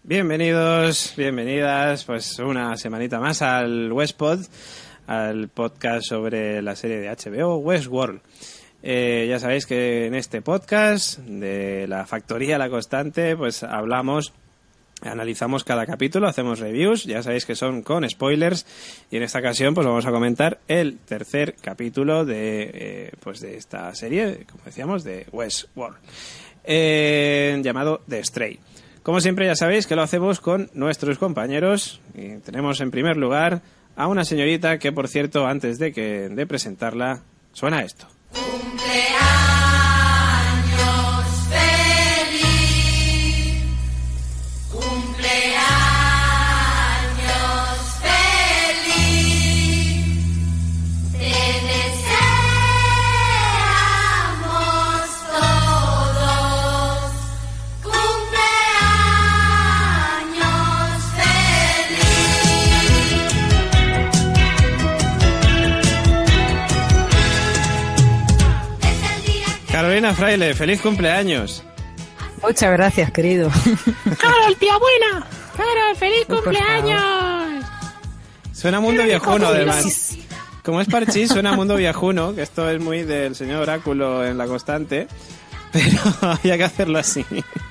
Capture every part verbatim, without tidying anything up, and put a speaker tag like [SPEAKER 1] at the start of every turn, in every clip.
[SPEAKER 1] Bienvenidos, bienvenidas, pues una semanita más al Westpod, al podcast sobre la serie de H B O Westworld. Eh, ya sabéis que en este podcast de la Factoría La Constante, pues hablamos, analizamos cada capítulo, hacemos reviews, ya sabéis que son con spoilers, y en esta ocasión pues vamos a comentar el tercer capítulo de, eh, pues de esta serie, como decíamos, de Westworld, eh, llamado The Stray. Como siempre, ya sabéis que lo hacemos con nuestros compañeros. Y tenemos en primer lugar a una señorita que, por cierto, antes de que de presentarla, suena esto.
[SPEAKER 2] Cumpleaños feliz, cumpleaños feliz, te deseamos todos cumpleaños feliz.
[SPEAKER 1] Carolina Fraile, feliz cumpleaños.
[SPEAKER 3] Muchas gracias, querido.
[SPEAKER 4] ¡Carol, tía buena! ¡Carol, feliz cumpleaños!
[SPEAKER 1] Suena mundo viejuno, además. Como es Parchís, suena mundo viejuno, que esto es muy del señor Oráculo en La Constante, pero había que hacerlo así.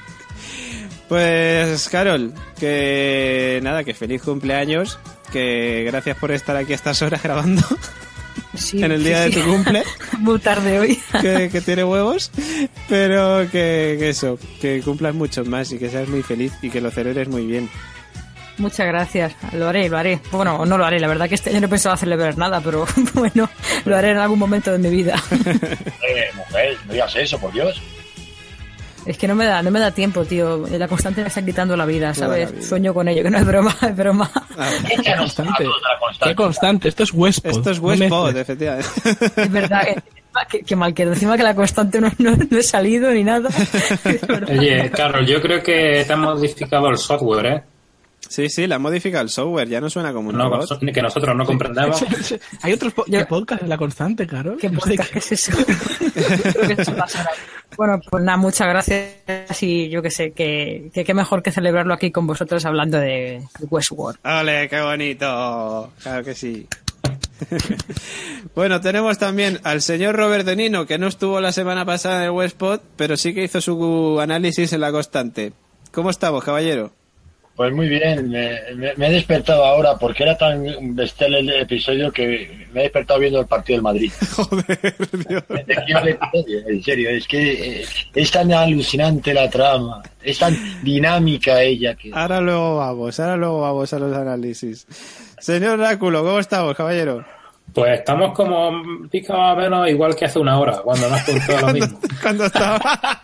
[SPEAKER 1] Pues, Carol, que nada, que feliz cumpleaños, que gracias por estar aquí a estas horas grabando.
[SPEAKER 3] Sí,
[SPEAKER 1] en el día
[SPEAKER 3] sí,
[SPEAKER 1] de
[SPEAKER 3] sí.
[SPEAKER 1] tu cumple.
[SPEAKER 3] Muy tarde hoy.
[SPEAKER 1] que, que tiene huevos, pero que, que eso, que cumplas muchos más y que seas muy feliz y que lo celebres muy bien.
[SPEAKER 3] Muchas gracias. Lo haré, lo haré. Bueno, no lo haré. La verdad que este año no he pensado celebrar nada, pero bueno, lo haré en algún momento de mi vida.
[SPEAKER 5] Eh, mujer, no digas eso, por Dios.
[SPEAKER 3] Es que no me da, no me da tiempo, tío. La Constante me está quitando la vida, ¿sabes?
[SPEAKER 1] La vida.
[SPEAKER 3] Sueño con ello, que no es broma, es broma.
[SPEAKER 1] Ah,
[SPEAKER 5] Échanos
[SPEAKER 4] Constante.
[SPEAKER 5] datos de la Constante.
[SPEAKER 4] ¡Qué constante! Esto es Westpod.
[SPEAKER 1] esto es
[SPEAKER 4] No
[SPEAKER 1] Westpod,
[SPEAKER 4] mezcles.
[SPEAKER 1] efectivamente.
[SPEAKER 3] Es verdad, que, que, que mal quedo. Encima que la Constante no, no, no he salido ni nada. Es verdad.
[SPEAKER 6] Oye, Carol, yo creo que te han modificado el software, ¿eh?
[SPEAKER 1] Sí, sí, la han modificado el software, ya no suena como un
[SPEAKER 6] No,
[SPEAKER 1] robot.
[SPEAKER 6] que nosotros no comprendamos.
[SPEAKER 4] Hay otros po-
[SPEAKER 3] Yo-
[SPEAKER 4] podcasts en La Constante, Carol.
[SPEAKER 3] ¿Qué
[SPEAKER 4] No sé
[SPEAKER 3] podcast
[SPEAKER 4] qué-
[SPEAKER 3] es eso? Creo que eso pasará. Bueno, pues nada, muchas gracias y yo que sé, que que qué mejor que celebrarlo aquí con vosotros hablando de Westworld.
[SPEAKER 1] ¡Ole, qué bonito! Claro que sí. Bueno, tenemos también al señor Robert De Nino, que no estuvo la semana pasada en el Westpod, pero sí que hizo su análisis en La Constante. ¿Cómo estamos, caballero?
[SPEAKER 5] Pues muy bien, me, me- me he despertado ahora porque era tan bestial el episodio que me he despertado viendo el partido del Madrid.
[SPEAKER 1] Joder, Dios.
[SPEAKER 5] Me quiero el episodio, en serio, es que eh, es tan alucinante la trama, es tan dinámica ella que...
[SPEAKER 1] Ahora luego vamos, ahora luego vamos a los análisis. Señor Oráculo, ¿cómo estamos, caballero?
[SPEAKER 6] Pues estamos como pica más o menos igual que hace una hora, cuando nos contó lo mismo.
[SPEAKER 1] Cuando estaba...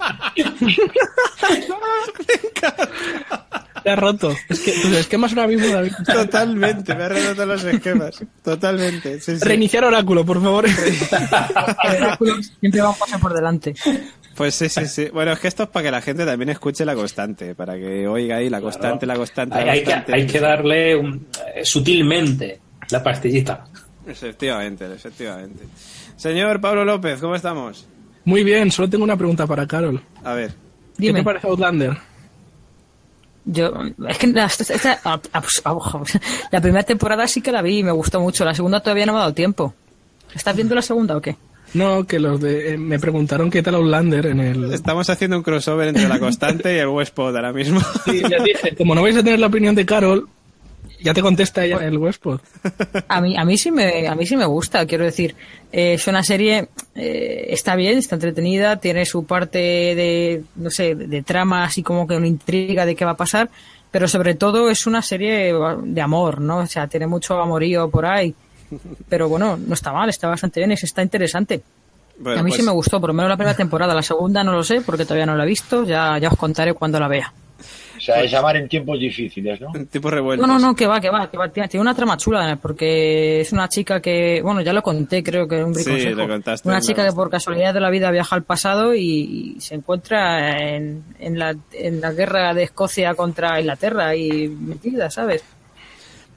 [SPEAKER 4] Te has roto. Es que tus esquemas ahora mismo, David.
[SPEAKER 1] Totalmente, me ha roto los esquemas. Totalmente, sí, sí.
[SPEAKER 4] Reiniciar Oráculo, por favor.
[SPEAKER 3] Siempre va un paso por delante.
[SPEAKER 1] Pues sí, sí, sí. Bueno, es que esto es para que la gente también escuche La Constante, para que oiga ahí La Constante, La Constante,
[SPEAKER 6] Hay,
[SPEAKER 1] La
[SPEAKER 6] hay que,
[SPEAKER 1] Constante.
[SPEAKER 6] hay que darle un- eh, sutilmente la pastillita.
[SPEAKER 1] Efectivamente, efectivamente. Señor Pablo López, ¿cómo estamos?
[SPEAKER 4] Muy bien, solo tengo una pregunta para Carol.
[SPEAKER 1] A ver.
[SPEAKER 4] ¿Qué
[SPEAKER 3] Dime.
[SPEAKER 4] te parece Outlander?
[SPEAKER 3] Yo, es que la, esta- ah, ah, pues, ah, ojo. La primera temporada sí que la vi y me gustó mucho. La segunda todavía no me ha dado tiempo. ¿Estás viendo la segunda o qué?
[SPEAKER 4] No, que los de... eh, me preguntaron qué tal Outlander en el...
[SPEAKER 1] Estamos haciendo un crossover entre La Constante y el Westpod ahora mismo.
[SPEAKER 4] Sí, les dije, como no vais a tener la opinión de Carol, ya te contesta ella en el Westpod.
[SPEAKER 3] A mí, a mí sí me, a mí sí me gusta, quiero decir, eh, es una serie, eh, está bien, está entretenida, tiene su parte de, no sé, de, de trama, así como que una intriga de qué va a pasar, pero sobre todo es una serie de amor, ¿no? O sea, tiene mucho amorío por ahí, pero bueno, no está mal, está bastante bien, es, está interesante.
[SPEAKER 1] Bueno,
[SPEAKER 3] a mí
[SPEAKER 1] pues,
[SPEAKER 3] sí me gustó, por lo menos la primera temporada, la segunda no lo sé, porque todavía no la he visto, ya, ya os contaré cuando la vea.
[SPEAKER 5] O sea, es amar en tiempos difíciles, ¿no?
[SPEAKER 1] tipo revueltos.
[SPEAKER 3] No, no, no, que va, que va, que va. Tiene, tiene una trama chula, porque es una chica que, bueno, ya lo conté, creo que en un
[SPEAKER 1] Sí,
[SPEAKER 3] briconsejo.
[SPEAKER 1] lo contaste,
[SPEAKER 3] Una
[SPEAKER 1] me
[SPEAKER 3] chica que
[SPEAKER 1] gusta.
[SPEAKER 3] por casualidad de la vida viaja al pasado y, y se encuentra en, en, la, en la guerra de Escocia contra Inglaterra y metida, ¿sabes?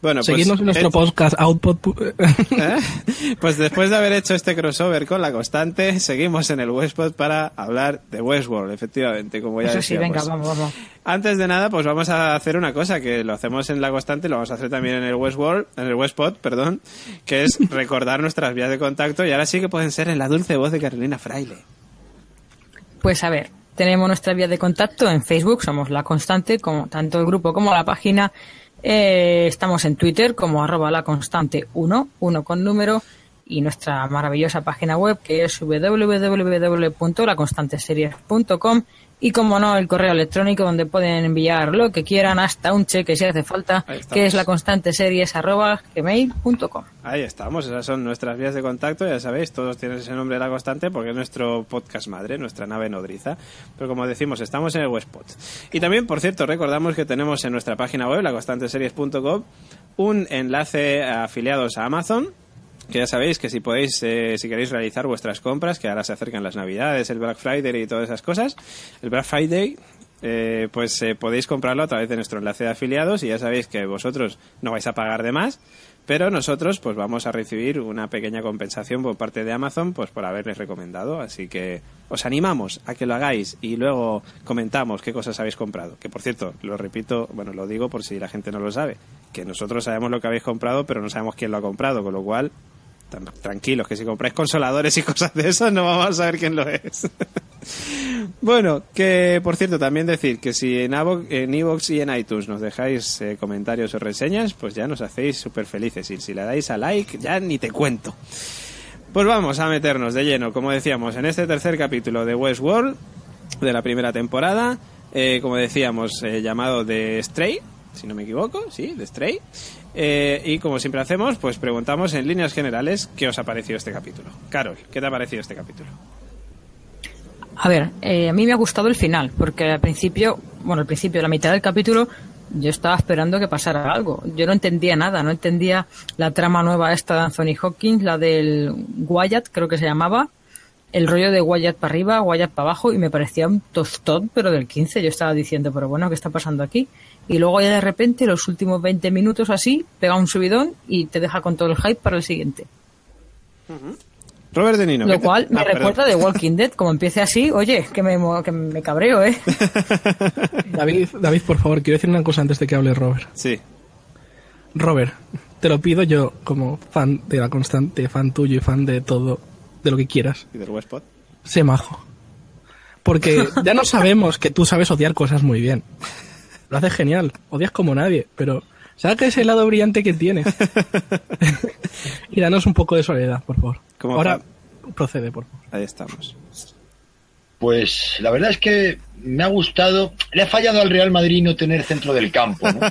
[SPEAKER 1] Bueno, pues,
[SPEAKER 4] seguidnos en nuestro
[SPEAKER 1] es-
[SPEAKER 4] podcast Output.
[SPEAKER 1] ¿Eh? Pues después de haber hecho este crossover con La Constante, seguimos en el Westpod para hablar de Westworld, efectivamente, como ya
[SPEAKER 3] Eso sí,
[SPEAKER 1] decíamos.
[SPEAKER 3] venga, vamos, vamos.
[SPEAKER 1] Antes de nada, pues vamos a hacer una cosa que lo hacemos en La Constante, lo vamos a hacer también en el Westworld, en el Westpod, perdón, que es recordar nuestras vías de contacto, y ahora sí que pueden ser en la dulce voz de Carolina Fraile.
[SPEAKER 3] Pues a ver, tenemos nuestra vía de contacto en Facebook, somos La Constante, como tanto el grupo como la página. Eh, estamos en Twitter como arroba la constante uno, uno con número, y nuestra maravillosa página web que es doble u doble u doble u punto la constante series punto com, y como no el correo electrónico donde pueden enviar lo que quieran, hasta un cheque si hace falta,
[SPEAKER 1] Ahí estamos.
[SPEAKER 3] que es la constante series arroba gmail punto com.
[SPEAKER 1] Ahí estamos, esas son nuestras vías de contacto, ya sabéis, todos tienen ese nombre de La Constante porque es nuestro podcast madre, nuestra nave nodriza. Pero como decimos, estamos en el Westpod. Y también, por cierto, recordamos que tenemos en nuestra página web, la constante series punto com, un enlace a afiliados a Amazon, que ya sabéis que si podéis, eh, si queréis realizar vuestras compras, que ahora se acercan las Navidades, el Black Friday y todas esas cosas, el Black Friday, eh, pues eh, podéis comprarlo a través de nuestro enlace de afiliados, y ya sabéis que vosotros no vais a pagar de más, pero nosotros pues vamos a recibir una pequeña compensación por parte de Amazon pues por haberles recomendado, así que os animamos a que lo hagáis y luego comentamos qué cosas habéis comprado, que por cierto, lo repito, bueno, lo digo por si la gente no lo sabe, que nosotros sabemos lo que habéis comprado, pero no sabemos quién lo ha comprado, con lo cual tan- tranquilos, que si compráis consoladores y cosas de esas no vamos a saber quién lo es. Bueno, que por cierto también decir que si en Avo- en iVoox y en iTunes nos dejáis eh, comentarios o reseñas, pues ya nos hacéis súper felices, y si le dais a like ya ni te cuento. Pues vamos a meternos de lleno, como decíamos, en este tercer capítulo de Westworld de la primera temporada, eh, como decíamos, eh, llamado The Stray, si no me equivoco, sí, The Stray. Eh, y como siempre hacemos, pues preguntamos en líneas generales qué os ha parecido este capítulo. Carol, ¿qué te ha parecido este capítulo?
[SPEAKER 3] A ver, eh, a mí me ha gustado el final, porque al principio, bueno, al principio, la mitad del capítulo, yo estaba esperando que pasara algo. Yo no entendía nada, no entendía la trama nueva esta de Anthony Hopkins, la del Wyatt, creo que se llamaba, el rollo de Wyatt para arriba, Wyatt para abajo, y me parecía un tostón, pero del quince. Yo estaba diciendo, pero bueno, ¿qué está pasando aquí? Y luego ya de repente, los últimos veinte minutos así, pega un subidón y te deja con todo el hype para el siguiente.
[SPEAKER 1] Robert De Nino. ¿qué
[SPEAKER 3] Lo
[SPEAKER 1] te-
[SPEAKER 3] cual me
[SPEAKER 1] Ah, perdón.
[SPEAKER 3] recuerda de Walking Dead, como empiece así, oye, que me, mo- que me cabreo, ¿eh?
[SPEAKER 4] David, David, por favor, quiero decir una cosa antes de que hable Robert.
[SPEAKER 1] Sí.
[SPEAKER 4] Robert, te lo pido yo como fan de La Constante, fan tuyo y fan de todo, de lo que quieras.
[SPEAKER 1] ¿Y del Westpod?
[SPEAKER 4] Sé majo. Porque ya no sabemos que tú sabes odiar cosas muy bien. Lo haces genial, odias como nadie, pero saca ese lado brillante que tienes. Y danos un poco de soledad, por favor.
[SPEAKER 1] Como
[SPEAKER 4] Ahora,
[SPEAKER 1] fan.
[SPEAKER 4] procede, por favor.
[SPEAKER 1] Ahí estamos.
[SPEAKER 5] Pues la verdad es que me ha gustado. Le ha fallado al Real Madrid no tener centro del campo, ¿no?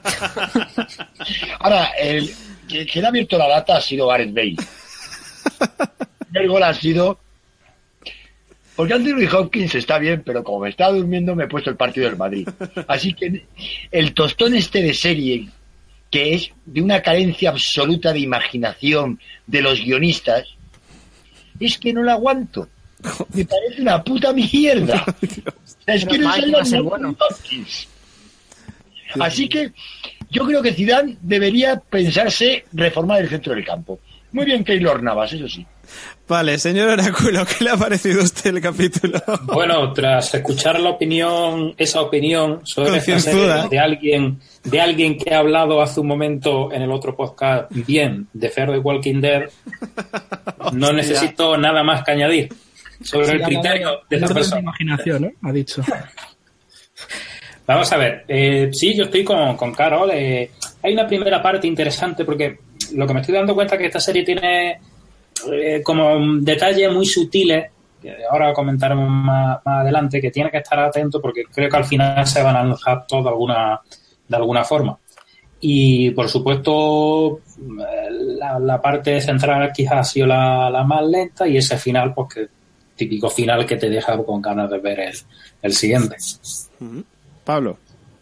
[SPEAKER 5] Ahora, el que, que le ha abierto la lata ha sido Gareth Bale. El gol ha sido... Porque Anthony Hopkins está bien, pero como me estaba durmiendo me he puesto el partido del Madrid. Así que el tostón este de serie, que es de una carencia absoluta de imaginación de los guionistas, es que no lo aguanto. Me parece una puta mierda. O sea, es que
[SPEAKER 3] Pero
[SPEAKER 5] no
[SPEAKER 3] mal,
[SPEAKER 5] sale
[SPEAKER 3] que va a ser
[SPEAKER 5] Anthony
[SPEAKER 3] bueno.
[SPEAKER 5] Hopkins. Así que yo creo que Zidane debería pensarse reformar el centro del campo. Muy bien Keylor Navas, eso sí.
[SPEAKER 1] Vale, señor Oráculo, ¿qué le ha parecido a usted el capítulo?
[SPEAKER 6] Bueno, tras escuchar la opinión, esa opinión sobre esta
[SPEAKER 1] Concienzuda.
[SPEAKER 6] serie de alguien, de alguien que ha hablado hace un momento en el otro podcast bien de Fear the Walking Dead, no necesito nada más que añadir sobre el criterio de esa
[SPEAKER 4] Orden
[SPEAKER 6] persona.
[SPEAKER 4] imaginación, ¿eh? Ha dicho.
[SPEAKER 6] Vamos a ver, eh, sí, yo estoy con, con Carol. Eh, hay una primera parte interesante porque lo que me estoy dando cuenta es que esta serie tiene eh, como detalles muy sutiles, que ahora comentaremos más, más adelante, que tiene que estar atento porque creo que al final se van a lanzar todos de alguna, de alguna forma. Y por supuesto, la, la parte central quizás ha sido la, la más lenta, y ese final, pues que típico final que te deja con ganas de ver el, el siguiente.
[SPEAKER 1] Pablo.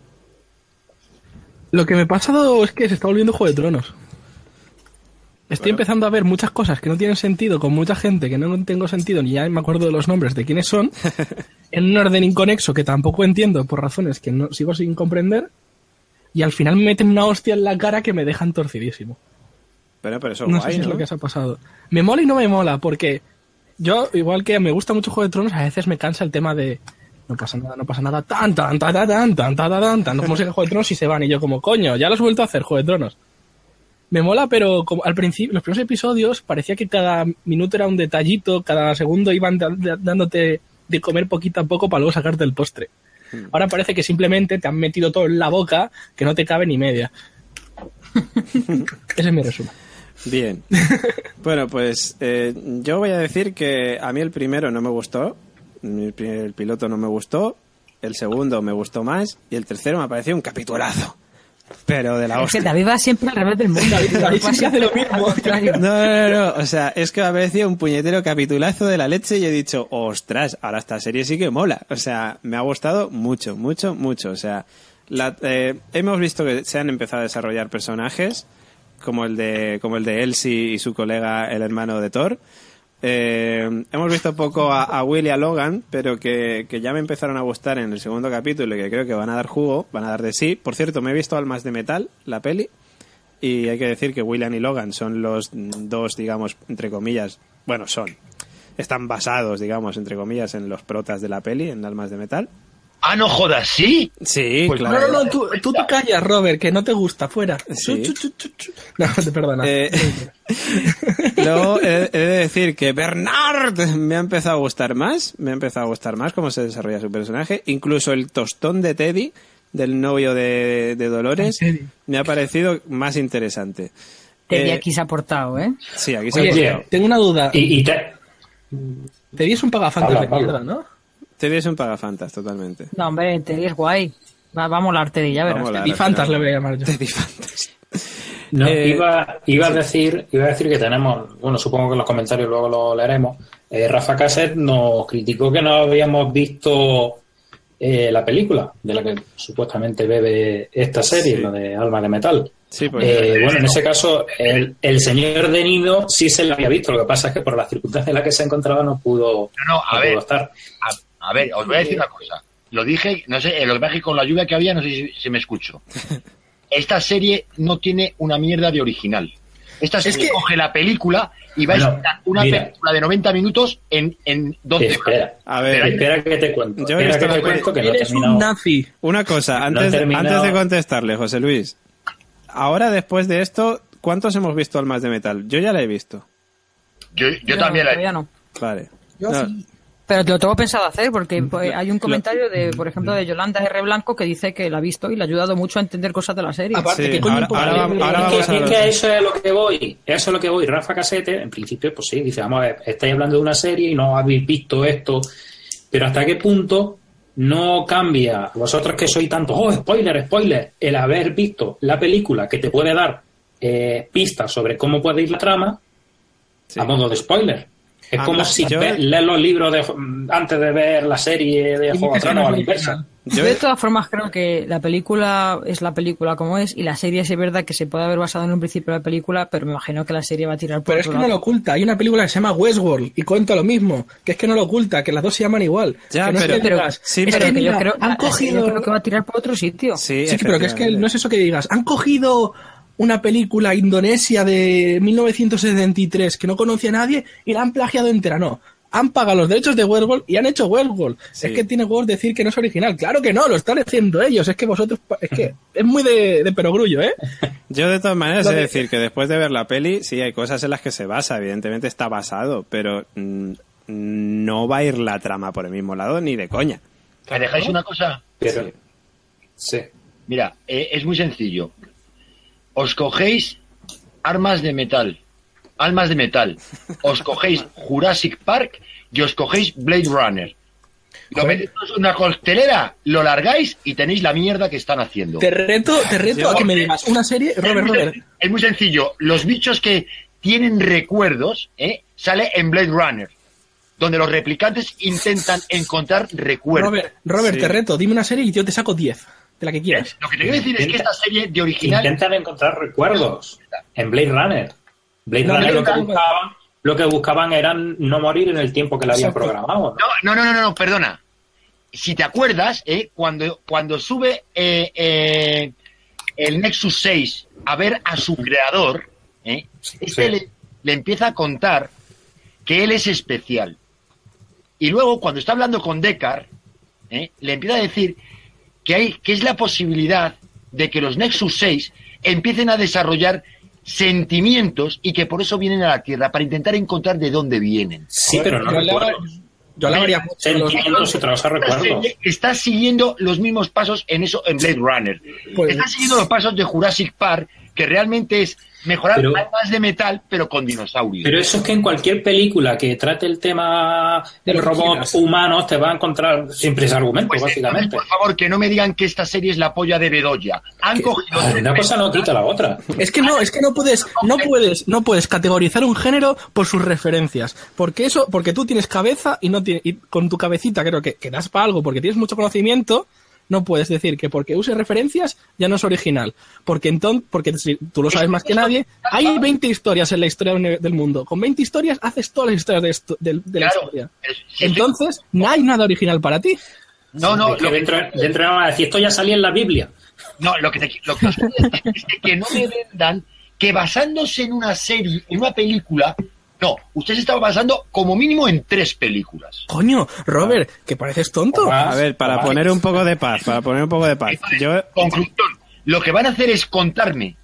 [SPEAKER 4] Lo que me ha pasado es que se está volviendo Juego de Tronos. Estoy
[SPEAKER 1] Bueno.
[SPEAKER 4] empezando a ver muchas cosas que no tienen sentido con mucha gente que no tengo sentido ni ya me acuerdo de los nombres de quiénes son, en un orden inconexo que tampoco entiendo por razones que no sigo sin comprender, y al final me meten una hostia en la cara que me dejan torcidísimo.
[SPEAKER 1] Pero, pero eso es
[SPEAKER 4] No
[SPEAKER 1] guay,
[SPEAKER 4] sé si es
[SPEAKER 1] ¿no?
[SPEAKER 4] lo que os ha pasado. Me mola y no me mola, porque yo, igual que me gusta mucho Juego de Tronos, a veces me cansa el tema de no pasa nada, no pasa nada, tan, tan, tan, tan, tan, tan, tan, tan, tan, como se Juego de Tronos y se van, y yo como, coño, ya lo has vuelto a hacer, Juego de Tronos. Me mola, pero como al principio, los primeros episodios, parecía que cada minuto era un detallito, cada segundo iban da- da- dándote de comer poquito a poco para luego sacarte el postre. Ahora parece que simplemente te han metido todo en la boca que no te cabe ni media. Ese es mi resumen.
[SPEAKER 1] Bien. Bueno, pues eh, yo voy a decir que a mí el primero no me gustó, el, primer- el piloto no me gustó, el segundo me gustó más y el tercero me pareció un capitulazo. Pero de la
[SPEAKER 3] Es que
[SPEAKER 1] hostia.
[SPEAKER 3] David va siempre al revés del mundo.
[SPEAKER 4] David- David siempre hace lo mismo.
[SPEAKER 3] Al contrario.
[SPEAKER 1] No, no, no, o sea, es que me ha parecido un puñetero capitulazo de la leche y he dicho, ostras, ahora esta serie sí que mola. O sea, me ha gustado mucho, mucho, mucho. O sea, la, eh, hemos visto que se han empezado a desarrollar personajes como el de como el de Elsie y su colega, el hermano de Thor. Eh, hemos visto poco a, a Will y a Logan, pero que, que ya me empezaron a gustar en el segundo capítulo y que creo que van a dar jugo, van a dar de sí. Por cierto, me he visto Almas de Metal, la peli, y hay que decir que William y Logan son los dos, digamos, entre comillas, bueno, son, están basados, digamos, entre comillas, en los protas de la peli, en Almas de Metal.
[SPEAKER 5] Ah, no jodas, ¿sí?
[SPEAKER 1] Sí,
[SPEAKER 5] Pues
[SPEAKER 1] claro.
[SPEAKER 4] No, no, no, tú, tú te callas, Robert, que no te gusta, fuera.
[SPEAKER 1] Sí.
[SPEAKER 4] Chu, chu, chu, chu. No, te perdona.
[SPEAKER 1] Eh, luego he, he de decir que Bernard me ha empezado a gustar más, me ha empezado a gustar más cómo se desarrolla su personaje, incluso el tostón de Teddy, del novio de, de Dolores,
[SPEAKER 4] Ay, Teddy.
[SPEAKER 1] me ha parecido más interesante.
[SPEAKER 3] Teddy
[SPEAKER 1] Eh,
[SPEAKER 3] aquí se ha portado, ¿eh?
[SPEAKER 1] Sí, aquí se
[SPEAKER 4] Oye,
[SPEAKER 1] ha
[SPEAKER 6] Oye,
[SPEAKER 1] puesto.
[SPEAKER 4] tengo una duda.
[SPEAKER 6] Y, y te...
[SPEAKER 4] Te di un pagafantas
[SPEAKER 6] Habla,
[SPEAKER 4] de
[SPEAKER 6] Pablo.
[SPEAKER 4] mierda, ¿no?
[SPEAKER 1] Teddy es un pagafantas, totalmente.
[SPEAKER 3] No, hombre, Teddy es guay. Va, va a molar Teddy, ya
[SPEAKER 1] Va a
[SPEAKER 3] verás.
[SPEAKER 1] molar.
[SPEAKER 4] Di fantas le voy a llamar yo.
[SPEAKER 1] Teddy Fantas.
[SPEAKER 6] No,
[SPEAKER 1] Eh,
[SPEAKER 6] iba, iba a decir, iba a decir que tenemos, bueno, supongo que en los comentarios luego lo leeremos. Eh, Rafa Caset nos criticó que no habíamos visto eh, la película de la que supuestamente bebe esta serie,
[SPEAKER 1] Sí.
[SPEAKER 6] la de Alma de Metal.
[SPEAKER 1] Sí, pues.
[SPEAKER 6] Eh, bueno, en ese caso, el, el señor de Nido sí se lo había visto, lo que pasa es que por las circunstancias en las que se encontraba no pudo,
[SPEAKER 5] No, no, a
[SPEAKER 6] no
[SPEAKER 5] ver.
[SPEAKER 6] pudo estar.
[SPEAKER 5] A, a ver, os voy a decir una cosa. Lo dije, no sé, en los viajes con la lluvia que había, no sé si, si me escucho. Esta serie no tiene una mierda de original. Esta serie
[SPEAKER 4] que-
[SPEAKER 5] coge la película y va a
[SPEAKER 6] Bueno,
[SPEAKER 5] estar una
[SPEAKER 6] mira.
[SPEAKER 5] película de noventa minutos en, en doce
[SPEAKER 6] Espera,
[SPEAKER 1] A ver,
[SPEAKER 6] espera que te cuento.
[SPEAKER 1] Yo he
[SPEAKER 6] Espera
[SPEAKER 1] visto
[SPEAKER 6] que
[SPEAKER 1] la
[SPEAKER 6] te
[SPEAKER 1] peli-
[SPEAKER 6] cuento que no he
[SPEAKER 4] Eres un
[SPEAKER 6] terminado.
[SPEAKER 4] nazi.
[SPEAKER 1] una cosa,
[SPEAKER 6] No
[SPEAKER 1] antes,
[SPEAKER 6] he terminado.
[SPEAKER 1] antes de contestarle, José Luis. Ahora, después de esto, ¿cuántos hemos visto Almas de Metal? Yo ya la he visto.
[SPEAKER 5] Yo, yo también la
[SPEAKER 3] todavía no.
[SPEAKER 1] Vale.
[SPEAKER 4] Yo
[SPEAKER 1] No,
[SPEAKER 4] sí.
[SPEAKER 3] Pero te lo tengo pensado hacer porque pues, hay un comentario de, por ejemplo, de Yolanda R. Blanco que dice que la ha visto y le ha ayudado mucho a entender cosas de la serie.
[SPEAKER 4] Aparte,
[SPEAKER 1] Sí,
[SPEAKER 4] ¿qué coño
[SPEAKER 1] ahora-
[SPEAKER 4] importa?
[SPEAKER 1] ahora vamos- ahora
[SPEAKER 6] Es
[SPEAKER 1] vamos
[SPEAKER 6] que,
[SPEAKER 1] a
[SPEAKER 6] es
[SPEAKER 1] los-
[SPEAKER 6] que a eso es a lo que voy. Eso es a lo que voy. Rafa Casete, en principio, pues sí, dice, vamos a ver, estáis hablando de una serie y no habéis visto esto, pero ¿hasta qué punto no cambia, vosotros que sois tanto, oh, spoiler, spoiler, el haber visto la película que te puede dar eh, pistas sobre cómo puede ir la trama
[SPEAKER 1] sí.
[SPEAKER 6] a modo de spoiler? Es
[SPEAKER 1] Ah,
[SPEAKER 6] como
[SPEAKER 1] no,
[SPEAKER 6] si
[SPEAKER 1] yo-
[SPEAKER 6] ve- lees los libros de, antes de ver la serie de Juego de Tronos o a la inversa.
[SPEAKER 1] Yo,
[SPEAKER 3] Yo de todas formas creo que la película es la película como es y la serie es verdad que se puede haber basado en un principio de la película, pero me imagino que la serie va a tirar por
[SPEAKER 4] Pero es
[SPEAKER 3] otro
[SPEAKER 4] que no lo
[SPEAKER 3] lado.
[SPEAKER 4] oculta. Hay una película que se llama Westworld y cuenta lo mismo. Que es que no lo oculta, que las dos se llaman igual.
[SPEAKER 1] Ya,
[SPEAKER 4] que no es
[SPEAKER 1] pero-
[SPEAKER 4] que
[SPEAKER 3] Pero,
[SPEAKER 4] digas,
[SPEAKER 1] sí,
[SPEAKER 4] es
[SPEAKER 3] pero
[SPEAKER 4] que
[SPEAKER 3] que yo
[SPEAKER 4] mira,
[SPEAKER 3] creo,
[SPEAKER 4] han
[SPEAKER 3] la serie
[SPEAKER 4] cogido...
[SPEAKER 3] yo creo que va a tirar por otro sitio.
[SPEAKER 1] sí,
[SPEAKER 4] Sí, pero que es que
[SPEAKER 1] efectivamente.
[SPEAKER 4] no es eso que digas. Han cogido una película indonesia de mil novecientos setenta y tres que no conocía a nadie y la han plagiado entera. No. Han pagado los derechos de Westworld y han hecho Westworld.
[SPEAKER 1] Sí.
[SPEAKER 4] Es que tiene huevos decir que no es original. Claro que no, lo están haciendo ellos. Es que vosotros... Es que es muy de, de perogrullo, ¿eh?
[SPEAKER 1] Yo de todas maneras
[SPEAKER 4] Lo
[SPEAKER 1] he de
[SPEAKER 4] de-
[SPEAKER 1] decir que después de ver la peli, sí hay cosas en las que se basa, evidentemente está basado, pero mm, no va a ir la trama por el mismo lado ni de coña.
[SPEAKER 5] ¿Me dejáis una cosa?
[SPEAKER 6] Pero, sí.
[SPEAKER 5] Mira, eh, es muy sencillo. Os cogéis armas de metal, almas de metal. Os cogéis Jurassic Park y os cogéis Blade Runner. Lo
[SPEAKER 4] Joder.
[SPEAKER 5] metéis en una costelera, lo largáis y tenéis la mierda que están haciendo.
[SPEAKER 4] Te reto, te reto
[SPEAKER 1] Yo-
[SPEAKER 4] a que me digas una serie... Robert,
[SPEAKER 5] es, muy,
[SPEAKER 4] Robert.
[SPEAKER 5] sen- es muy sencillo. Los bichos que tienen recuerdos, ¿eh? Sale en Blade Runner, donde los replicantes intentan encontrar recuerdos.
[SPEAKER 4] Robert, Robert
[SPEAKER 1] Sí.
[SPEAKER 4] te reto. Dime una serie y yo te saco diez. De la que quieras.
[SPEAKER 5] Lo que te quiero decir es que esta serie de original...
[SPEAKER 6] Intentan encontrar recuerdos en Blade Runner. Blade
[SPEAKER 4] No,
[SPEAKER 6] Runner
[SPEAKER 4] Blade
[SPEAKER 6] lo que
[SPEAKER 4] Runner.
[SPEAKER 6] buscaban, lo que buscaban era no morir en el tiempo que le habían
[SPEAKER 4] Exacto.
[SPEAKER 6] programado. ¿no?
[SPEAKER 5] No, no, no, no, no, perdona. Si te acuerdas, eh, cuando, cuando sube eh, eh, el Nexus seis a ver a su creador, ¿eh? este
[SPEAKER 6] Sí.
[SPEAKER 5] le, le empieza a contar que él es especial. Y luego, cuando está hablando con Deckard, ¿eh? le empieza a decir que, hay, que es la posibilidad de que los Nexus seis empiecen a desarrollar sentimientos y que por eso vienen a la Tierra, para intentar encontrar de dónde vienen.
[SPEAKER 6] Sí, pero no
[SPEAKER 4] Yo le-
[SPEAKER 6] recuerdo.
[SPEAKER 4] Yo le haría mucho los-
[SPEAKER 6] Sentimientos y otros recuerdo.
[SPEAKER 5] Está siguiendo los mismos pasos en eso en Blade Runner.
[SPEAKER 4] Pues-
[SPEAKER 5] Está siguiendo los pasos de Jurassic Park, que realmente es mejorar
[SPEAKER 6] Pero-
[SPEAKER 5] almas de metal, pero con dinosaurios.
[SPEAKER 6] Pero eso es que en cualquier película que trate el tema de
[SPEAKER 4] De
[SPEAKER 6] robots
[SPEAKER 4] orginas.
[SPEAKER 6] humanos te va a encontrar siempre ese argumento,
[SPEAKER 5] Pues entonces,
[SPEAKER 6] básicamente.
[SPEAKER 5] por favor, que no me digan que esta serie es la polla de Bedoya. Han cogido
[SPEAKER 6] Ay, una cosa no quita la otra.
[SPEAKER 4] Es que no, es que no puedes, no puedes, no puedes categorizar un género por sus referencias, porque eso, porque tú tienes cabeza y no tienes, y con tu cabecita creo que, que das para algo, porque tienes mucho conocimiento, no puedes decir que porque uses referencias ya no es original, porque entonces, porque si tú lo sabes más que nadie, hay veinte historias en la historia uni- del mundo, con veinte historias haces todas las historias de, esto, de, de la
[SPEAKER 5] Claro,
[SPEAKER 4] historia,
[SPEAKER 5] pero si
[SPEAKER 4] entonces no hay nada original para ti.
[SPEAKER 5] No, no,
[SPEAKER 6] Es que
[SPEAKER 5] lo que,
[SPEAKER 6] dentro, dentro van a decir, esto ya salía en la Biblia.
[SPEAKER 5] no, lo que, te, lo que os quiero decir es que, que no me vendan que basándose en una serie, en una película, no, usted se estaba basando como mínimo en tres películas.
[SPEAKER 4] Coño, Robert, que pareces tonto.
[SPEAKER 1] A ver, para poner un poco de paz, para poner un poco de paz.
[SPEAKER 5] Entonces,
[SPEAKER 1] Yo,
[SPEAKER 5] conclusión, lo que van a hacer es contarme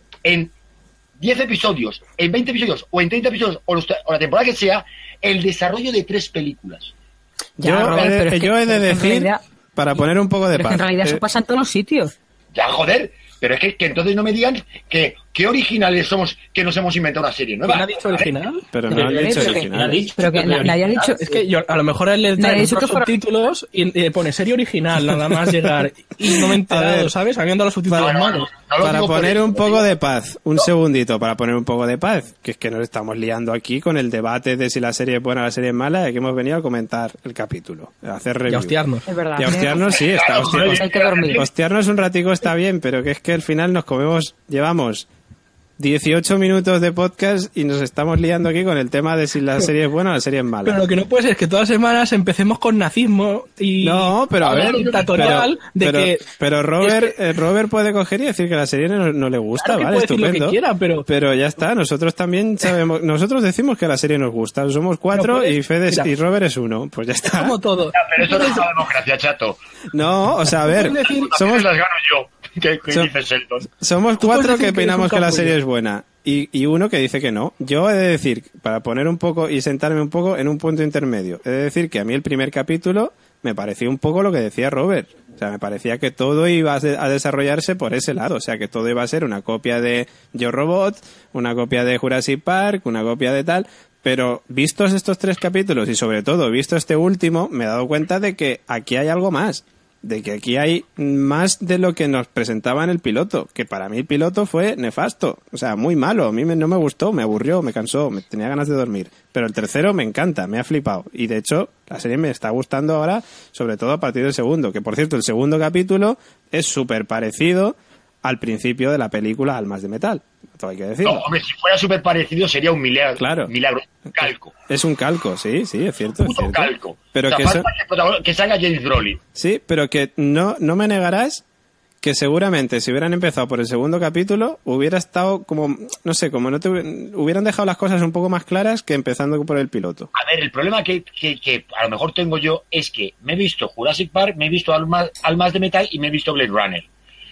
[SPEAKER 5] en diez episodios, en veinte episodios, o en treinta episodios, o, los- o la temporada que sea, el desarrollo de tres películas.
[SPEAKER 3] Ya,
[SPEAKER 1] yo
[SPEAKER 3] Robert,
[SPEAKER 1] he de,
[SPEAKER 3] pero es que-
[SPEAKER 1] yo he de
[SPEAKER 3] pero en
[SPEAKER 1] decir,
[SPEAKER 3] realidad-
[SPEAKER 1] para poner un poco de
[SPEAKER 3] Pero es
[SPEAKER 1] paz.
[SPEAKER 3] que en realidad
[SPEAKER 1] eh,
[SPEAKER 3] eso pasa en todos los sitios.
[SPEAKER 5] Ya, joder, pero es que, que entonces no me digan que qué originales somos, que nos hemos inventado una serie nueva.
[SPEAKER 4] ¿Quién ha dicho original?
[SPEAKER 1] pero no
[SPEAKER 6] Pero
[SPEAKER 1] han
[SPEAKER 6] que-
[SPEAKER 1] dicho
[SPEAKER 3] pero que-
[SPEAKER 6] ¿quién ha
[SPEAKER 1] original.
[SPEAKER 6] dicho
[SPEAKER 3] Pero que
[SPEAKER 6] que
[SPEAKER 3] na- nadie ha dicho.
[SPEAKER 4] Es que yo, a lo mejor a él le
[SPEAKER 3] Nadie ha
[SPEAKER 4] traen
[SPEAKER 3] dicho
[SPEAKER 4] los
[SPEAKER 3] que fuera-
[SPEAKER 4] subtítulos y eh, pone serie original, nada más llegar. Y no me he enterado,
[SPEAKER 1] A ver.
[SPEAKER 4] ¿sabes? Habiendo los subtítulos
[SPEAKER 5] No, no,
[SPEAKER 4] malos.
[SPEAKER 5] no, no lo
[SPEAKER 1] Para
[SPEAKER 5] digo por
[SPEAKER 1] poner
[SPEAKER 5] eso,
[SPEAKER 1] un
[SPEAKER 5] lo
[SPEAKER 1] poco
[SPEAKER 5] digo-
[SPEAKER 1] de paz, un segundito, para poner un poco de paz, que es que nos estamos liando aquí con el debate de si la serie es buena o la serie es mala, y que hemos venido a comentar el capítulo, a hacer
[SPEAKER 4] Y
[SPEAKER 1] review.
[SPEAKER 4] a hostiarnos.
[SPEAKER 3] Es verdad.
[SPEAKER 1] Y a hostiarnos, sí, está,
[SPEAKER 5] Claro,
[SPEAKER 1] hostia,
[SPEAKER 5] joder,
[SPEAKER 3] Hay que dormir.
[SPEAKER 1] hostiarnos un ratico está bien, pero que es que al final nos comemos, llevamos dieciocho minutos de podcast y nos estamos liando aquí con el tema de si la serie es buena o la serie es mala.
[SPEAKER 4] Pero lo que no puede ser es que todas las semanas empecemos con nazismo y
[SPEAKER 1] No, pero a ver,
[SPEAKER 4] dictatorial
[SPEAKER 1] pero,
[SPEAKER 4] de
[SPEAKER 1] pero,
[SPEAKER 4] que
[SPEAKER 1] pero Robert, eh, Robert puede coger y decir que la serie no, no le gusta,
[SPEAKER 4] Claro que
[SPEAKER 1] vale,
[SPEAKER 4] puede decir lo que
[SPEAKER 1] estupendo.
[SPEAKER 4] quiera, pero-
[SPEAKER 1] ya está, nosotros también sabemos, nosotros decimos que la serie nos gusta, somos cuatro
[SPEAKER 4] No puedes-
[SPEAKER 1] y Fede
[SPEAKER 4] mira.
[SPEAKER 1] y Robert es uno, pues ya está.
[SPEAKER 4] como todo.
[SPEAKER 5] Ya, pero eso no es la democracia, chato.
[SPEAKER 1] No, o sea, a ver,
[SPEAKER 4] Puedes decir-
[SPEAKER 1] somos
[SPEAKER 5] las gano yo. ¿Qué, qué
[SPEAKER 1] So-
[SPEAKER 5] dice Sheldon?
[SPEAKER 1] Somos
[SPEAKER 4] Tú puedes
[SPEAKER 1] cuatro
[SPEAKER 4] decir
[SPEAKER 1] que
[SPEAKER 4] que eres
[SPEAKER 1] opinamos
[SPEAKER 4] un
[SPEAKER 1] que la
[SPEAKER 4] capullo.
[SPEAKER 1] serie es buena y, y uno que dice que no. Yo he de decir, para poner un poco y sentarme un poco en un punto intermedio, he de decir que a mí el primer capítulo me pareció un poco lo que decía Robert. O sea, me parecía que todo iba a de- a desarrollarse por ese lado. O sea, que todo iba a ser una copia de Yo Robot, una copia de Jurassic Park, una copia de tal. Pero vistos estos tres capítulos y sobre todo visto este último, me he dado cuenta de que aquí hay algo más. De que aquí hay más de lo que nos presentaba en el piloto, que para mí el piloto fue nefasto, o sea, muy malo, a mí me- no me gustó, me aburrió, me cansó, me tenía ganas de dormir, pero el tercero me encanta, me ha flipado, y de hecho la serie me está gustando ahora, sobre todo a partir del segundo, que por cierto el segundo capítulo es súper parecido al principio de la película Almas de Metal, todo hay que decirlo.
[SPEAKER 5] No, hombre, si fuera súper parecido sería un milagro.
[SPEAKER 1] Claro.
[SPEAKER 5] Milagro. Un calco.
[SPEAKER 1] Es un calco, sí, sí, es cierto, es
[SPEAKER 5] Puto
[SPEAKER 1] cierto.
[SPEAKER 5] calco.
[SPEAKER 1] Pero
[SPEAKER 5] O sea,
[SPEAKER 1] que
[SPEAKER 5] falta
[SPEAKER 1] eso-
[SPEAKER 5] que, el protagonista- que salga James Brolin.
[SPEAKER 1] Sí, pero que no, no me negarás que seguramente si hubieran empezado por el segundo capítulo hubiera estado como, no sé, como no te hubi- hubieran dejado las cosas un poco más claras que empezando por el piloto.
[SPEAKER 5] A ver, el problema que, que, que a lo mejor tengo yo es que me he visto Jurassic Park, me he visto Almas, Almas de Metal y me he visto Blade Runner.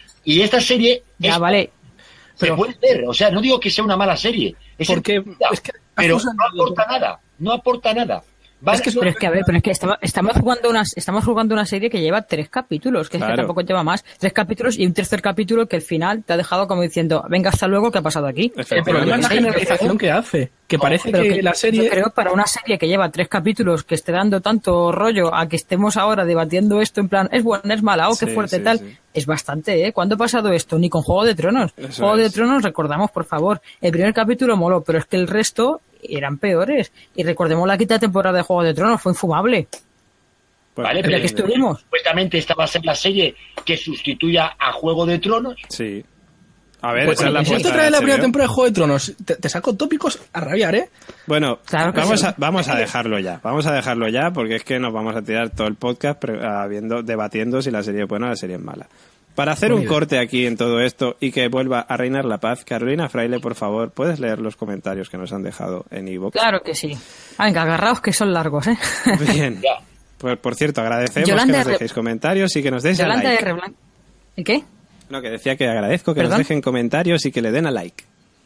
[SPEAKER 5] Y esta serie
[SPEAKER 3] Ya,
[SPEAKER 5] es-
[SPEAKER 3] vale.
[SPEAKER 5] se
[SPEAKER 4] Pero-
[SPEAKER 5] puede ver, o sea, no digo que sea una mala serie, es
[SPEAKER 4] Porque
[SPEAKER 5] entretenida,
[SPEAKER 4] es que has
[SPEAKER 5] pero
[SPEAKER 4] usado-
[SPEAKER 5] no aporta nada, no aporta nada. Vale,
[SPEAKER 4] Es que
[SPEAKER 3] Pero es que, a ver, pero es que estamos, estamos jugando una, estamos jugando una serie que lleva tres capítulos, que es
[SPEAKER 1] Claro.
[SPEAKER 3] que tampoco lleva más. Tres capítulos y un tercer capítulo que al final te ha dejado como diciendo, venga, hasta luego, ¿qué ha pasado aquí?
[SPEAKER 4] El problema es la
[SPEAKER 3] Sí,
[SPEAKER 4] generalización que hace, que parece
[SPEAKER 3] Pero
[SPEAKER 4] que,
[SPEAKER 3] que
[SPEAKER 4] la
[SPEAKER 3] yo
[SPEAKER 4] serie...
[SPEAKER 3] creo para una serie que lleva tres capítulos que esté dando tanto rollo a que estemos ahora debatiendo esto en plan, es buena, es mala, oh, qué
[SPEAKER 1] Sí,
[SPEAKER 3] fuerte
[SPEAKER 1] sí,
[SPEAKER 3] tal,
[SPEAKER 1] sí.
[SPEAKER 3] es bastante, ¿eh? ¿Cuándo ha pasado esto? Ni con Juego de Tronos.
[SPEAKER 1] Eso
[SPEAKER 3] Juego de
[SPEAKER 1] es.
[SPEAKER 3] Tronos, recordamos, por favor, el primer capítulo moló, pero es que el resto eran peores. Y recordemos la quinta temporada de Juego de Tronos, fue infumable.
[SPEAKER 1] Bueno,
[SPEAKER 5] Vale,
[SPEAKER 3] Ya
[SPEAKER 5] pero
[SPEAKER 3] que estuvimos.
[SPEAKER 5] supuestamente esta va a ser la serie que sustituya a Juego de Tronos.
[SPEAKER 1] Sí. A ver,
[SPEAKER 4] Pues,
[SPEAKER 1] esa es la
[SPEAKER 4] si esto
[SPEAKER 1] apuesta
[SPEAKER 4] trae
[SPEAKER 1] de
[SPEAKER 4] la primera
[SPEAKER 1] H B O.
[SPEAKER 4] temporada de Juego de Tronos, te, te saco tópicos a rabiar, ¿eh?
[SPEAKER 1] Bueno,
[SPEAKER 3] Claro que
[SPEAKER 1] vamos,
[SPEAKER 3] sí.
[SPEAKER 1] a, vamos a dejarlo ya. Vamos a dejarlo ya porque es que nos vamos a tirar todo el podcast pre- ah, viendo, debatiendo si la serie es buena o la serie es mala. Para hacer
[SPEAKER 4] Buena
[SPEAKER 1] un
[SPEAKER 4] idea.
[SPEAKER 1] corte aquí en todo esto y que vuelva a reinar la paz, Carolina Fraile, por favor, ¿puedes leer los comentarios que nos han dejado en iVoox?
[SPEAKER 3] Claro que sí. Venga, agarraos que son largos, ¿eh?
[SPEAKER 1] Bien.
[SPEAKER 5] Ya.
[SPEAKER 1] Pues, por cierto, agradecemos
[SPEAKER 3] Yolanda
[SPEAKER 1] que nos
[SPEAKER 3] R-
[SPEAKER 1] dejéis comentarios y que nos deis a
[SPEAKER 3] Yolanda
[SPEAKER 1] like.
[SPEAKER 3] R. Blanc. ¿El qué?
[SPEAKER 1] No, que decía que agradezco que nos
[SPEAKER 3] ¿Perdón?
[SPEAKER 1] dejen comentarios y que le den a like.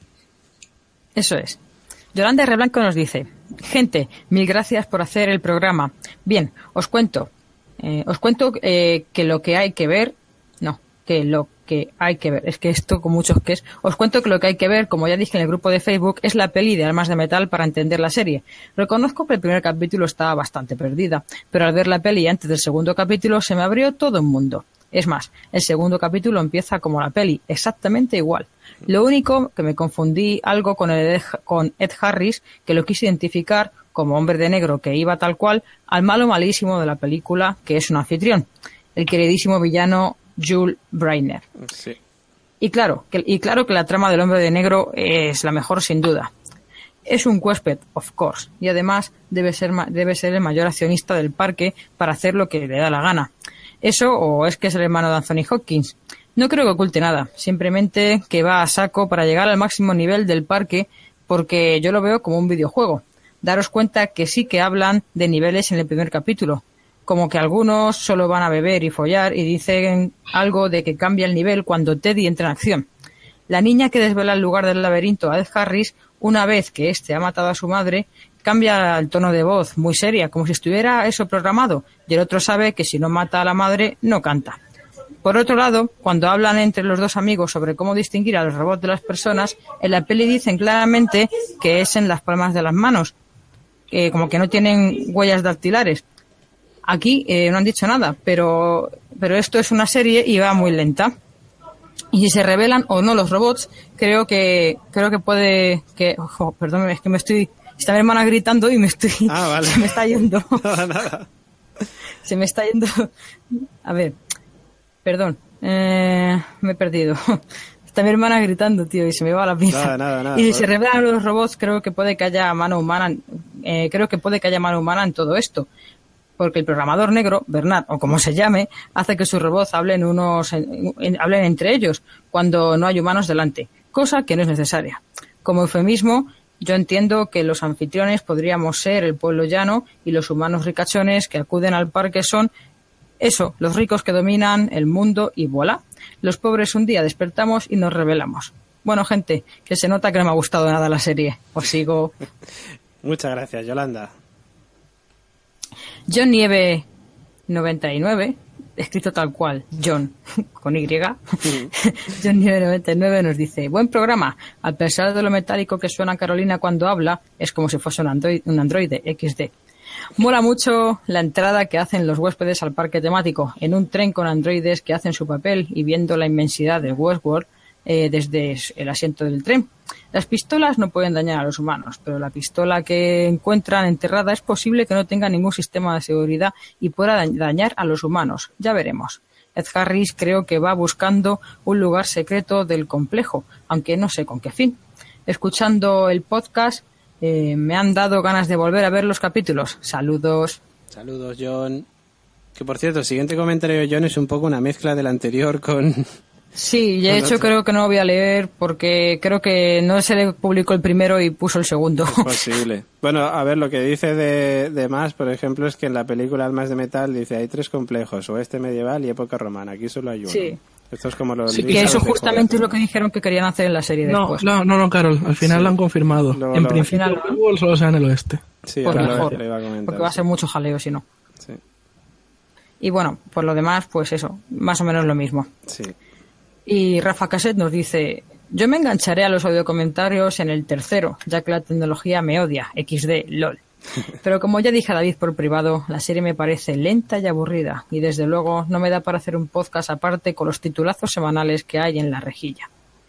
[SPEAKER 3] Eso es. Yolanda R. Blanco nos dice: gente, mil gracias por hacer el programa. Bien, os cuento. Eh, os cuento eh, que lo que hay que ver... No, que lo que hay que ver... Es que esto con muchos que es... Os cuento que lo que hay que ver, como ya dije en el grupo de Facebook, es la peli de Almas de Metal para entender la serie. Reconozco que el primer capítulo estaba bastante perdida, pero al ver la peli antes del segundo capítulo se me abrió todo un mundo. Es más, el segundo capítulo empieza como la peli, exactamente igual. Lo único que me confundí algo con, el Ed, con Ed Harris, que lo quise identificar como hombre de negro que iba tal cual al malo malísimo de la película, que es un anfitrión, el queridísimo villano Jules Brynner.
[SPEAKER 1] Sí.
[SPEAKER 3] Y claro, que, y claro que la trama del hombre de negro es la mejor sin duda. Es un huésped, of course, y además debe ser, ma- debe ser el mayor accionista del parque para hacer lo que le da la gana. Eso o es que es el hermano de Anthony Hopkins. No creo que oculte nada, simplemente que va a saco para llegar al máximo nivel del parque porque yo lo veo como un videojuego. Daros cuenta que sí que hablan de niveles en el primer capítulo, como que algunos solo van a beber y follar y dicen algo de que cambia el nivel cuando Teddy entra en acción. La niña que desvela el lugar del laberinto a Ed Harris, una vez que éste ha matado a su madre, cambia el tono de voz, muy seria, como si estuviera eso programado, y el otro sabe que si no mata a la madre, no canta. Por otro lado, cuando hablan entre los dos amigos sobre cómo distinguir a los robots de las personas, en la peli dicen claramente que es en las palmas de las manos, eh, como que no tienen huellas dactilares. Aquí eh, no han dicho nada, pero, pero esto es una serie y va muy lenta. Y si se revelan o no los robots, creo que creo que puede que ojo, perdón, es que me estoy está mi hermana gritando y me estoy
[SPEAKER 1] Ah, vale.
[SPEAKER 3] se me está yendo.
[SPEAKER 1] Nada, nada.
[SPEAKER 3] Se me está yendo. A ver. Perdón. Eh, me he perdido. Está mi hermana gritando, tío, y se me va la pinza.
[SPEAKER 1] Nada, nada, nada.
[SPEAKER 3] Y si se revelan los robots, creo que puede que haya mano humana, eh, creo que puede que haya mano humana en todo esto. Porque el programador negro, Bernard, o como se llame, hace que sus robots hablen unos, en- en- hablen entre ellos cuando no hay humanos delante, cosa que no es necesaria. Como eufemismo, yo entiendo que los anfitriones podríamos ser el pueblo llano y los humanos ricachones que acuden al parque son eso, los ricos que dominan el mundo y voilà. Los pobres un día despertamos y nos rebelamos. Bueno, gente, que se nota que no me ha gustado nada la serie. Os sigo.
[SPEAKER 1] Muchas gracias, Yolanda.
[SPEAKER 3] John Nieve noventa y nueve, escrito tal cual, John, con Y. John Nieve noventa y nueve nos dice: buen programa. A pesar de lo metálico que suena Carolina cuando habla, es como si fuese un, android, un androide equis de. Mola mucho la entrada que hacen los huéspedes al parque temático, en un tren con androides que hacen su papel y viendo la inmensidad de Westworld eh, desde el asiento del tren. Las pistolas no pueden dañar a los humanos, pero la pistola que encuentran enterrada es posible que no tenga ningún sistema de seguridad y pueda da- dañar a los humanos. Ya veremos. Ed Harris creo que va buscando un lugar secreto del complejo, aunque no sé con qué fin. Escuchando el podcast, eh, me han dado ganas de volver a ver los capítulos. Saludos.
[SPEAKER 1] Saludos, John. Que por cierto, el siguiente comentario de John es un poco una mezcla del anterior con...
[SPEAKER 3] Sí, de hecho creo que no lo voy a leer porque creo que no se le publicó el primero y puso el segundo.
[SPEAKER 1] Posible. Bueno, a ver, lo que dice de, de más, por ejemplo, es que en la película Almas de Metal dice hay tres complejos, oeste medieval y época romana. Aquí solo hay uno.
[SPEAKER 3] Sí.
[SPEAKER 1] Esto es como los
[SPEAKER 4] Sí,
[SPEAKER 3] Que
[SPEAKER 1] listados
[SPEAKER 3] eso
[SPEAKER 1] de
[SPEAKER 3] justamente es
[SPEAKER 1] juegos.
[SPEAKER 3] lo que dijeron que querían hacer en la serie
[SPEAKER 4] No,
[SPEAKER 3] después.
[SPEAKER 4] no, no, no, Carol, al final
[SPEAKER 1] Sí.
[SPEAKER 4] lo han confirmado.
[SPEAKER 1] Luego
[SPEAKER 4] en
[SPEAKER 1] lo-
[SPEAKER 4] principio,
[SPEAKER 3] Al
[SPEAKER 4] el
[SPEAKER 3] final,
[SPEAKER 4] fútbol solo sea en el oeste.
[SPEAKER 1] Sí,
[SPEAKER 3] Pues
[SPEAKER 1] ahora lo-
[SPEAKER 3] mejor,
[SPEAKER 1] lo iba a comentar,
[SPEAKER 3] porque va a
[SPEAKER 1] sí.
[SPEAKER 3] ser mucho jaleo si no.
[SPEAKER 1] Sí,
[SPEAKER 3] Y bueno, por lo demás, pues eso, más o menos lo mismo.
[SPEAKER 1] sí.
[SPEAKER 3] Y Rafa Cassette nos dice: yo me engancharé a los audiocomentarios en el tercero, ya que la tecnología me odia, equis de, lol. Pero como ya dije a David por privado, la serie me parece lenta y aburrida, y desde luego no me da para hacer un podcast aparte con los titulazos semanales que hay en la rejilla.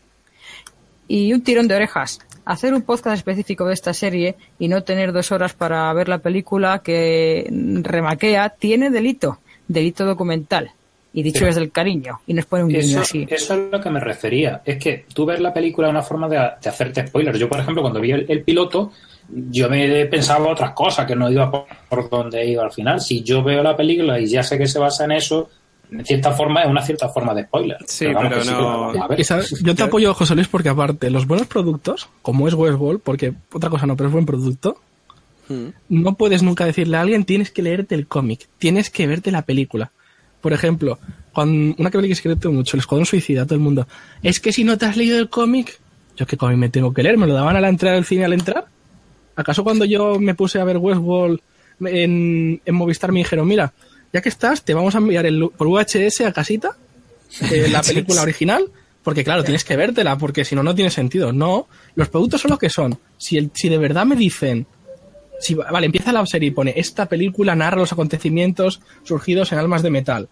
[SPEAKER 3] Y un tirón de orejas: hacer un podcast específico de esta serie y no tener dos horas para ver la película que remaquea tiene delito, delito documental. Y dicho
[SPEAKER 6] Pero-
[SPEAKER 3] desde el cariño, y nos pone un guiño
[SPEAKER 6] Eso,
[SPEAKER 3] así.
[SPEAKER 6] eso es lo que me refería. Es que tú ves la película de una forma de, de hacerte spoilers. Yo, por ejemplo, cuando vi el, el piloto, yo me pensaba otras cosas, que no iba por, por donde iba al final. Si yo veo la película y ya sé que se basa en eso, en cierta forma es una cierta forma de spoiler.
[SPEAKER 1] Sí,
[SPEAKER 6] vamos,
[SPEAKER 1] pero
[SPEAKER 6] que sí que
[SPEAKER 1] no-
[SPEAKER 6] lo vamos a ver.
[SPEAKER 4] Y sabes, yo te apoyo, José Luis, porque aparte, los buenos productos, como es Westworld, porque otra cosa no, pero es buen producto,
[SPEAKER 1] Mm.
[SPEAKER 4] no puedes nunca decirle a alguien tienes que leerte el cómic, tienes que verte la película. Por ejemplo, cuando una que me escrito mucho, el Escuadrón Suicida, todo el mundo, es que si no te has leído el cómic, yo qué cómic me tengo que leer, me lo daban a la entrada del cine al entrar. ¿Acaso cuando yo me puse a ver Westworld en, en Movistar me dijeron, mira, ya que estás, te vamos a enviar el, por V H S a casita eh, la película original? Porque claro, tienes que vértela, porque si no, no tiene sentido. No, los productos son lo que son. Si, el, si de verdad me dicen, si vale, empieza la serie y pone, esta película narra los acontecimientos surgidos en Almas de Metal,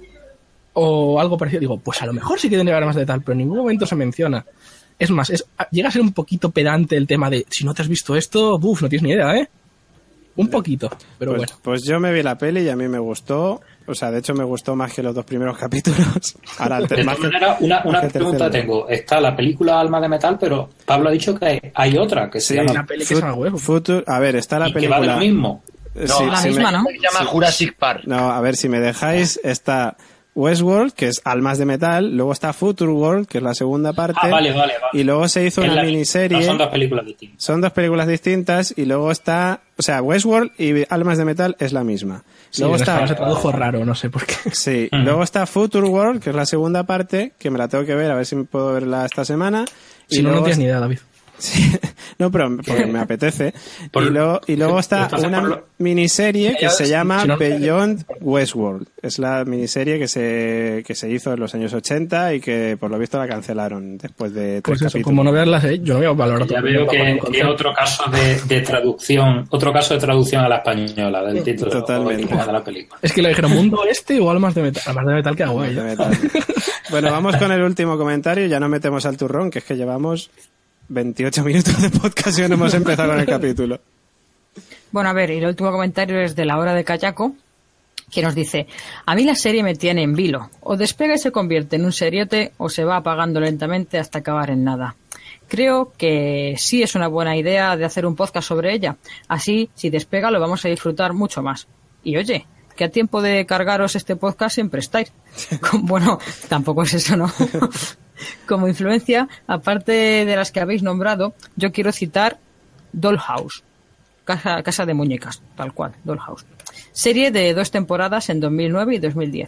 [SPEAKER 4] o algo parecido, digo, pues a lo mejor sí que tendría Almas de Metal, pero en ningún momento se menciona. Es más, es, llega a ser un poquito pedante el tema de, si no te has visto esto, buf, no tienes ni idea, ¿eh? Un poquito, pero
[SPEAKER 1] pues,
[SPEAKER 4] bueno.
[SPEAKER 1] pues yo me vi la peli y a mí me gustó. O sea, de hecho me gustó más que los dos primeros capítulos. Ahora, el
[SPEAKER 6] De
[SPEAKER 1] tema
[SPEAKER 6] todas maneras, una, una
[SPEAKER 1] más que el
[SPEAKER 6] pregunta
[SPEAKER 1] tercero.
[SPEAKER 6] tengo. Está la película Alma de Metal, pero Pablo ha dicho que hay, hay otra que se
[SPEAKER 1] Sí,
[SPEAKER 6] llama...
[SPEAKER 4] una peli que se llama Huevo.
[SPEAKER 1] Future- a ver, está la
[SPEAKER 6] y que va
[SPEAKER 1] película.
[SPEAKER 6] del mismo.
[SPEAKER 1] Eh,
[SPEAKER 5] No,
[SPEAKER 1] sí,
[SPEAKER 3] la
[SPEAKER 1] si
[SPEAKER 3] misma,
[SPEAKER 1] me-
[SPEAKER 3] ¿no?
[SPEAKER 5] Se llama Jurassic Park.
[SPEAKER 1] No, a ver, si me dejáis, está Westworld, que es Almas de Metal, luego está Future World, que es la segunda parte,
[SPEAKER 6] Ah, vale, vale, vale.
[SPEAKER 1] y luego se hizo
[SPEAKER 6] Es
[SPEAKER 1] una
[SPEAKER 6] la-
[SPEAKER 1] miniserie.
[SPEAKER 6] no son dos películas distintas.
[SPEAKER 1] Son dos películas distintas y luego está, o sea, Westworld y Almas de Metal es la misma.
[SPEAKER 4] Sí,
[SPEAKER 1] luego
[SPEAKER 4] en
[SPEAKER 1] está,
[SPEAKER 4] español se tradujo raro, no sé por qué.
[SPEAKER 1] sí,
[SPEAKER 6] Ujú.
[SPEAKER 1] luego está Future World, que es la segunda parte, que me la tengo que ver, a ver si puedo verla esta semana. Y
[SPEAKER 4] Si no, no
[SPEAKER 1] luego
[SPEAKER 4] tienes ni idea, David.
[SPEAKER 1] Sí, no, pero porque me apetece.
[SPEAKER 6] Por-
[SPEAKER 1] y, luego, y luego está
[SPEAKER 6] Entonces,
[SPEAKER 1] una
[SPEAKER 6] por lo-
[SPEAKER 1] miniserie que
[SPEAKER 5] Ya,
[SPEAKER 1] se
[SPEAKER 5] si-
[SPEAKER 1] llama
[SPEAKER 4] si no-
[SPEAKER 1] Beyond Westworld. Es la miniserie que se, que se hizo en los años ochenta y que por lo visto la cancelaron después de tres
[SPEAKER 4] Pues eso,
[SPEAKER 1] capítulos.
[SPEAKER 4] como no veas la serie, yo no voy a valorar
[SPEAKER 6] Ya
[SPEAKER 4] todo.
[SPEAKER 6] veo
[SPEAKER 4] Para
[SPEAKER 6] que,
[SPEAKER 4] un
[SPEAKER 6] que
[SPEAKER 4] concepto.
[SPEAKER 6] otro caso de, de traducción, otro caso de traducción a la española del título
[SPEAKER 1] Totalmente.
[SPEAKER 6] original de la película.
[SPEAKER 4] Es que le dijeron mundo este o Almas de Metal. Almas de Metal, que guay.
[SPEAKER 1] De metal. Bueno, vamos con el último comentario. Ya nos metemos al turrón, que es que llevamos veintiocho minutos de podcast y no hemos empezado con el capítulo.
[SPEAKER 3] Bueno, a ver, y el último comentario es de la hora de Kayako, que nos dice, a mí la serie me tiene en vilo. O despega y se convierte en un seriote o se va apagando lentamente hasta acabar en nada. Creo que sí es una buena idea de hacer un podcast sobre ella. Así, si despega, lo vamos a disfrutar mucho más. Y oye, que a tiempo de cargaros este podcast siempre estáis. Con- Bueno, tampoco es eso, ¿no? Como influencia, aparte de las que habéis nombrado, yo quiero citar Dollhouse. Casa, casa de muñecas, tal cual, Dollhouse. Serie de dos temporadas en dos mil nueve y dos mil diez.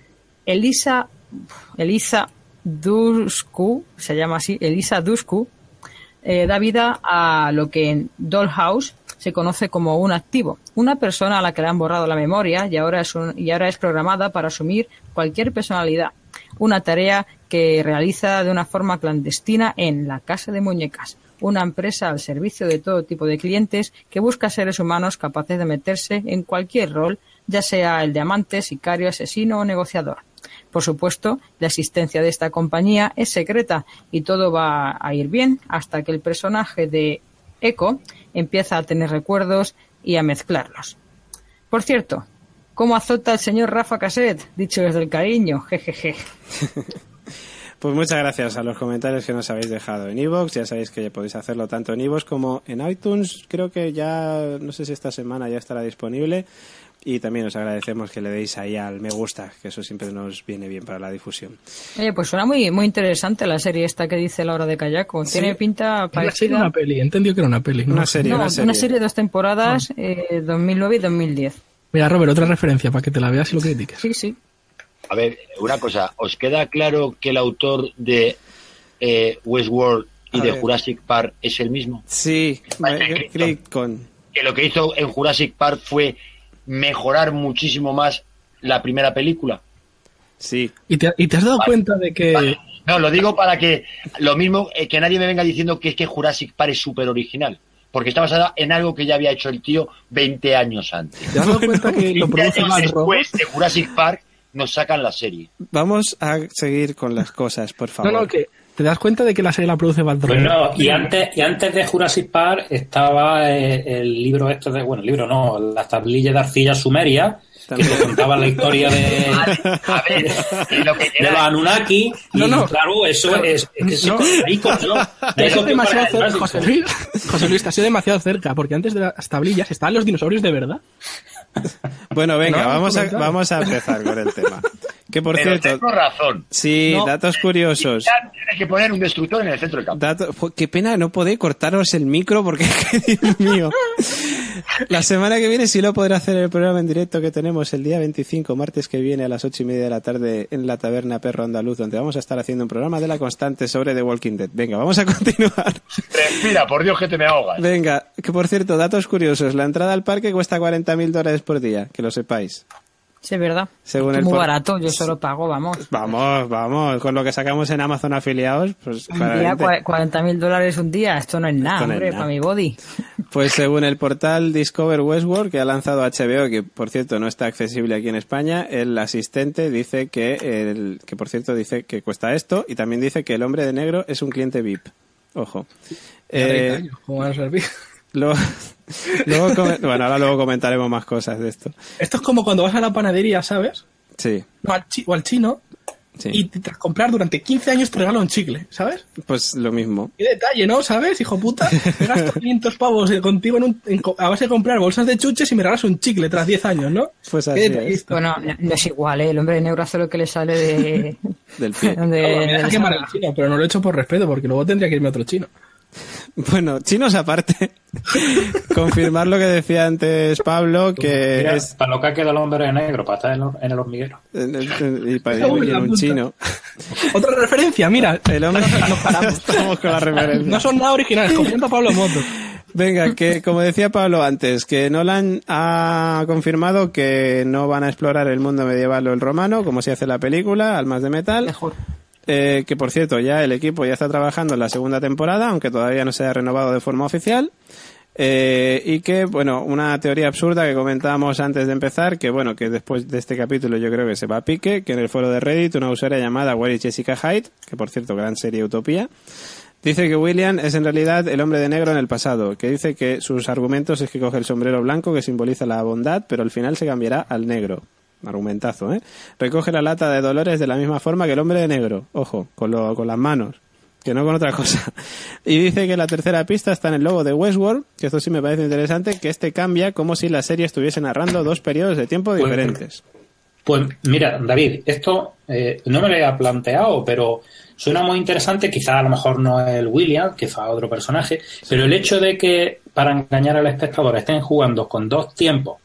[SPEAKER 3] Elisa, Elisa Dushku, se llama así, Elisa Dushku, eh, da vida a lo que en Dollhouse se conoce como un activo, una persona a la que le han borrado la memoria y ahora es, un- y ahora es programada para asumir cualquier personalidad, una tarea que realiza de una forma clandestina en la Casa de Muñecas, una empresa al servicio de todo tipo de clientes que busca seres humanos capaces de meterse en cualquier rol, ya sea el de amante, sicario, asesino o negociador. Por supuesto, la existencia de esta compañía es secreta y todo va a ir bien hasta que el personaje de Echo empieza a tener recuerdos y a mezclarlos. Por cierto, ¿cómo azota el señor Rafa Cassette? Dicho desde el cariño, jejeje.
[SPEAKER 1] Pues muchas gracias a los comentarios que nos habéis dejado en iVoox. Ya sabéis que podéis hacerlo tanto en iVoox como en iTunes. Creo que ya, no sé si esta semana ya estará disponible. Y también os agradecemos que le deis ahí al me gusta, que eso siempre nos viene bien para la difusión.
[SPEAKER 3] Oye, pues suena muy muy interesante la serie esta que dice la hora de Kayako. Tiene pinta
[SPEAKER 4] ¿Una serie o
[SPEAKER 3] parecida.
[SPEAKER 4] una peli? He entendido que era una peli. ¿no?
[SPEAKER 1] Una serie,
[SPEAKER 3] No,
[SPEAKER 1] una serie.
[SPEAKER 3] de dos temporadas, eh, dos mil nueve y dos mil diez.
[SPEAKER 4] Mira, Robert, otra referencia para que te la veas y lo critiques.
[SPEAKER 3] Sí, sí.
[SPEAKER 5] A ver, una cosa, ¿os queda claro que el autor de eh, Westworld y
[SPEAKER 1] A
[SPEAKER 5] de
[SPEAKER 1] ver.
[SPEAKER 5] Jurassic Park es el mismo?
[SPEAKER 1] Sí,
[SPEAKER 5] Vale,
[SPEAKER 1] Crichton.
[SPEAKER 5] Que lo que hizo en Jurassic Park fue mejorar muchísimo más la primera película.
[SPEAKER 1] Sí.
[SPEAKER 4] ¿Y te, y te has dado
[SPEAKER 5] Vale.
[SPEAKER 4] cuenta de que...
[SPEAKER 5] Vale. No, lo digo para que lo mismo, eh, que nadie me venga diciendo que es que Jurassic Park es súper original. Porque está basada en algo que ya había hecho el tío veinte años antes.
[SPEAKER 4] ¿Te has dado cuenta que lo
[SPEAKER 5] veinte
[SPEAKER 4] produce
[SPEAKER 5] años
[SPEAKER 4] Bad Robot?
[SPEAKER 5] después de Jurassic Park nos sacan la serie.
[SPEAKER 1] Vamos a seguir con las cosas, por favor.
[SPEAKER 4] No, no, que te das cuenta de que la serie la produce Bad Robot.
[SPEAKER 6] Bueno, y antes, y antes de Jurassic Park estaba eh, el libro este de, bueno, el libro no, las tablillas de arcilla sumeria,
[SPEAKER 1] También.
[SPEAKER 6] que te contaban la historia de,
[SPEAKER 5] A ver, y lo que
[SPEAKER 6] de
[SPEAKER 5] queda-
[SPEAKER 6] los Anunnaki, y
[SPEAKER 4] No, no.
[SPEAKER 6] claro, eso es, es que se-
[SPEAKER 4] No.
[SPEAKER 6] ahí cogió, de ahí
[SPEAKER 4] Te has ido
[SPEAKER 6] cogió
[SPEAKER 4] demasiado
[SPEAKER 6] para el
[SPEAKER 4] cerca,
[SPEAKER 6] básico.
[SPEAKER 4] José Luis. José Luis, te has ido demasiado cerca, porque antes de las tablillas estaban los dinosaurios de verdad.
[SPEAKER 1] Bueno, venga,
[SPEAKER 4] No,
[SPEAKER 1] vamos, a,
[SPEAKER 4] comentario.
[SPEAKER 1] vamos a empezar con el tema. ¿Qué Que por
[SPEAKER 5] Pero
[SPEAKER 1] cierto,
[SPEAKER 5] tengo razón.
[SPEAKER 1] sí,
[SPEAKER 4] No.
[SPEAKER 1] datos curiosos.
[SPEAKER 5] Ya tienes que poner un destructor en el centro del campo.
[SPEAKER 1] Dato- jo, qué pena no poder cortaros el micro porque, Dios mío. La semana que viene sí lo podré hacer el programa en directo que tenemos el día veinticinco, martes que viene a las ocho y media de la tarde en la taberna Perro Andaluz, donde vamos a estar haciendo un programa de La Constante sobre The Walking Dead. Venga, vamos a continuar.
[SPEAKER 5] Respira, por Dios que te me ahogas.
[SPEAKER 1] Venga, que por cierto, datos curiosos. La entrada al parque cuesta cuarenta mil dólares por día, que lo sepáis.
[SPEAKER 3] Sí, es verdad.
[SPEAKER 1] Según
[SPEAKER 3] Es
[SPEAKER 1] el
[SPEAKER 3] muy
[SPEAKER 1] por-
[SPEAKER 3] barato, yo solo pago, vamos.
[SPEAKER 1] Vamos, vamos, con lo que sacamos en Amazon afiliados, pues
[SPEAKER 3] Un día,
[SPEAKER 1] claramente.
[SPEAKER 3] cua- cuarenta mil dólares un día, esto no es nada,
[SPEAKER 1] Esto no es
[SPEAKER 3] hombre,
[SPEAKER 1] nada.
[SPEAKER 3] para mi body.
[SPEAKER 1] Pues según el portal Discover Westworld, que ha lanzado H B O, que por cierto no está accesible aquí en España, el asistente dice que, el, que por cierto dice que cuesta esto, y también dice que el hombre de negro es un cliente V I P. Ojo.
[SPEAKER 4] treinta
[SPEAKER 1] Eh,
[SPEAKER 4] años, ¿cómo van a servir?
[SPEAKER 1] luego, luego come- bueno, ahora luego comentaremos más cosas de esto.
[SPEAKER 4] Esto es como cuando vas a la panadería, ¿sabes?
[SPEAKER 1] Sí,
[SPEAKER 4] O al, chi- o al chino,
[SPEAKER 1] sí.
[SPEAKER 4] y te- tras comprar durante quince años te regalan un chicle, ¿sabes?
[SPEAKER 1] Pues lo mismo.
[SPEAKER 4] Qué detalle, ¿no? ¿Sabes, hijo puta? Me gasto quinientos pavos eh, contigo en un, en co- a base de comprar bolsas de chuches y me regalas un chicle tras diez años, ¿no?
[SPEAKER 1] Pues
[SPEAKER 4] Qué
[SPEAKER 1] así es.
[SPEAKER 4] detallista.
[SPEAKER 3] Bueno, no, no es igual, ¿eh? El hombre de negro hace lo que le sale de...
[SPEAKER 1] Del pie.
[SPEAKER 3] de-
[SPEAKER 4] Claro, me deja
[SPEAKER 3] del-
[SPEAKER 4] quemar el chino, pero no lo he hecho por respeto, porque luego tendría que irme a otro chino.
[SPEAKER 1] Bueno, chinos aparte, confirmar lo que decía antes Pablo, que
[SPEAKER 6] Mira,
[SPEAKER 1] es...
[SPEAKER 6] para lo que ha quedado el hombre de negro, para estar en, los- en el hormiguero.
[SPEAKER 1] Y para
[SPEAKER 4] Cago en
[SPEAKER 1] ir
[SPEAKER 4] la
[SPEAKER 1] un
[SPEAKER 4] puta.
[SPEAKER 1] chino.
[SPEAKER 4] Otra referencia, mira.
[SPEAKER 1] El hombre...
[SPEAKER 4] Nos paramos.
[SPEAKER 1] Estamos con la referencia.
[SPEAKER 4] No son nada originales, copiando a Pablo Moto.
[SPEAKER 1] Venga, que como decía Pablo antes, que Nolan ha confirmado que no van a explorar el mundo medieval o el romano, como se hace en la película, Almas de Metal.
[SPEAKER 3] Mejor.
[SPEAKER 1] Eh, que por cierto, ya el equipo ya está trabajando en la segunda temporada, aunque todavía no se haya renovado de forma oficial. Eh, y que, bueno, una teoría absurda que comentábamos antes de empezar, que bueno, que después de este capítulo yo creo que se va a pique, que en el foro de Reddit una usuaria llamada Where is Jessica Hyde, que por cierto, gran serie Utopía, dice que William es en realidad el hombre de negro en el pasado, que dice que sus argumentos es que coge el sombrero blanco que simboliza la bondad, pero al final se cambiará al negro. Argumentazo, ¿eh? Recoge la lata de Dolores de la misma forma que el hombre de negro, ojo, con, lo, con las manos, que no con otra cosa. Y dice que la tercera pista está en el logo de Westworld, que esto sí me parece interesante, que este cambia como si la serie estuviese narrando dos periodos de tiempo
[SPEAKER 6] Pues-
[SPEAKER 1] diferentes.
[SPEAKER 6] Pues mira, David, esto eh, no me lo había planteado, pero suena muy interesante. Quizá a lo mejor no es el William, quizá otro personaje, pero el hecho de que para engañar al espectador estén jugando con dos tiempos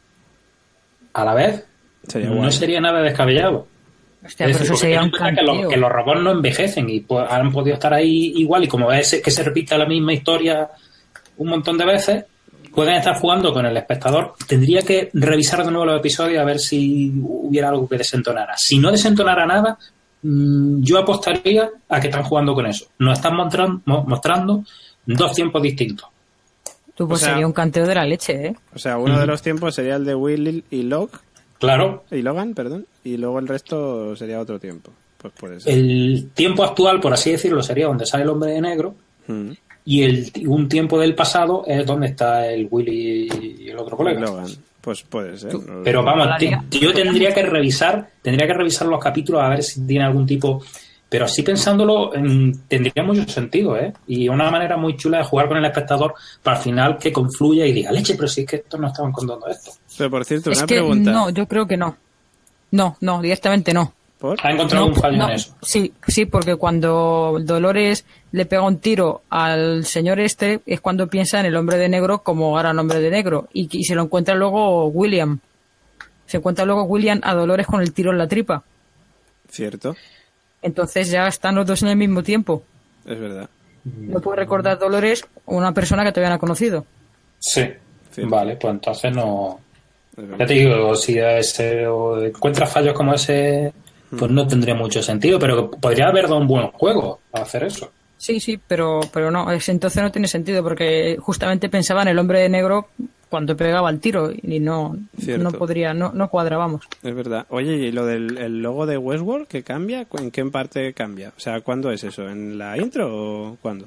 [SPEAKER 6] a la vez
[SPEAKER 1] Sería
[SPEAKER 6] no
[SPEAKER 1] guay.
[SPEAKER 6] sería nada descabellado.
[SPEAKER 3] Hostia,
[SPEAKER 6] Es
[SPEAKER 3] pero
[SPEAKER 6] decir,
[SPEAKER 3] eso sería un
[SPEAKER 6] porque ten en cuenta que,
[SPEAKER 3] canteo.
[SPEAKER 6] los, que los robots no envejecen y pues, han podido estar ahí igual, y como es que se repite la misma historia un montón de veces, pueden estar jugando con el espectador. Tendría que revisar de nuevo los episodios a ver si hubiera algo que desentonara. Si no desentonara nada, mmm, yo apostaría a que están jugando con eso. Nos están mostrando, mostrando dos tiempos distintos.
[SPEAKER 3] Tú, pues
[SPEAKER 1] O sea-
[SPEAKER 3] sería un canteo de la leche, ¿eh?
[SPEAKER 1] O sea, uno de los tiempos sería el de Will y Log,
[SPEAKER 6] Claro,
[SPEAKER 1] y Logan, perdón, y luego el resto sería otro tiempo. Pues puede ser.
[SPEAKER 6] el tiempo actual, por así decirlo, sería donde sale el hombre de negro,
[SPEAKER 1] Mm.
[SPEAKER 6] y el un tiempo del pasado es donde está el Willy y el otro colega.
[SPEAKER 1] Logan, pues puede ser. No lo
[SPEAKER 6] Pero
[SPEAKER 1] sé.
[SPEAKER 6] vamos,
[SPEAKER 3] Molaría.
[SPEAKER 6] ti- yo tendría que revisar, tendría que revisar los capítulos a ver si tiene algún tipo. Pero así pensándolo, mm, tendría mucho sentido, ¿eh? Y una manera muy chula de jugar con el espectador para al final que confluya y diga, leche, pero si es que estos no estaban contando esto.
[SPEAKER 1] Pero por cierto,
[SPEAKER 3] Es
[SPEAKER 1] una
[SPEAKER 3] que
[SPEAKER 1] pregunta.
[SPEAKER 3] no, yo creo que no. No, no, directamente no.
[SPEAKER 1] ¿Por?
[SPEAKER 6] Ha encontrado
[SPEAKER 3] No,
[SPEAKER 6] un fallo
[SPEAKER 3] no,
[SPEAKER 6] en eso.
[SPEAKER 3] Sí, sí, porque cuando Dolores le pega un tiro al señor este, es cuando piensa en el hombre de negro como gran hombre de negro. Y, y se lo encuentra luego William. Se encuentra luego William a Dolores con el tiro en la tripa.
[SPEAKER 1] Cierto,
[SPEAKER 3] Entonces ya están los dos en el mismo tiempo.
[SPEAKER 1] es verdad.
[SPEAKER 3] No puede recordar Dolores una persona que todavía no ha conocido.
[SPEAKER 6] Sí.
[SPEAKER 1] Sí.
[SPEAKER 6] Vale, pues entonces no.
[SPEAKER 1] Es
[SPEAKER 6] Ya
[SPEAKER 1] verdad.
[SPEAKER 6] te digo, si ese, o encuentras fallos como ese, pues no tendría mucho sentido, pero podría haber dado un buen juego para hacer eso.
[SPEAKER 3] Sí, sí, pero, pero no, es, entonces no tiene sentido porque justamente pensaba en el hombre de negro cuando pegaba el tiro y no,
[SPEAKER 1] Cierto.
[SPEAKER 3] no podría, no, no cuadrábamos.
[SPEAKER 1] Es verdad. Oye, ¿y lo del el logo de Westworld que cambia? ¿En qué parte cambia? O sea, ¿cuándo es eso? ¿En la intro o cuándo?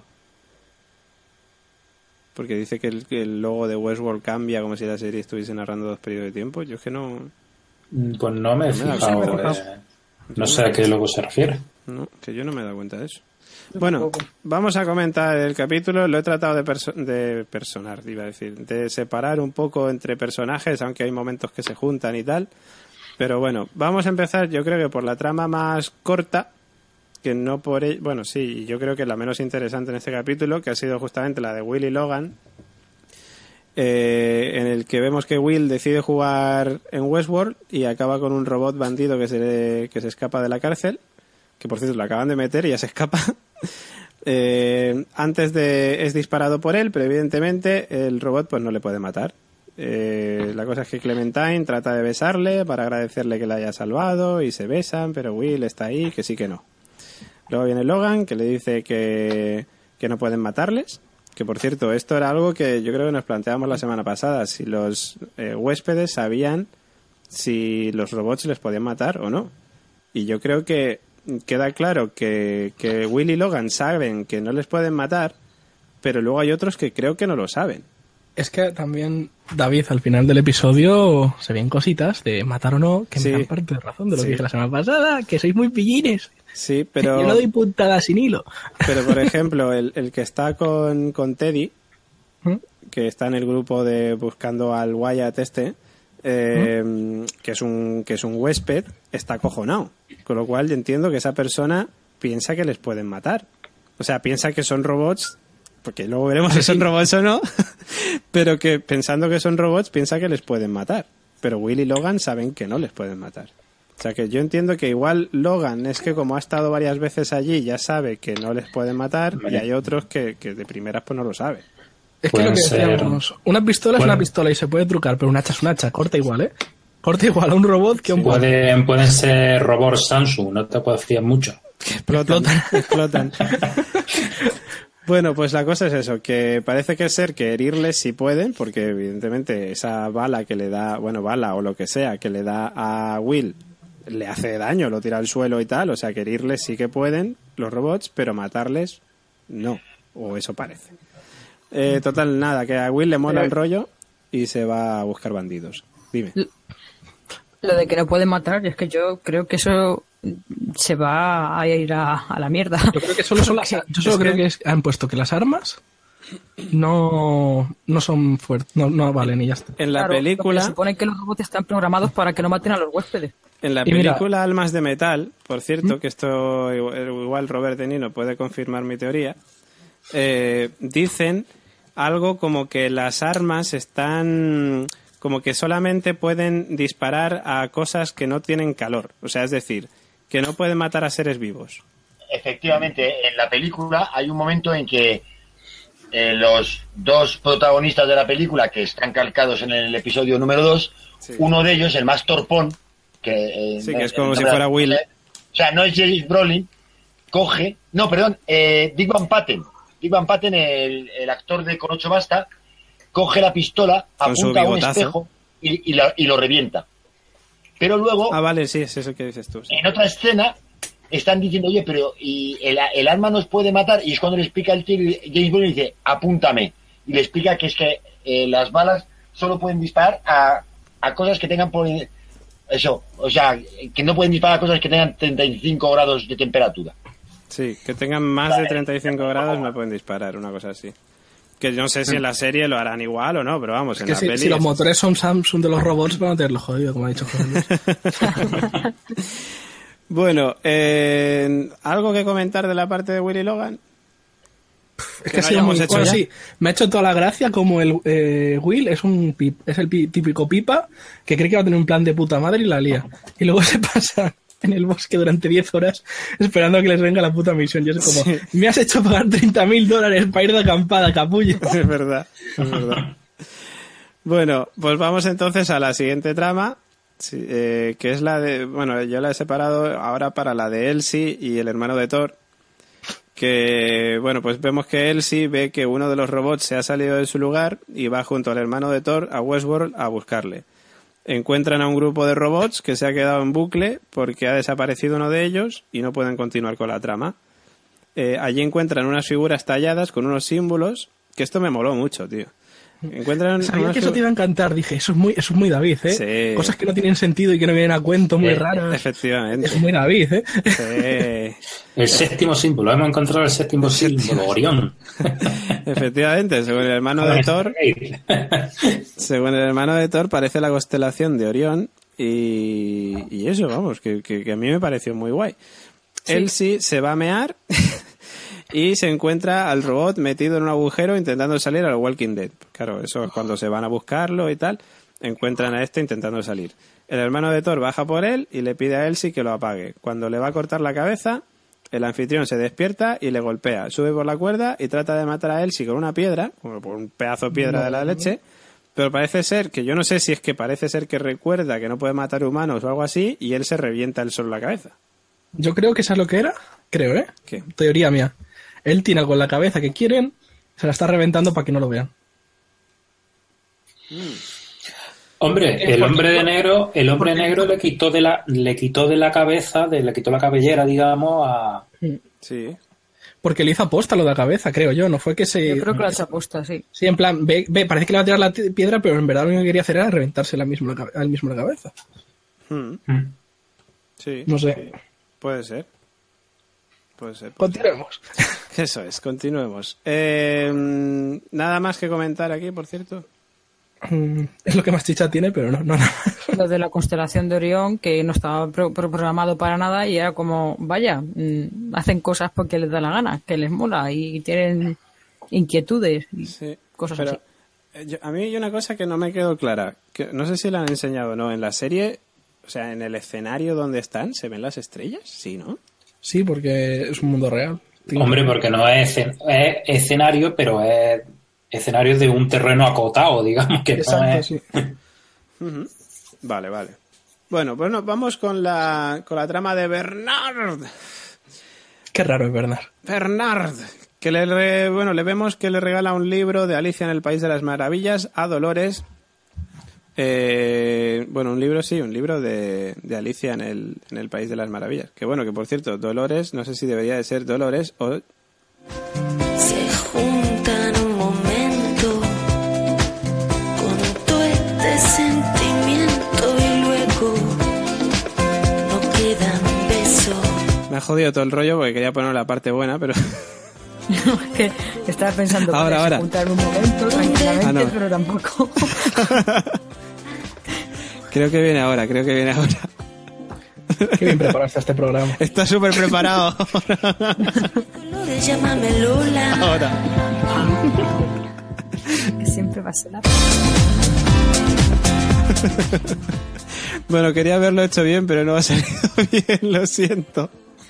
[SPEAKER 1] Porque dice que el, que el logo de Westworld cambia como si la serie estuviese narrando dos periodos de tiempo. Yo es que no...
[SPEAKER 6] Pues no me he
[SPEAKER 1] No me he
[SPEAKER 6] fijado.
[SPEAKER 1] dado cuenta.
[SPEAKER 6] eh, no sé a qué logo se refiere.
[SPEAKER 1] No, que yo no me he dado cuenta de eso. Bueno, vamos a comentar el capítulo. Lo he tratado de, perso- de personar, iba a decir, de separar un poco entre personajes, aunque hay momentos que se juntan y tal. Pero bueno, vamos a empezar yo creo que por la trama más corta, que no por... el- Bueno, sí, yo creo que la menos interesante en este capítulo, que ha sido justamente la de Will y Logan, eh, en el que vemos que Will decide jugar en Westworld y acaba con un robot bandido que se, que se escapa de la cárcel, que por cierto lo acaban de meter y ya se escapa. Eh, antes de es disparado por él, pero evidentemente el robot pues no le puede matar. Eh, la cosa es que Clementine trata de besarle para agradecerle que le haya salvado y se besan, pero Will está ahí, que sí que no. Luego viene Logan, que le dice que, que no pueden matarles, que por cierto esto era algo que yo creo que nos planteamos la semana pasada, si los eh, huéspedes sabían si los robots les podían matar o no. Y yo creo que queda claro que, que Will y Logan saben que no les pueden matar, pero luego hay otros que creo que no lo saben.
[SPEAKER 4] Es que también, David, al final del episodio se ven cositas de matar o no, que
[SPEAKER 1] Sí.
[SPEAKER 4] me dan parte de razón de lo
[SPEAKER 1] Sí.
[SPEAKER 4] que dije la semana pasada, que sois muy pillines.
[SPEAKER 1] Sí, pero,
[SPEAKER 4] Yo no doy puntadas sin hilo.
[SPEAKER 1] pero por ejemplo, el, el que está con, con Teddy,
[SPEAKER 4] ¿Mm?
[SPEAKER 1] que está en el grupo de buscando al Wyatt este, eh, que es un que es un huésped, está acojonado. Con lo cual yo entiendo que esa persona piensa que les pueden matar. O sea, piensa que son robots, porque luego veremos si son robots o no, pero que pensando que son robots piensa que les pueden matar. Pero Will y Logan saben que no les pueden matar. O sea que yo entiendo que igual Logan es que como ha estado varias veces allí ya sabe que no les pueden matar y hay otros que, que de primeras pues no lo saben.
[SPEAKER 4] Es que
[SPEAKER 6] Pueden
[SPEAKER 4] lo que
[SPEAKER 6] ser-
[SPEAKER 4] decíamos, una pistola es
[SPEAKER 6] Bueno.
[SPEAKER 4] una pistola y se puede trucar, pero un hacha es un hacha, corta igual, ¿eh? Corta igual a un robot que a un poder.
[SPEAKER 6] Pueden, pueden ser robots Samsung, no te puedo fiar mucho.
[SPEAKER 1] Explotan, explotan. Bueno, pues la cosa es eso, que parece que ser que herirles sí pueden, porque evidentemente esa bala que le da, bueno, bala o lo que sea, que le da a Will, le hace daño, lo tira al suelo y tal, o sea que herirles sí que pueden los robots, pero matarles no, o eso parece. Eh, total, nada, que a Will le mola el rollo y se va a buscar bandidos. Dime.
[SPEAKER 3] Lo de que no pueden matar, es que yo creo que eso se va a ir a, a la mierda.
[SPEAKER 4] Yo creo que solo son las, yo solo
[SPEAKER 1] es
[SPEAKER 4] creo
[SPEAKER 1] que-
[SPEAKER 4] que es- han puesto que las armas no, no son fuertes, no, no valen y ya está.
[SPEAKER 1] En la
[SPEAKER 3] Claro,
[SPEAKER 1] película...
[SPEAKER 3] porque se supone que los robots están programados para que no maten a los huéspedes.
[SPEAKER 1] En la
[SPEAKER 4] Y mira-
[SPEAKER 1] película Almas de Metal, por cierto, que esto igual igual Robert De Niro puede confirmar mi teoría, eh, dicen algo como que las armas están como que solamente pueden disparar a cosas que no tienen calor. O sea, es decir, que no pueden matar a seres vivos.
[SPEAKER 5] Efectivamente, en la película hay un momento en que eh, los dos protagonistas de la película, que están calcados en el episodio número dos,
[SPEAKER 1] Sí.
[SPEAKER 5] uno de ellos, el más torpón, que, eh,
[SPEAKER 1] Sí, que es
[SPEAKER 5] eh,
[SPEAKER 1] como
[SPEAKER 5] no
[SPEAKER 1] si
[SPEAKER 5] me-
[SPEAKER 1] fuera Will.
[SPEAKER 5] O sea, no es James Brolin, coge... No, perdón, eh, Dick Van Patten. Dick Van Patten, el, el actor de Con ocho basta, coge la pistola,
[SPEAKER 1] Con su
[SPEAKER 5] apunta a un
[SPEAKER 1] bigotazo.
[SPEAKER 5] espejo y, y, lo, y lo revienta. Pero luego,
[SPEAKER 1] Ah, vale, sí, es eso que dices tú. sí.
[SPEAKER 5] en otra escena, están diciendo, oye, pero y el, el arma nos puede matar, y es cuando le explica el tío, y James Bond dice, apúntame, y le explica que es que eh, las balas solo pueden disparar a, a cosas que tengan por eso, o sea, que no pueden disparar a cosas que tengan treinta y cinco grados de temperatura.
[SPEAKER 1] Sí, que tengan más de treinta y cinco grados no pueden disparar, una cosa así. Que no sé si en la serie lo harán igual o no, pero vamos, en
[SPEAKER 4] Que
[SPEAKER 1] la
[SPEAKER 4] si,
[SPEAKER 1] peli...
[SPEAKER 4] si los
[SPEAKER 1] es-
[SPEAKER 4] motores son Samsung de los robots, van a tenerlo jodido, como ha dicho José Luis.
[SPEAKER 1] Bueno, eh, ¿algo que comentar de la parte de Willy Logan?
[SPEAKER 4] Es
[SPEAKER 1] Que
[SPEAKER 4] que
[SPEAKER 1] no
[SPEAKER 4] ha sido
[SPEAKER 1] hayamos
[SPEAKER 4] muy...
[SPEAKER 1] hecho
[SPEAKER 4] Bueno,
[SPEAKER 1] ya.
[SPEAKER 4] sí, me ha hecho toda la gracia como el eh, Will es un pip- es el pi- típico pipa que cree que va a tener un plan de puta madre y la lía. Y luego se pasa en el bosque durante diez horas esperando a que les venga la puta misión. Y es como,
[SPEAKER 1] Sí.
[SPEAKER 4] me has hecho pagar treinta mil dólares para ir de acampada, capullo.
[SPEAKER 1] Es verdad, es verdad. Bueno, pues vamos entonces a la siguiente trama, sí, eh, que es la de... Bueno, yo la he separado ahora para la de Elsie y el hermano de Thor, que, bueno, pues vemos que Elsie ve que uno de los robots se ha salido de su lugar y va junto al hermano de Thor a Westworld a buscarle. Encuentran a un grupo de robots que se ha quedado en bucle porque ha desaparecido uno de ellos y no pueden continuar con la trama. Eh, allí encuentran unas figuras talladas con unos símbolos, que esto me moló mucho, tío. Encuentran
[SPEAKER 4] Sabía
[SPEAKER 1] unas
[SPEAKER 4] que eso
[SPEAKER 1] figu-
[SPEAKER 4] te iba a encantar. Dije, eso es muy, eso es muy David, ¿eh?
[SPEAKER 1] Sí.
[SPEAKER 4] Cosas que no tienen sentido y que no vienen a cuento, muy
[SPEAKER 5] Eh,
[SPEAKER 4] raras.
[SPEAKER 1] Efectivamente.
[SPEAKER 4] Es muy David, ¿eh?
[SPEAKER 1] Sí.
[SPEAKER 6] El séptimo símbolo, hemos encontrado el séptimo símbolo, Orión.
[SPEAKER 1] Efectivamente, según el hermano de Thor, según el hermano de Thor, parece la constelación de Orión y, y eso, vamos, que, que, que a mí me pareció muy guay.
[SPEAKER 3] Sí.
[SPEAKER 1] Elsie se va a mear y se encuentra al robot metido en un agujero intentando salir al Walking Dead. Claro, eso es cuando se van a buscarlo y tal, encuentran a este intentando salir. El hermano de Thor baja por él y le pide a Elsie que lo apague. Cuando le va a cortar la cabeza, el anfitrión se despierta y le golpea. Sube por la cuerda y trata de matar a Elsie con una piedra, como por un pedazo de piedra de la leche, pero parece ser que, yo no sé si es que parece ser que recuerda que no puede matar humanos o algo así, y él se revienta él solo la cabeza.
[SPEAKER 4] Yo creo que ¿sabes lo que era? Creo, ¿eh?
[SPEAKER 1] ¿Qué?
[SPEAKER 4] Teoría mía. Él tiene algo en la cabeza que quieren, se la está reventando para que no lo vean.
[SPEAKER 6] Hombre, el hombre de negro, el hombre negro le quitó de la, le quitó de la cabeza, de, le quitó la cabellera, digamos, a...
[SPEAKER 1] Sí.
[SPEAKER 4] Porque le hizo aposta lo de la cabeza, creo yo. No fue que se...
[SPEAKER 3] Yo creo que lo ha hecho aposta, sí.
[SPEAKER 4] Sí, en plan, ve, ve, parece que le va a tirar la t- piedra, pero en verdad lo único que quería hacer era reventarse la misma, la, al mismo la cabeza.
[SPEAKER 1] Hmm.
[SPEAKER 6] Mm.
[SPEAKER 1] Sí.
[SPEAKER 4] No sé.
[SPEAKER 1] Puede ser. Puede ser. Puede ser.
[SPEAKER 4] Continuemos.
[SPEAKER 1] Eso es, continuemos. Eh, nada más que comentar aquí, por cierto.
[SPEAKER 4] Mm, es lo que más chicha tiene, pero no, no, no.
[SPEAKER 3] Lo de la constelación de Orión, que no estaba pro- pro- programado para nada y era como, vaya, mm, hacen cosas porque les da la gana, que les mola y tienen inquietudes y
[SPEAKER 1] Sí,
[SPEAKER 3] cosas
[SPEAKER 1] pero
[SPEAKER 3] así.
[SPEAKER 1] eh, yo- a mí hay una cosa que no me quedó clara. Que no sé si la han enseñado o no. En la serie, o sea, en el escenario donde están, ¿se ven las estrellas? Sí, ¿no?
[SPEAKER 4] Sí, porque es un mundo real.
[SPEAKER 6] Hombre, porque no es, escen- es escenario, pero es escenario de un terreno acotado, digamos, que no
[SPEAKER 4] Exacto,
[SPEAKER 6] es...
[SPEAKER 4] sí.
[SPEAKER 1] Ujú. Vale, vale. Bueno, bueno, vamos con la, con la trama de Bernard.
[SPEAKER 4] Qué raro es Bernard.
[SPEAKER 1] Bernard, que le, re- bueno, le vemos que le regala un libro de Alicia en el País de las Maravillas a Dolores. Eh, bueno, un libro, sí, un libro de, de Alicia en el, en el País de las Maravillas. Que bueno, que por cierto, Dolores, no sé si debería de ser Dolores o...
[SPEAKER 7] Se juntan un momento con todo este sentimiento y luego no quedan besos.
[SPEAKER 1] Me ha jodido todo el rollo porque quería poner la parte buena, pero...
[SPEAKER 3] que estaba pensando que
[SPEAKER 1] Ahora,
[SPEAKER 3] se
[SPEAKER 1] ahora.
[SPEAKER 3] juntar un momento tranquilamente,
[SPEAKER 1] Ah, no.
[SPEAKER 3] pero tampoco.
[SPEAKER 1] creo que viene ahora, creo que viene ahora.
[SPEAKER 4] Qué bien preparaste este programa.
[SPEAKER 1] Está súper preparado.
[SPEAKER 7] Dolores, llámame Lola.
[SPEAKER 1] ahora.
[SPEAKER 3] que siempre va a ser la...
[SPEAKER 1] Bueno, quería haberlo hecho bien, pero no ha salido bien, lo siento.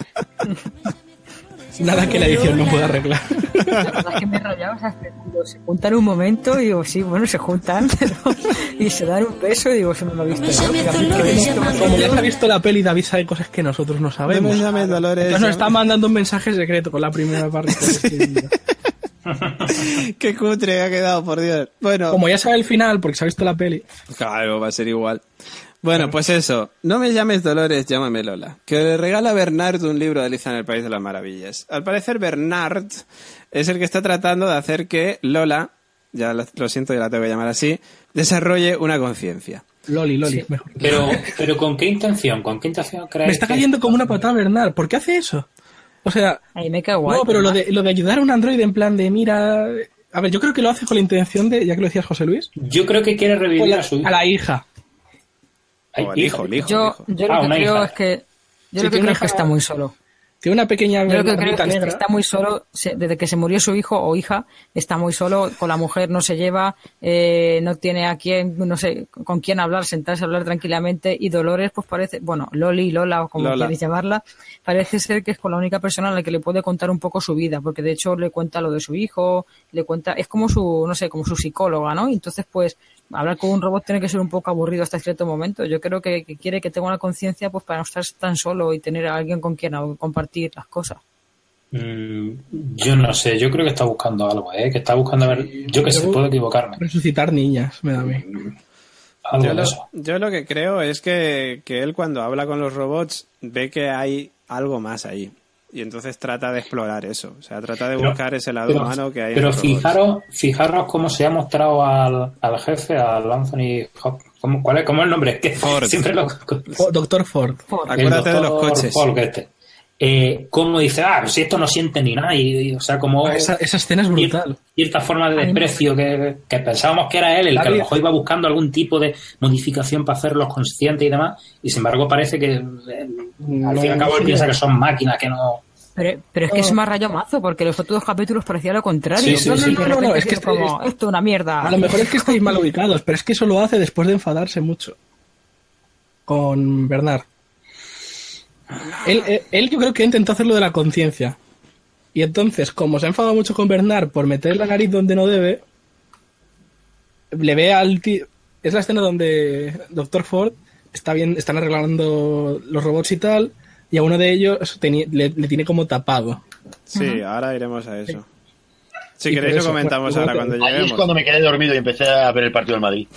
[SPEAKER 4] Nada que la edición no pueda arreglar.
[SPEAKER 3] La verdad es que me he rayado, o sea, que digo, se juntan un momento y digo, sí, bueno, se juntan, pero... y se dan un beso y digo, se me lo ha visto yo.
[SPEAKER 7] Llame
[SPEAKER 3] pero a mí
[SPEAKER 7] Dolores,
[SPEAKER 3] que me-
[SPEAKER 7] llámame
[SPEAKER 4] Como ya se ha
[SPEAKER 7] Lola.
[SPEAKER 4] visto la peli, David sabe cosas que nosotros no
[SPEAKER 1] No
[SPEAKER 4] sabemos.
[SPEAKER 1] me llames Dolores.
[SPEAKER 4] Entonces nos
[SPEAKER 1] llame-
[SPEAKER 4] está mandando un mensaje secreto con la primera parte.
[SPEAKER 1] Qué cutre ha quedado, por Dios. Bueno,
[SPEAKER 4] Como ya sabe el final, porque se ha visto la peli.
[SPEAKER 1] claro, va a ser igual. Bueno, pues eso. No me llames Dolores, llámame Lola. Que le regala a Bernard un libro de Alicia en el País de las Maravillas. Al parecer, Bernard es el que está tratando de hacer que Lola, ya lo lo siento, ya la tengo que llamar así, desarrolle una conciencia.
[SPEAKER 4] Loli, Loli, mejor.
[SPEAKER 6] Pero, pero ¿con qué intención? ¿Con qué intención crees
[SPEAKER 4] Me está
[SPEAKER 6] que-
[SPEAKER 4] cayendo como una patada Bernard. ¿Por qué hace eso? O sea,
[SPEAKER 3] Ahí me cae guay.
[SPEAKER 4] no, pero lo de, lo de ayudar a un androide en plan de mira... A ver, yo creo que lo hace con la intención de, ya que lo decías José Luis,
[SPEAKER 6] Yo creo que quiere
[SPEAKER 4] con
[SPEAKER 6] revivir
[SPEAKER 4] la-
[SPEAKER 6] a su
[SPEAKER 4] a la hija.
[SPEAKER 6] Ay,
[SPEAKER 1] O el hijo, el hijo.
[SPEAKER 3] Yo,
[SPEAKER 1] hijo.
[SPEAKER 3] yo
[SPEAKER 6] Ah,
[SPEAKER 3] lo que
[SPEAKER 6] una
[SPEAKER 3] creo
[SPEAKER 6] hija.
[SPEAKER 3] es que... Yo
[SPEAKER 4] Sí,
[SPEAKER 3] lo que
[SPEAKER 4] tiene
[SPEAKER 3] creo
[SPEAKER 4] una
[SPEAKER 3] es que
[SPEAKER 4] hija-
[SPEAKER 3] está muy solo.
[SPEAKER 4] Tiene una pequeña
[SPEAKER 3] Yo lo que creo
[SPEAKER 4] Bernardita
[SPEAKER 3] es que
[SPEAKER 4] negra.
[SPEAKER 3] está muy solo, se- desde que se murió su hijo o hija, está muy solo, con la mujer no se lleva, eh, no tiene a quién, no sé, con quién hablar, sentarse a hablar tranquilamente, y Dolores, pues parece, bueno, Loli, Lola, o como
[SPEAKER 1] Lola.
[SPEAKER 3] queréis llamarla, parece ser que es con la única persona a la que le puede contar un poco su vida, porque de hecho le cuenta lo de su hijo, le cuenta, es como su, no sé, como su psicóloga, ¿no? Y entonces, pues, hablar con un robot tiene que ser un poco aburrido hasta cierto momento. Yo creo que, que quiere que tenga una conciencia, pues, para no estar tan solo y tener a alguien con quien compartir las cosas.
[SPEAKER 6] Mm, yo no sé, yo creo que está buscando algo, ¿eh? Que está buscando a ver... Yo que sé,
[SPEAKER 4] Yo-
[SPEAKER 6] puedo equivocarme.
[SPEAKER 4] Resucitar niñas, me da a mí.
[SPEAKER 6] Algo
[SPEAKER 1] Yo
[SPEAKER 6] de
[SPEAKER 1] lo,
[SPEAKER 6] eso.
[SPEAKER 1] yo lo que creo es que, que él cuando habla con los robots ve que hay algo más ahí. Y entonces trata de explorar eso. O sea, trata de
[SPEAKER 6] Pero-
[SPEAKER 1] buscar ese lado
[SPEAKER 6] Pero,
[SPEAKER 1] humano que hay
[SPEAKER 6] pero
[SPEAKER 1] en los robots.
[SPEAKER 6] fijaros, fijaros cómo se ha mostrado al, al jefe, al Anthony Hop- ¿Cómo, ¿Cuál es? ¿Cómo es el nombre? Es que
[SPEAKER 1] Ford.
[SPEAKER 6] siempre lo...
[SPEAKER 4] Fo- Doctor Ford.
[SPEAKER 1] Acuérdate de los
[SPEAKER 6] doctor
[SPEAKER 1] coches.
[SPEAKER 6] Folk este. eh, cómo dice, ah, si esto no siente ni nada, y, y, o sea, como...
[SPEAKER 4] Esa, esa escena es brutal.
[SPEAKER 6] Cierta forma de desprecio que, que pensábamos que era él, el que a lo mejor iba buscando algún tipo de modificación para hacerlos conscientes y demás, y sin embargo parece que eh,
[SPEAKER 4] No,
[SPEAKER 6] al fin y al cabo él
[SPEAKER 4] sí.
[SPEAKER 6] piensa que son máquinas, que no...
[SPEAKER 3] Pero, pero es que es más rayo mazo, porque los otros capítulos parecía lo contrario.
[SPEAKER 6] Sí, sí,
[SPEAKER 3] no,
[SPEAKER 6] sí.
[SPEAKER 3] no, no,
[SPEAKER 4] No, no,
[SPEAKER 3] no,
[SPEAKER 4] es que
[SPEAKER 3] es como,
[SPEAKER 4] es-
[SPEAKER 3] esto es una mierda.
[SPEAKER 4] A lo mejor es que estáis mal ubicados, pero es que eso lo hace después de enfadarse mucho con Bernard. Él, él, él yo creo que intentó hacerlo de la conciencia. Y entonces, como se ha enfadado mucho con Bernard por meter la nariz donde no debe, le ve al tío... Es la escena donde doctor Ford está bien, están arreglando los robots y tal, y a uno de ellos teni- le, le tiene como tapado.
[SPEAKER 1] Sí, ahora iremos a eso. Si
[SPEAKER 4] Y
[SPEAKER 1] queréis
[SPEAKER 4] por
[SPEAKER 1] lo
[SPEAKER 4] eso,
[SPEAKER 1] comentamos
[SPEAKER 4] bueno,
[SPEAKER 1] ahora cuando
[SPEAKER 5] Ahí es
[SPEAKER 1] lleguemos.
[SPEAKER 5] cuando me quedé dormido y empecé a ver el partido del Madrid.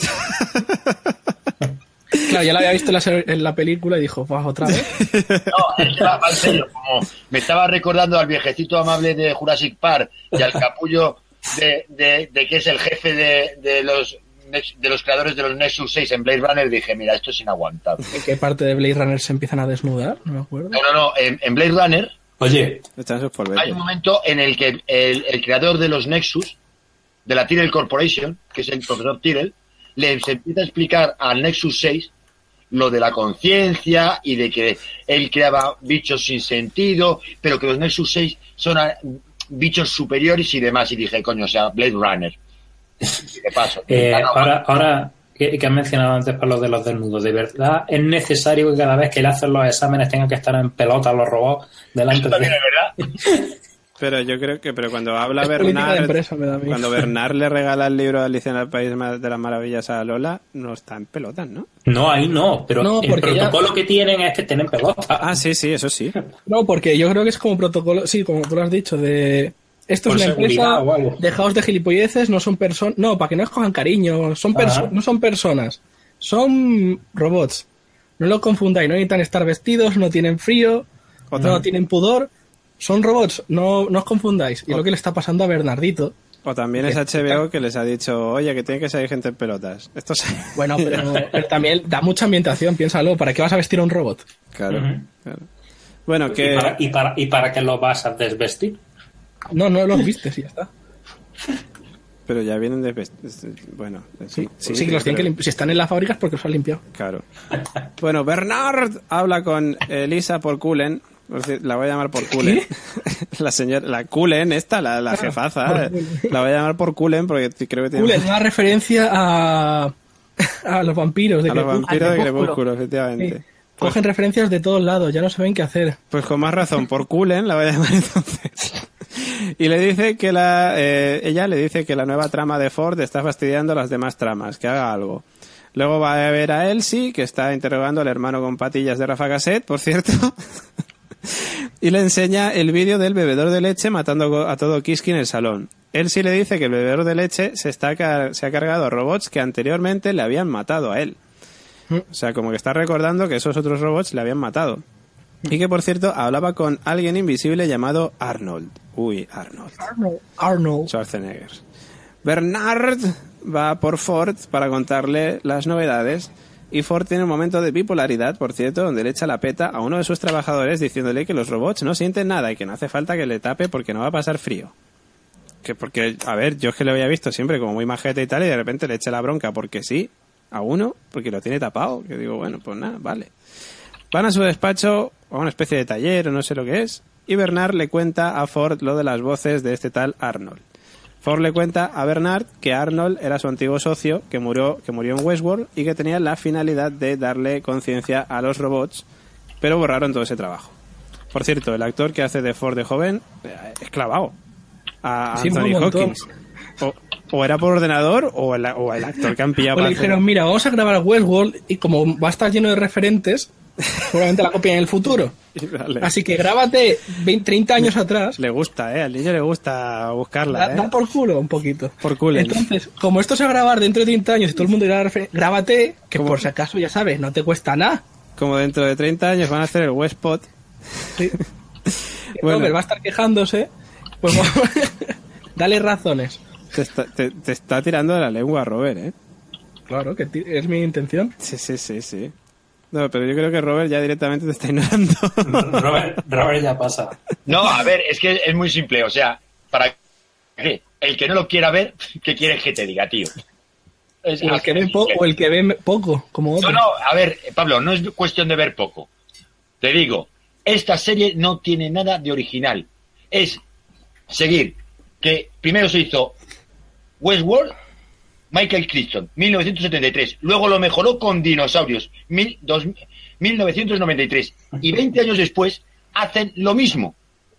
[SPEAKER 4] Claro, ya lo había visto en la, ser- en la película y dijo, "Buah, otra vez".
[SPEAKER 5] No, es que va en serio, como me estaba recordando al viejecito amable de Jurassic Park y al capullo de, de, de que es el jefe de, de los Nex- de los creadores de los Nexus seis en Blade Runner, dije, mira, esto es inaguantable.
[SPEAKER 4] ¿En qué parte de Blade Runner se empiezan a desnudar? No me acuerdo.
[SPEAKER 5] No, no, no, en, en Blade Runner
[SPEAKER 6] Oye,
[SPEAKER 1] Están sus
[SPEAKER 5] hay
[SPEAKER 1] polvetes.
[SPEAKER 5] un momento en el que el, el creador de los Nexus, de la Tyrell Corporation, que es el profesor Tyrell, le se empieza a explicar al Nexus seis lo de la conciencia y de que él creaba bichos sin sentido, pero que los Nexus seis son a- bichos superiores y demás. Y dije, coño, o sea, Blade Runner. Y de paso.
[SPEAKER 6] eh,
[SPEAKER 5] Ah, no,
[SPEAKER 6] ahora, ahora que, que has mencionado antes para los de los desnudos, ¿de verdad es necesario que cada vez que le hacen los exámenes tengan que estar en pelota los robots delante
[SPEAKER 5] Eso también
[SPEAKER 6] de...
[SPEAKER 5] es verdad.
[SPEAKER 1] Pero yo creo que, pero cuando habla
[SPEAKER 4] Es política de
[SPEAKER 1] Bernard,
[SPEAKER 4] empresa, me da a mí.
[SPEAKER 1] cuando Bernard le regala el libro de Alicia en el País de las Maravillas a Lola, no está en pelotas, ¿no?
[SPEAKER 6] No, ahí no, pero
[SPEAKER 4] No,
[SPEAKER 6] el
[SPEAKER 4] porque ya-
[SPEAKER 6] protocolo que tienen es que estén en pelota.
[SPEAKER 1] Ah, sí, sí, eso sí.
[SPEAKER 4] No, porque yo creo que es como protocolo, sí, como tú lo has dicho, de... Esto
[SPEAKER 6] Por
[SPEAKER 4] es una
[SPEAKER 6] seguridad
[SPEAKER 4] empresa,
[SPEAKER 6] o algo.
[SPEAKER 4] dejaos de gilipolleces, no son personas... No, para que no os cojan cariño, son perso-
[SPEAKER 6] Ajá.
[SPEAKER 4] no son personas, son robots. No lo confundáis, no necesitan estar vestidos, no tienen frío,
[SPEAKER 1] Otra-
[SPEAKER 4] no tienen pudor, son robots, no, no os confundáis. Y es lo que le está pasando a Bernardito.
[SPEAKER 1] O también es H B O que les ha dicho, oye, que tiene que salir gente en pelotas. Esto es...
[SPEAKER 4] Bueno, pero, pero también da mucha ambientación, piénsalo, ¿para qué vas a vestir a un robot?
[SPEAKER 1] Claro,
[SPEAKER 6] Ujú.
[SPEAKER 1] claro. Bueno,
[SPEAKER 6] ¿Y,
[SPEAKER 1] que...
[SPEAKER 6] para, y, para, ¿Y para qué lo vas a desvestir?
[SPEAKER 4] No, no los vistes y ya está.
[SPEAKER 1] Pero ya vienen de... Bueno, sí,
[SPEAKER 4] Sí, sí, que los tienen que
[SPEAKER 1] pero-
[SPEAKER 4] limpiar. Si están en la fábrica es porque los han limpiado.
[SPEAKER 1] Claro. Bueno, Bernard habla con Elisa por Cullen. Por decir, la voy a llamar por Cullen. La señora, la Cullen, esta, la, la jefaza.
[SPEAKER 4] por Cullen.
[SPEAKER 1] La voy a llamar por Cullen porque creo que tiene...
[SPEAKER 4] Cool, es una referencia a, a los vampiros de
[SPEAKER 1] a los
[SPEAKER 4] Crepúsculo.
[SPEAKER 1] vampiros de
[SPEAKER 3] Al Crepúsculo.
[SPEAKER 1] Crepúsculo,
[SPEAKER 4] Sí.
[SPEAKER 1] efectivamente.
[SPEAKER 4] Cogen referencias de todos lados, ya no saben qué hacer.
[SPEAKER 1] Pues con más razón, por Cullen la voy a llamar entonces. Y le dice que la, eh, ella le dice que la nueva trama de Ford está fastidiando las demás tramas, que haga algo. Luego va a ver a Elsie, que está interrogando al hermano con patillas de Rafa Cassette, por cierto. Y le enseña el vídeo del bebedor de leche matando a todo Kiski en el salón. Elsie le dice que el bebedor de leche se, está, car- se ha cargado a robots que anteriormente le habían matado a él. O sea, como que está recordando que esos otros robots le habían matado. Y que, por cierto, hablaba con alguien invisible llamado Arnold. Uy, Arnold.
[SPEAKER 4] Arnold. Arnold.
[SPEAKER 1] Schwarzenegger. Bernard va por Ford para contarle las novedades. Y Ford tiene un momento de bipolaridad, por cierto, donde le echa la peta a uno de sus trabajadores diciéndole que los robots no sienten nada y que no hace falta que le tape porque no va a pasar frío. Que porque, a ver, yo es que lo había visto siempre como muy majete y tal, y de repente le echa la bronca porque sí, a uno, porque lo tiene tapado. Que digo, bueno, pues nada, vale. Van a su despacho, a una especie de taller o no sé lo que es, y Bernard le cuenta a Ford lo de las voces de este tal Arnold. Ford le cuenta a Bernard que Arnold era su antiguo socio, que murió, que murió en Westworld y que tenía la finalidad de darle conciencia a los robots, pero borraron todo ese trabajo. Por cierto, el actor que hace de Ford de joven eh, es clavado a
[SPEAKER 4] Sí,
[SPEAKER 1] Anthony
[SPEAKER 4] un montón.
[SPEAKER 1] Hopkins. O, o era por ordenador o el, o el actor que han pillado
[SPEAKER 4] Pues
[SPEAKER 1] para
[SPEAKER 4] le
[SPEAKER 1] hacer-
[SPEAKER 4] dijeron, mira, vamos a grabar Westworld y como va a estar lleno de referentes, seguramente la copia en el futuro.
[SPEAKER 1] Y dale.
[SPEAKER 4] Así que grábate veinte, treinta años atrás.
[SPEAKER 1] Le gusta, ¿eh? Al niño le gusta buscarla,
[SPEAKER 4] Da,
[SPEAKER 1] ¿eh?
[SPEAKER 4] da por culo un poquito.
[SPEAKER 1] Por culo.
[SPEAKER 4] Entonces, como esto se va a grabar dentro de treinta años y todo el mundo irá a refer- grábate, que
[SPEAKER 1] ¿Cómo?
[SPEAKER 4] por si acaso ya sabes, no te cuesta nada.
[SPEAKER 1] Como dentro de treinta años van a hacer el Westpot.
[SPEAKER 4] Sí.
[SPEAKER 1] Bueno.
[SPEAKER 4] Robert va a estar quejándose, pues vamos- dale razones.
[SPEAKER 1] Te está, te, te está tirando de la lengua, Robert, ¿eh?
[SPEAKER 4] Claro, que ti- es mi intención.
[SPEAKER 1] Sí, sí, sí, sí. No, pero yo creo que Robert ya directamente te está ignorando.
[SPEAKER 6] Robert, Robert ya pasa.
[SPEAKER 5] No, a ver, es que es muy simple. O sea, ¿para qué? El que no lo quiera ver, ¿qué quieres que te diga, tío? Es
[SPEAKER 4] O el, que ve po- o el que ve poco, como otro.
[SPEAKER 5] No, no, a ver, Pablo, no es cuestión de ver poco. Te digo, esta serie no tiene nada de original. Es seguir que primero se hizo Westworld, Michael Crichton, mil novecientos setenta y tres. Luego lo mejoró con dinosaurios, mil, dos, mil novecientos noventa y tres. Y veinte años después hacen lo mismo.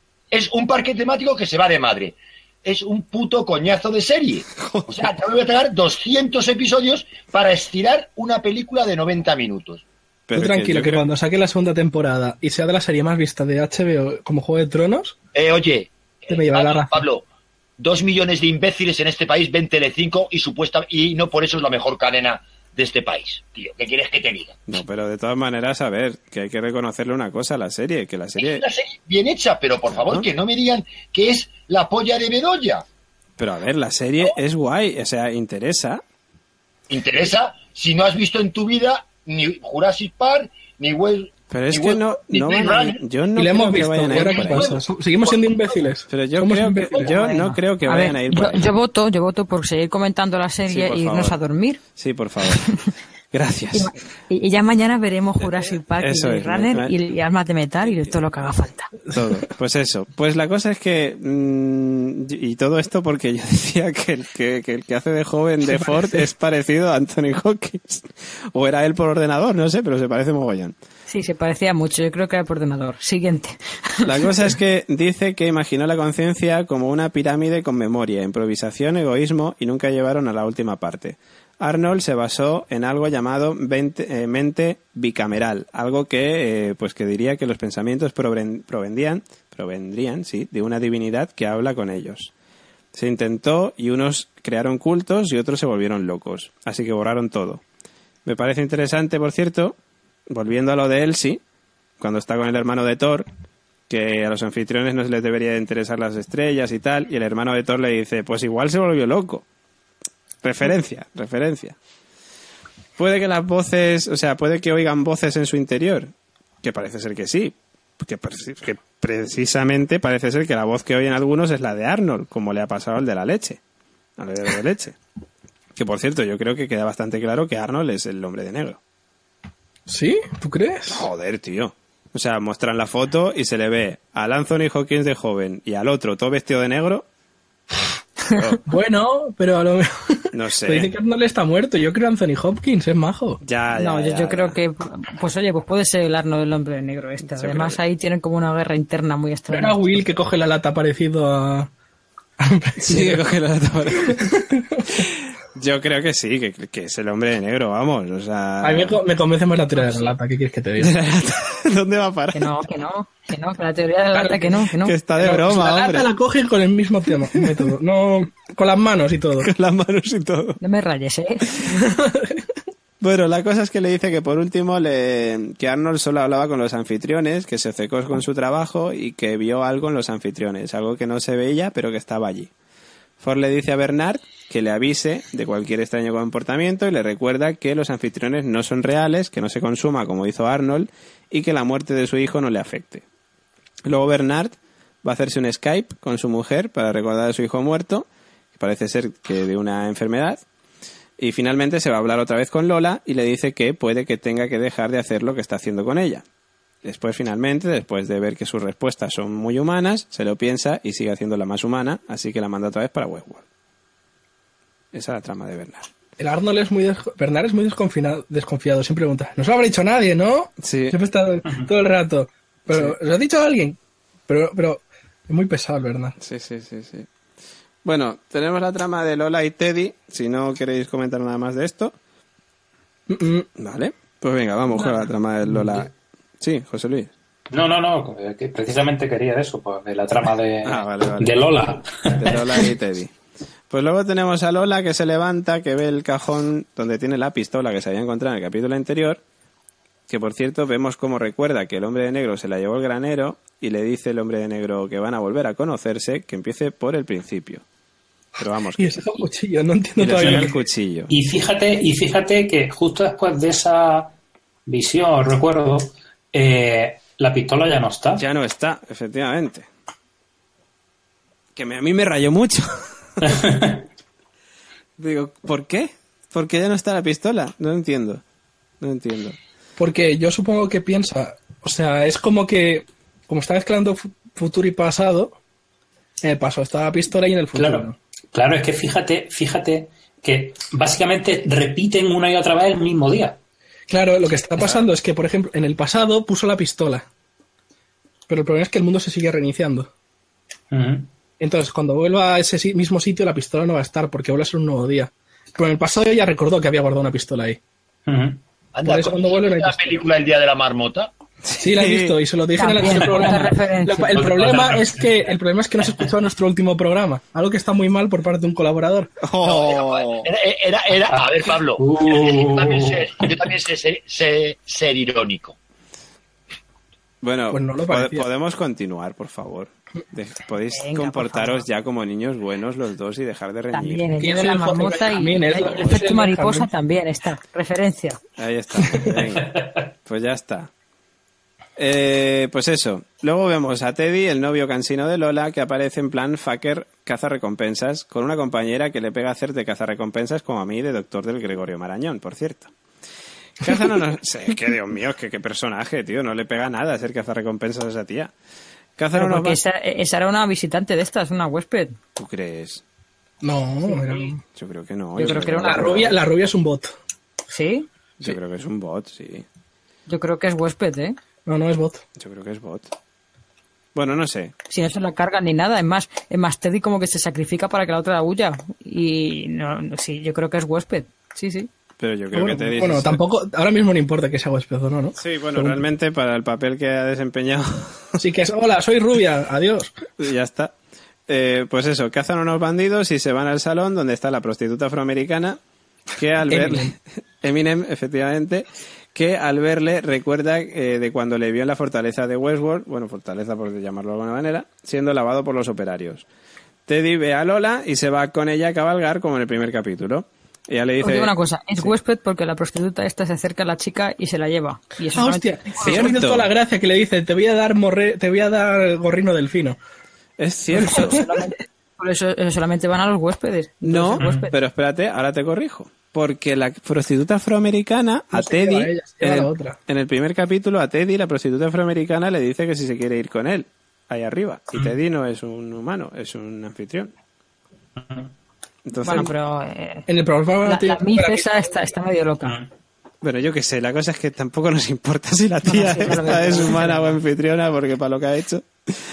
[SPEAKER 5] Es un parque temático que se va de madre. Es un puto coñazo de serie. O sea, te voy a traer doscientos episodios para estirar una película de noventa minutos.
[SPEAKER 1] Pero
[SPEAKER 4] Tú tranquilo,
[SPEAKER 1] yo
[SPEAKER 4] que,
[SPEAKER 1] creo-
[SPEAKER 4] cuando saque la segunda temporada y sea de la serie más vista de H B O como Juego de Tronos,
[SPEAKER 5] Eh, oye,
[SPEAKER 4] Te me lleva la
[SPEAKER 5] Pablo,
[SPEAKER 4] razón.
[SPEAKER 5] Pablo, dos millones de imbéciles en este país ven Telecinco y supuesta y no por eso es la mejor cadena de este país, tío. ¿Qué quieres que te diga?
[SPEAKER 1] No, pero de todas maneras, a ver, que hay que reconocerle una cosa a la serie, que la
[SPEAKER 5] Es
[SPEAKER 1] serie...
[SPEAKER 5] una serie bien hecha, pero por favor
[SPEAKER 1] ¿No?
[SPEAKER 5] que no me digan que es la polla de Bedoya.
[SPEAKER 1] Pero a ver, la serie es guay, o sea, interesa.
[SPEAKER 5] ¿Interesa? Si no has visto en tu vida ni Jurassic Park, ni West...
[SPEAKER 1] Pero es
[SPEAKER 5] ni
[SPEAKER 1] que
[SPEAKER 5] West-
[SPEAKER 1] no,
[SPEAKER 5] ni
[SPEAKER 1] no
[SPEAKER 5] Blade
[SPEAKER 1] van a ir,
[SPEAKER 5] Runner.
[SPEAKER 1] yo no
[SPEAKER 4] y
[SPEAKER 1] creo
[SPEAKER 4] la hemos
[SPEAKER 1] que
[SPEAKER 4] visto.
[SPEAKER 1] vayan
[SPEAKER 4] ¿Y
[SPEAKER 1] a ir
[SPEAKER 4] ahora qué
[SPEAKER 1] por ahí.
[SPEAKER 4] pasa? Seguimos siendo imbéciles.
[SPEAKER 1] Pero yo
[SPEAKER 4] Somos
[SPEAKER 1] creo que,
[SPEAKER 4] imbéciles.
[SPEAKER 1] yo
[SPEAKER 3] Bueno,
[SPEAKER 1] no creo que
[SPEAKER 3] a
[SPEAKER 1] vayan
[SPEAKER 3] ver,
[SPEAKER 1] a ir
[SPEAKER 3] yo,
[SPEAKER 1] por ahí.
[SPEAKER 3] yo voto, yo voto por seguir comentando la serie
[SPEAKER 1] por
[SPEAKER 3] e irnos
[SPEAKER 1] favor.
[SPEAKER 3] a dormir.
[SPEAKER 1] Sí, por favor. Gracias.
[SPEAKER 3] Y, y ya mañana veremos Jurassic Park
[SPEAKER 1] Eso
[SPEAKER 3] y Blade
[SPEAKER 1] es,
[SPEAKER 3] Runner
[SPEAKER 1] me-
[SPEAKER 3] y, y Armas de Metal y todo lo que haga falta.
[SPEAKER 1] Todo. Pues eso. Pues la cosa es que... mm, y todo esto porque yo decía que el que, que el que hace de joven de Ford es parecido a Anthony Hopkins. O era él por ordenador, no sé, pero se parece mogollón.
[SPEAKER 3] Sí, se parecía mucho. Yo creo que era por ordenador. Siguiente.
[SPEAKER 1] La cosa es que dice que imaginó la conciencia como una pirámide con memoria, improvisación, egoísmo y nunca llevaron a la última parte. Arnold se basó en algo llamado vente- eh, mente bicameral, algo que eh, pues que diría que los pensamientos proven- provendrían, provendrían, sí, de una divinidad que habla con ellos. Se intentó y unos crearon cultos y otros se volvieron locos, así que borraron todo. Me parece interesante, por cierto, volviendo a lo de Elsie, cuando está con el hermano de Thor, que a los anfitriones no les debería interesar las estrellas y tal, y el hermano de Thor le dice, pues igual se volvió loco. Referencia, referencia. Puede que las voces, o sea, puede que oigan voces en su interior, que parece ser que sí, que, pre- que precisamente parece ser que la voz que oyen algunos es la de Arnold, como le ha pasado al de la leche, al de la leche. Que por cierto, yo creo que queda bastante claro que Arnold es el hombre de negro.
[SPEAKER 4] ¿Sí? ¿Tú crees?
[SPEAKER 1] Joder, tío. O sea, muestran la foto y se le ve al Anthony Hopkins de joven y al otro todo vestido de negro.
[SPEAKER 4] Bueno, pero a lo mejor...
[SPEAKER 1] No sé.
[SPEAKER 4] Te dice que Arnold está muerto. Yo creo Anthony Hopkins, es majo.
[SPEAKER 1] Ya, ya,
[SPEAKER 3] No, yo,
[SPEAKER 1] ya,
[SPEAKER 3] yo
[SPEAKER 1] ya.
[SPEAKER 3] creo que, pues oye, pues puede ser el Arnold del hombre negro este.
[SPEAKER 1] Yo
[SPEAKER 3] Además
[SPEAKER 1] creo
[SPEAKER 3] ahí tienen como una guerra interna muy
[SPEAKER 4] ¿No
[SPEAKER 3] extraña.
[SPEAKER 4] era Will que coge la lata parecido a...
[SPEAKER 1] Sí, que coge la lata por- Yo creo que sí, que, que es el hombre de negro, vamos. O sea...
[SPEAKER 4] A mí me, co- me convence más la teoría de la lata. ¿Qué quieres que te diga?
[SPEAKER 1] ¿Dónde va a parar?
[SPEAKER 3] Que no, que no, que no, que la teoría de la lata que no, que no.
[SPEAKER 1] Que está de
[SPEAKER 4] No,
[SPEAKER 1] broma,
[SPEAKER 4] la
[SPEAKER 1] hombre.
[SPEAKER 4] lata la coge con el mismo tema, método. No, con las manos y todo.
[SPEAKER 1] Con las manos y todo.
[SPEAKER 3] No me rayes, ¿eh?
[SPEAKER 1] Bueno, la cosa es que le dice que por último le... que Arnold solo hablaba con los anfitriones, que se secó con su trabajo y que vio algo en los anfitriones, algo que no se veía pero que estaba allí. Ford le dice a Bernard que le avise de cualquier extraño comportamiento y le recuerda que los anfitriones no son reales, que no se consuma como hizo Arnold y que la muerte de su hijo no le afecte. Luego Bernard va a hacerse un Skype con su mujer para recordar a su hijo muerto, que parece ser que de una enfermedad. Y finalmente se va a hablar otra vez con Lola y le dice que puede que tenga que dejar de hacer lo que está haciendo con ella. Después, finalmente, después de ver que sus respuestas son muy humanas, se lo piensa y sigue haciéndola más humana, así que la manda otra vez para Westworld. Esa es la trama de Bernard.
[SPEAKER 4] El Arnold es muy... desco- Bernard es muy desconfiado, desconfiado. Siempre pregunta, no se lo habrá dicho nadie, ¿no?
[SPEAKER 1] Sí.
[SPEAKER 4] Siempre está todo el rato. Pero, ¿lo ha dicho alguien? Pero, pero... Es muy pesado el Bernard.
[SPEAKER 1] Sí, sí, sí, sí. Bueno, tenemos la trama de Lola y Teddy, si no queréis comentar nada más de esto.
[SPEAKER 4] Mm, mm.
[SPEAKER 1] Vale, pues venga, vamos con la trama de Lola. Sí, José Luis.
[SPEAKER 6] No, no, no, que precisamente quería de eso, pues de la trama de,
[SPEAKER 1] Ah, vale, vale.
[SPEAKER 6] de Lola.
[SPEAKER 1] De Lola y Teddy. Pues luego tenemos a Lola que se levanta, que ve el cajón donde tiene la pistola que se había encontrado en el capítulo anterior, que por cierto vemos cómo recuerda que el hombre de negro se la llevó el granero y le dice el hombre de negro que van a volver a conocerse, que empiece por el principio. Pero vamos,
[SPEAKER 4] Y
[SPEAKER 1] que
[SPEAKER 4] ese cuchillo, no
[SPEAKER 1] y
[SPEAKER 4] entiendo
[SPEAKER 1] le suena
[SPEAKER 4] todavía.
[SPEAKER 1] el cuchillo.
[SPEAKER 6] Y fíjate, y fíjate que justo después de esa visión, recuerdo, eh, la pistola ya no está.
[SPEAKER 1] Ya no está, efectivamente. Que me, a mí me rayó mucho. Digo, ¿por qué? ¿Por qué ya no está la pistola? No entiendo. No entiendo.
[SPEAKER 4] Porque yo supongo que piensa, o sea, es como que, como está mezclando fu- futuro y pasado, en el pasado está la pistola y en el futuro.
[SPEAKER 6] Claro, claro, es que fíjate, fíjate que básicamente repiten una y otra vez el mismo día.
[SPEAKER 4] Claro, lo que está pasando es que, por ejemplo, en el pasado puso la pistola, pero el problema es que el mundo se sigue reiniciando.
[SPEAKER 6] Uh-huh.
[SPEAKER 4] Entonces, cuando vuelva a ese si- mismo sitio, la pistola no va a estar porque vuelve a ser un nuevo día. Pero en el pasado ya recordó que había guardado una pistola ahí.
[SPEAKER 6] Uh-huh.
[SPEAKER 5] Anda,
[SPEAKER 4] Por eso cuando vuelve no hay
[SPEAKER 5] la
[SPEAKER 4] pistola.
[SPEAKER 5] película El Día de la Marmota.
[SPEAKER 4] Sí, la he visto y se lo dije en el
[SPEAKER 3] También,
[SPEAKER 4] anterior programa.
[SPEAKER 3] otra referencia.
[SPEAKER 4] Lo- El problema es que el problema es que no se escuchó nuestro último programa, algo que está muy mal por parte de un colaborador.
[SPEAKER 1] Oh.
[SPEAKER 5] Era, era, era- a ver, Pablo,
[SPEAKER 6] Uh.
[SPEAKER 5] yo también sé, yo también sé, sé- sé ser irónico.
[SPEAKER 1] Bueno,
[SPEAKER 4] Pues no lo
[SPEAKER 1] pod-
[SPEAKER 4] parecía.
[SPEAKER 1] podemos continuar, por favor. De- podéis
[SPEAKER 3] Venga,
[SPEAKER 1] comportaros
[SPEAKER 3] por
[SPEAKER 1] ya como niños buenos los dos y dejar de reñir.
[SPEAKER 3] También, el
[SPEAKER 4] Sí,
[SPEAKER 3] día de
[SPEAKER 4] soy
[SPEAKER 3] la
[SPEAKER 4] el Jorge
[SPEAKER 3] marmota y
[SPEAKER 4] Benjamín, es
[SPEAKER 3] el
[SPEAKER 4] lo- soy
[SPEAKER 3] efecto
[SPEAKER 4] el
[SPEAKER 3] mariposa
[SPEAKER 4] Benjamín.
[SPEAKER 3] también está. Referencia.
[SPEAKER 1] Ahí está. Venga. Pues ya está. Eh, pues eso. Luego vemos a Teddy, el novio cansino de Lola, que aparece en plan fucker cazarrecompensas, con una compañera que le pega a hacer de cazarrecompensas como a mí de doctor del Gregorio Marañón, por cierto. Caza no nos... Sí, es que Dios mío, es que qué personaje, tío. No le pega nada ser cazarrecompensas a esa tía. Caza no
[SPEAKER 3] Pero
[SPEAKER 1] nos
[SPEAKER 3] porque
[SPEAKER 1] va-
[SPEAKER 3] esa, esa era una visitante de estas, una huésped.
[SPEAKER 1] ¿Tú crees?
[SPEAKER 4] No, era-
[SPEAKER 1] Yo creo que no.
[SPEAKER 3] Yo creo que era
[SPEAKER 4] la
[SPEAKER 3] una
[SPEAKER 4] rubia, la rubia es un bot.
[SPEAKER 3] ¿Sí?
[SPEAKER 1] Yo creo que es un bot, sí.
[SPEAKER 3] Yo creo que es huésped, ¿eh?
[SPEAKER 4] No, no es bot.
[SPEAKER 1] Yo creo que es bot. Bueno, no sé.
[SPEAKER 3] Si no se la cargan ni nada. Es más, es más Teddy como que se sacrifica para que la otra huya. Y no, no, sí, yo creo que es huésped. Sí, sí.
[SPEAKER 1] Pero yo creo
[SPEAKER 4] Bueno,
[SPEAKER 1] que Teddy...
[SPEAKER 4] bueno,
[SPEAKER 1] es-
[SPEAKER 4] tampoco, ahora mismo no importa que sea huésped o no, ¿no?
[SPEAKER 1] Sí, bueno,
[SPEAKER 4] Según-
[SPEAKER 1] realmente para el papel que ha desempeñado...
[SPEAKER 4] Sí que es, hola, soy rubia, adiós.
[SPEAKER 1] Y ya está. Eh, pues eso, cazan a unos bandidos y se van al salón donde está la prostituta afroamericana que al verle...
[SPEAKER 4] Eminem.
[SPEAKER 1] Eminem, efectivamente, que al verle recuerda eh, de cuando le vio en la fortaleza de Westworld, bueno, fortaleza por llamarlo de alguna manera, siendo lavado por los operarios. Teddy ve a Lola y se va con ella a cabalgar como en el primer capítulo. Ella le
[SPEAKER 3] Os
[SPEAKER 1] dice...
[SPEAKER 3] digo una cosa, es
[SPEAKER 1] Sí.
[SPEAKER 3] huésped porque la prostituta esta se acerca a la chica y se la lleva. Y eso
[SPEAKER 4] Ah,
[SPEAKER 3] solamente-
[SPEAKER 4] hostia, se ha oído toda la gracia que le dice, te voy a dar morre, te voy a dar gorrino delfino.
[SPEAKER 1] Es cierto.
[SPEAKER 3] Eso solamente- por eso, eso solamente van a los huéspedes.
[SPEAKER 1] No,
[SPEAKER 3] Entonces, huésped.
[SPEAKER 1] pero espérate, ahora te corrijo. Porque la prostituta afroamericana, a
[SPEAKER 4] No se lleva
[SPEAKER 1] Teddy,
[SPEAKER 4] a ella, se
[SPEAKER 1] en
[SPEAKER 4] lleva a
[SPEAKER 1] el,
[SPEAKER 4] la otra.
[SPEAKER 1] en el primer capítulo, a Teddy, la prostituta afroamericana, le dice que si se quiere ir con él, ahí arriba. Y Teddy no es un humano, es un anfitrión. Entonces,
[SPEAKER 3] Bueno, pero eh,
[SPEAKER 4] En el programa
[SPEAKER 3] la,
[SPEAKER 4] tiene-
[SPEAKER 3] la Miss esa está, está medio loca.
[SPEAKER 1] bueno, yo qué sé, la cosa es que tampoco nos importa si la tía
[SPEAKER 3] No, sí, claro,
[SPEAKER 1] esta es
[SPEAKER 3] claro.
[SPEAKER 1] humana o anfitriona, porque para lo que ha hecho.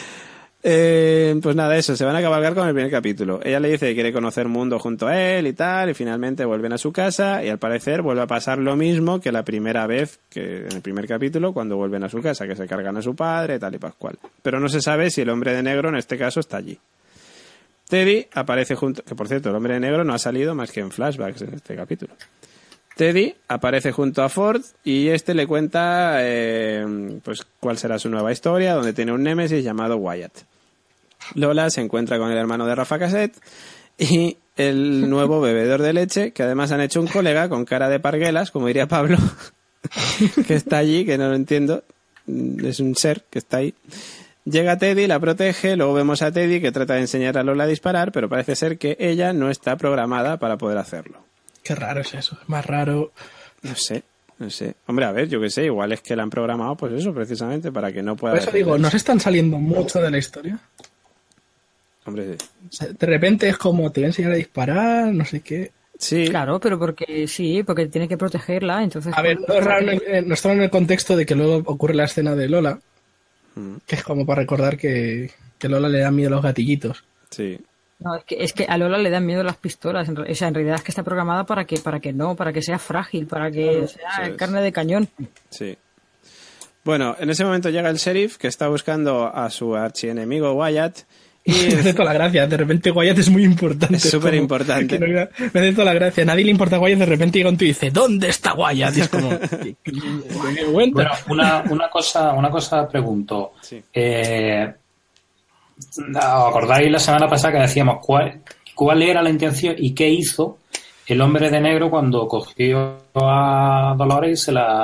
[SPEAKER 1] Eh, pues nada, eso, se van a cabalgar con el primer capítulo. Ella le dice que quiere conocer mundo junto a él y tal, y finalmente vuelven a su casa, y al parecer vuelve a pasar lo mismo que la primera vez, que en el primer capítulo, cuando vuelven a su casa, que se cargan a su padre, tal y pascual. Pero no se sabe si el hombre de negro en este caso está allí. Teddy aparece junto, que por cierto, el hombre de negro no ha salido más que en flashbacks en este capítulo. Teddy aparece junto a Ford y este le cuenta eh, pues cuál será su nueva historia, donde tiene un némesis llamado Wyatt. Lola se encuentra con el hermano de Rafa Cassette y el nuevo bebedor de leche, que además han hecho un colega con cara de parguelas, como diría Pablo, que está allí, que no lo entiendo, es un ser que está ahí. Llega Teddy, la protege, luego vemos a Teddy que trata de enseñar a Lola a disparar, pero parece ser que ella no está programada para poder hacerlo.
[SPEAKER 4] Qué raro es eso, es más raro.
[SPEAKER 1] No sé, no sé. Hombre, a ver, yo qué sé, igual es que la han programado, pues eso, precisamente, para que no pueda...
[SPEAKER 4] Por eso digo,
[SPEAKER 1] defenderse.
[SPEAKER 4] nos están saliendo mucho de la historia.
[SPEAKER 1] Hombre,
[SPEAKER 4] O sea, de repente es como, te voy a enseñar a disparar, no sé qué.
[SPEAKER 1] sí,
[SPEAKER 3] Claro, pero porque sí, porque tiene que protegerla, entonces...
[SPEAKER 4] A ver, no es raro, eh, no está en el contexto de que luego ocurre la escena de Lola, que es como para recordar que, que Lola le da miedo a los gatillitos.
[SPEAKER 1] sí.
[SPEAKER 3] No, es que, es que a Lola le dan miedo las pistolas. En, re- o sea, en realidad es que está programada para que, para que no, para que sea frágil, para que sea
[SPEAKER 1] eso es.
[SPEAKER 3] carne de cañón.
[SPEAKER 1] Sí. Bueno, en ese momento llega el sheriff que está buscando a su archienemigo Wyatt y
[SPEAKER 4] Me hace toda la gracia, de repente Wyatt es muy importante.
[SPEAKER 1] Es súper
[SPEAKER 4] como
[SPEAKER 1] importante.
[SPEAKER 4] que no iba- me hace toda la gracia, a nadie le importa Wyatt, de repente llega un tío y dice, ¿dónde está Wyatt? Y es como, ¿qué- qué- qué cuenta?
[SPEAKER 6] Bueno, una, una cosa, una cosa pregunto.
[SPEAKER 1] Sí.
[SPEAKER 6] Eh, ¿os acordáis la semana pasada que decíamos cuál, cuál era la intención y qué hizo el hombre de negro cuando cogió a Dolores y se la,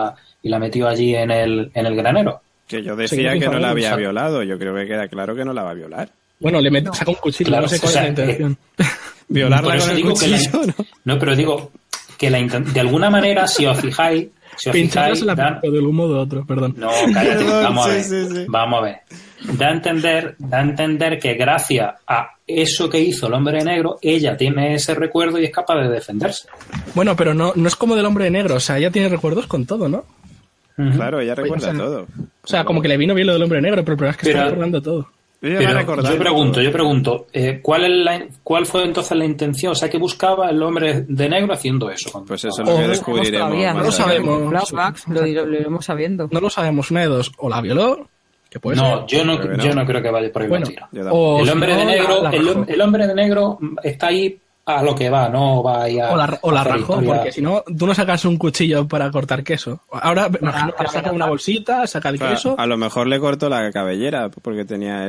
[SPEAKER 6] y la metió allí en el, en el granero.
[SPEAKER 1] Que yo
[SPEAKER 4] Sí,
[SPEAKER 1] decía
[SPEAKER 4] que
[SPEAKER 1] que no la había
[SPEAKER 6] sabe.
[SPEAKER 1] violado. Yo creo que queda claro que no la va a violar.
[SPEAKER 4] Bueno, le met- saca un cuchillo,
[SPEAKER 6] Claro,
[SPEAKER 4] no sé
[SPEAKER 6] o
[SPEAKER 4] cuál
[SPEAKER 6] sea,
[SPEAKER 4] es la intención.
[SPEAKER 1] Violarla
[SPEAKER 6] Por eso
[SPEAKER 1] con el
[SPEAKER 6] digo que la-
[SPEAKER 1] cuchillo, ¿no?
[SPEAKER 6] No, pero digo que la inten- de alguna manera, si os fijáis, si os
[SPEAKER 4] Pincharlas
[SPEAKER 6] fijáis,
[SPEAKER 4] en la
[SPEAKER 6] dan-
[SPEAKER 4] pipa del humo de otro, perdón.
[SPEAKER 6] no, cállate,
[SPEAKER 1] Perdón,
[SPEAKER 6] vamos a
[SPEAKER 1] sí,
[SPEAKER 6] ver,
[SPEAKER 1] sí, sí.
[SPEAKER 6] vamos a ver. Da a entender, da a entender que gracias a eso que hizo el hombre negro, ella tiene ese recuerdo y es capaz de defenderse.
[SPEAKER 4] Bueno, pero no, no es como del hombre negro, o sea, ella tiene recuerdos con todo, ¿no?
[SPEAKER 6] Ujú.
[SPEAKER 1] Claro, ella recuerda
[SPEAKER 4] o sea,
[SPEAKER 1] todo.
[SPEAKER 4] O sea, como que le vino bien lo del hombre negro, pero el problema es que
[SPEAKER 6] Pero-
[SPEAKER 4] está recordando todo.
[SPEAKER 1] Ella va
[SPEAKER 6] Pero
[SPEAKER 1] recordando
[SPEAKER 6] yo pregunto,
[SPEAKER 1] todo.
[SPEAKER 6] yo pregunto, eh, ¿cuál, es la, ¿cuál fue entonces la intención? O sea, ¿qué buscaba el hombre de negro haciendo eso?
[SPEAKER 1] Pues eso es
[SPEAKER 4] O-
[SPEAKER 1] lo que
[SPEAKER 4] no
[SPEAKER 1] descubriremos
[SPEAKER 3] Todavía,
[SPEAKER 1] más
[SPEAKER 4] no lo
[SPEAKER 1] adelante.
[SPEAKER 4] sabemos.
[SPEAKER 3] Flashbacks, lo, lo- lo iremos sabiendo.
[SPEAKER 4] No lo sabemos, una de dos. O la violó, que puede
[SPEAKER 6] No,
[SPEAKER 4] ser.
[SPEAKER 6] yo no,
[SPEAKER 1] Creo que no.
[SPEAKER 6] yo no creo que vaya por ahí
[SPEAKER 4] Bueno,
[SPEAKER 6] la tira.
[SPEAKER 1] Yo tampoco.
[SPEAKER 4] o
[SPEAKER 6] El
[SPEAKER 4] si
[SPEAKER 6] hombre
[SPEAKER 4] no,
[SPEAKER 6] de negro,
[SPEAKER 4] la- la
[SPEAKER 6] el,
[SPEAKER 4] rajó.
[SPEAKER 6] hom- el hombre de negro está ahí a lo que va, no va ahí a.
[SPEAKER 4] O la, o la
[SPEAKER 6] a hacer
[SPEAKER 4] rajó,
[SPEAKER 6] historia.
[SPEAKER 4] porque si no, tú no sacas un cuchillo para cortar queso. Ahora me imagino que saca una bolsita, saca el
[SPEAKER 1] Claro,
[SPEAKER 4] queso.
[SPEAKER 1] a lo mejor le cortó la cabellera porque tenía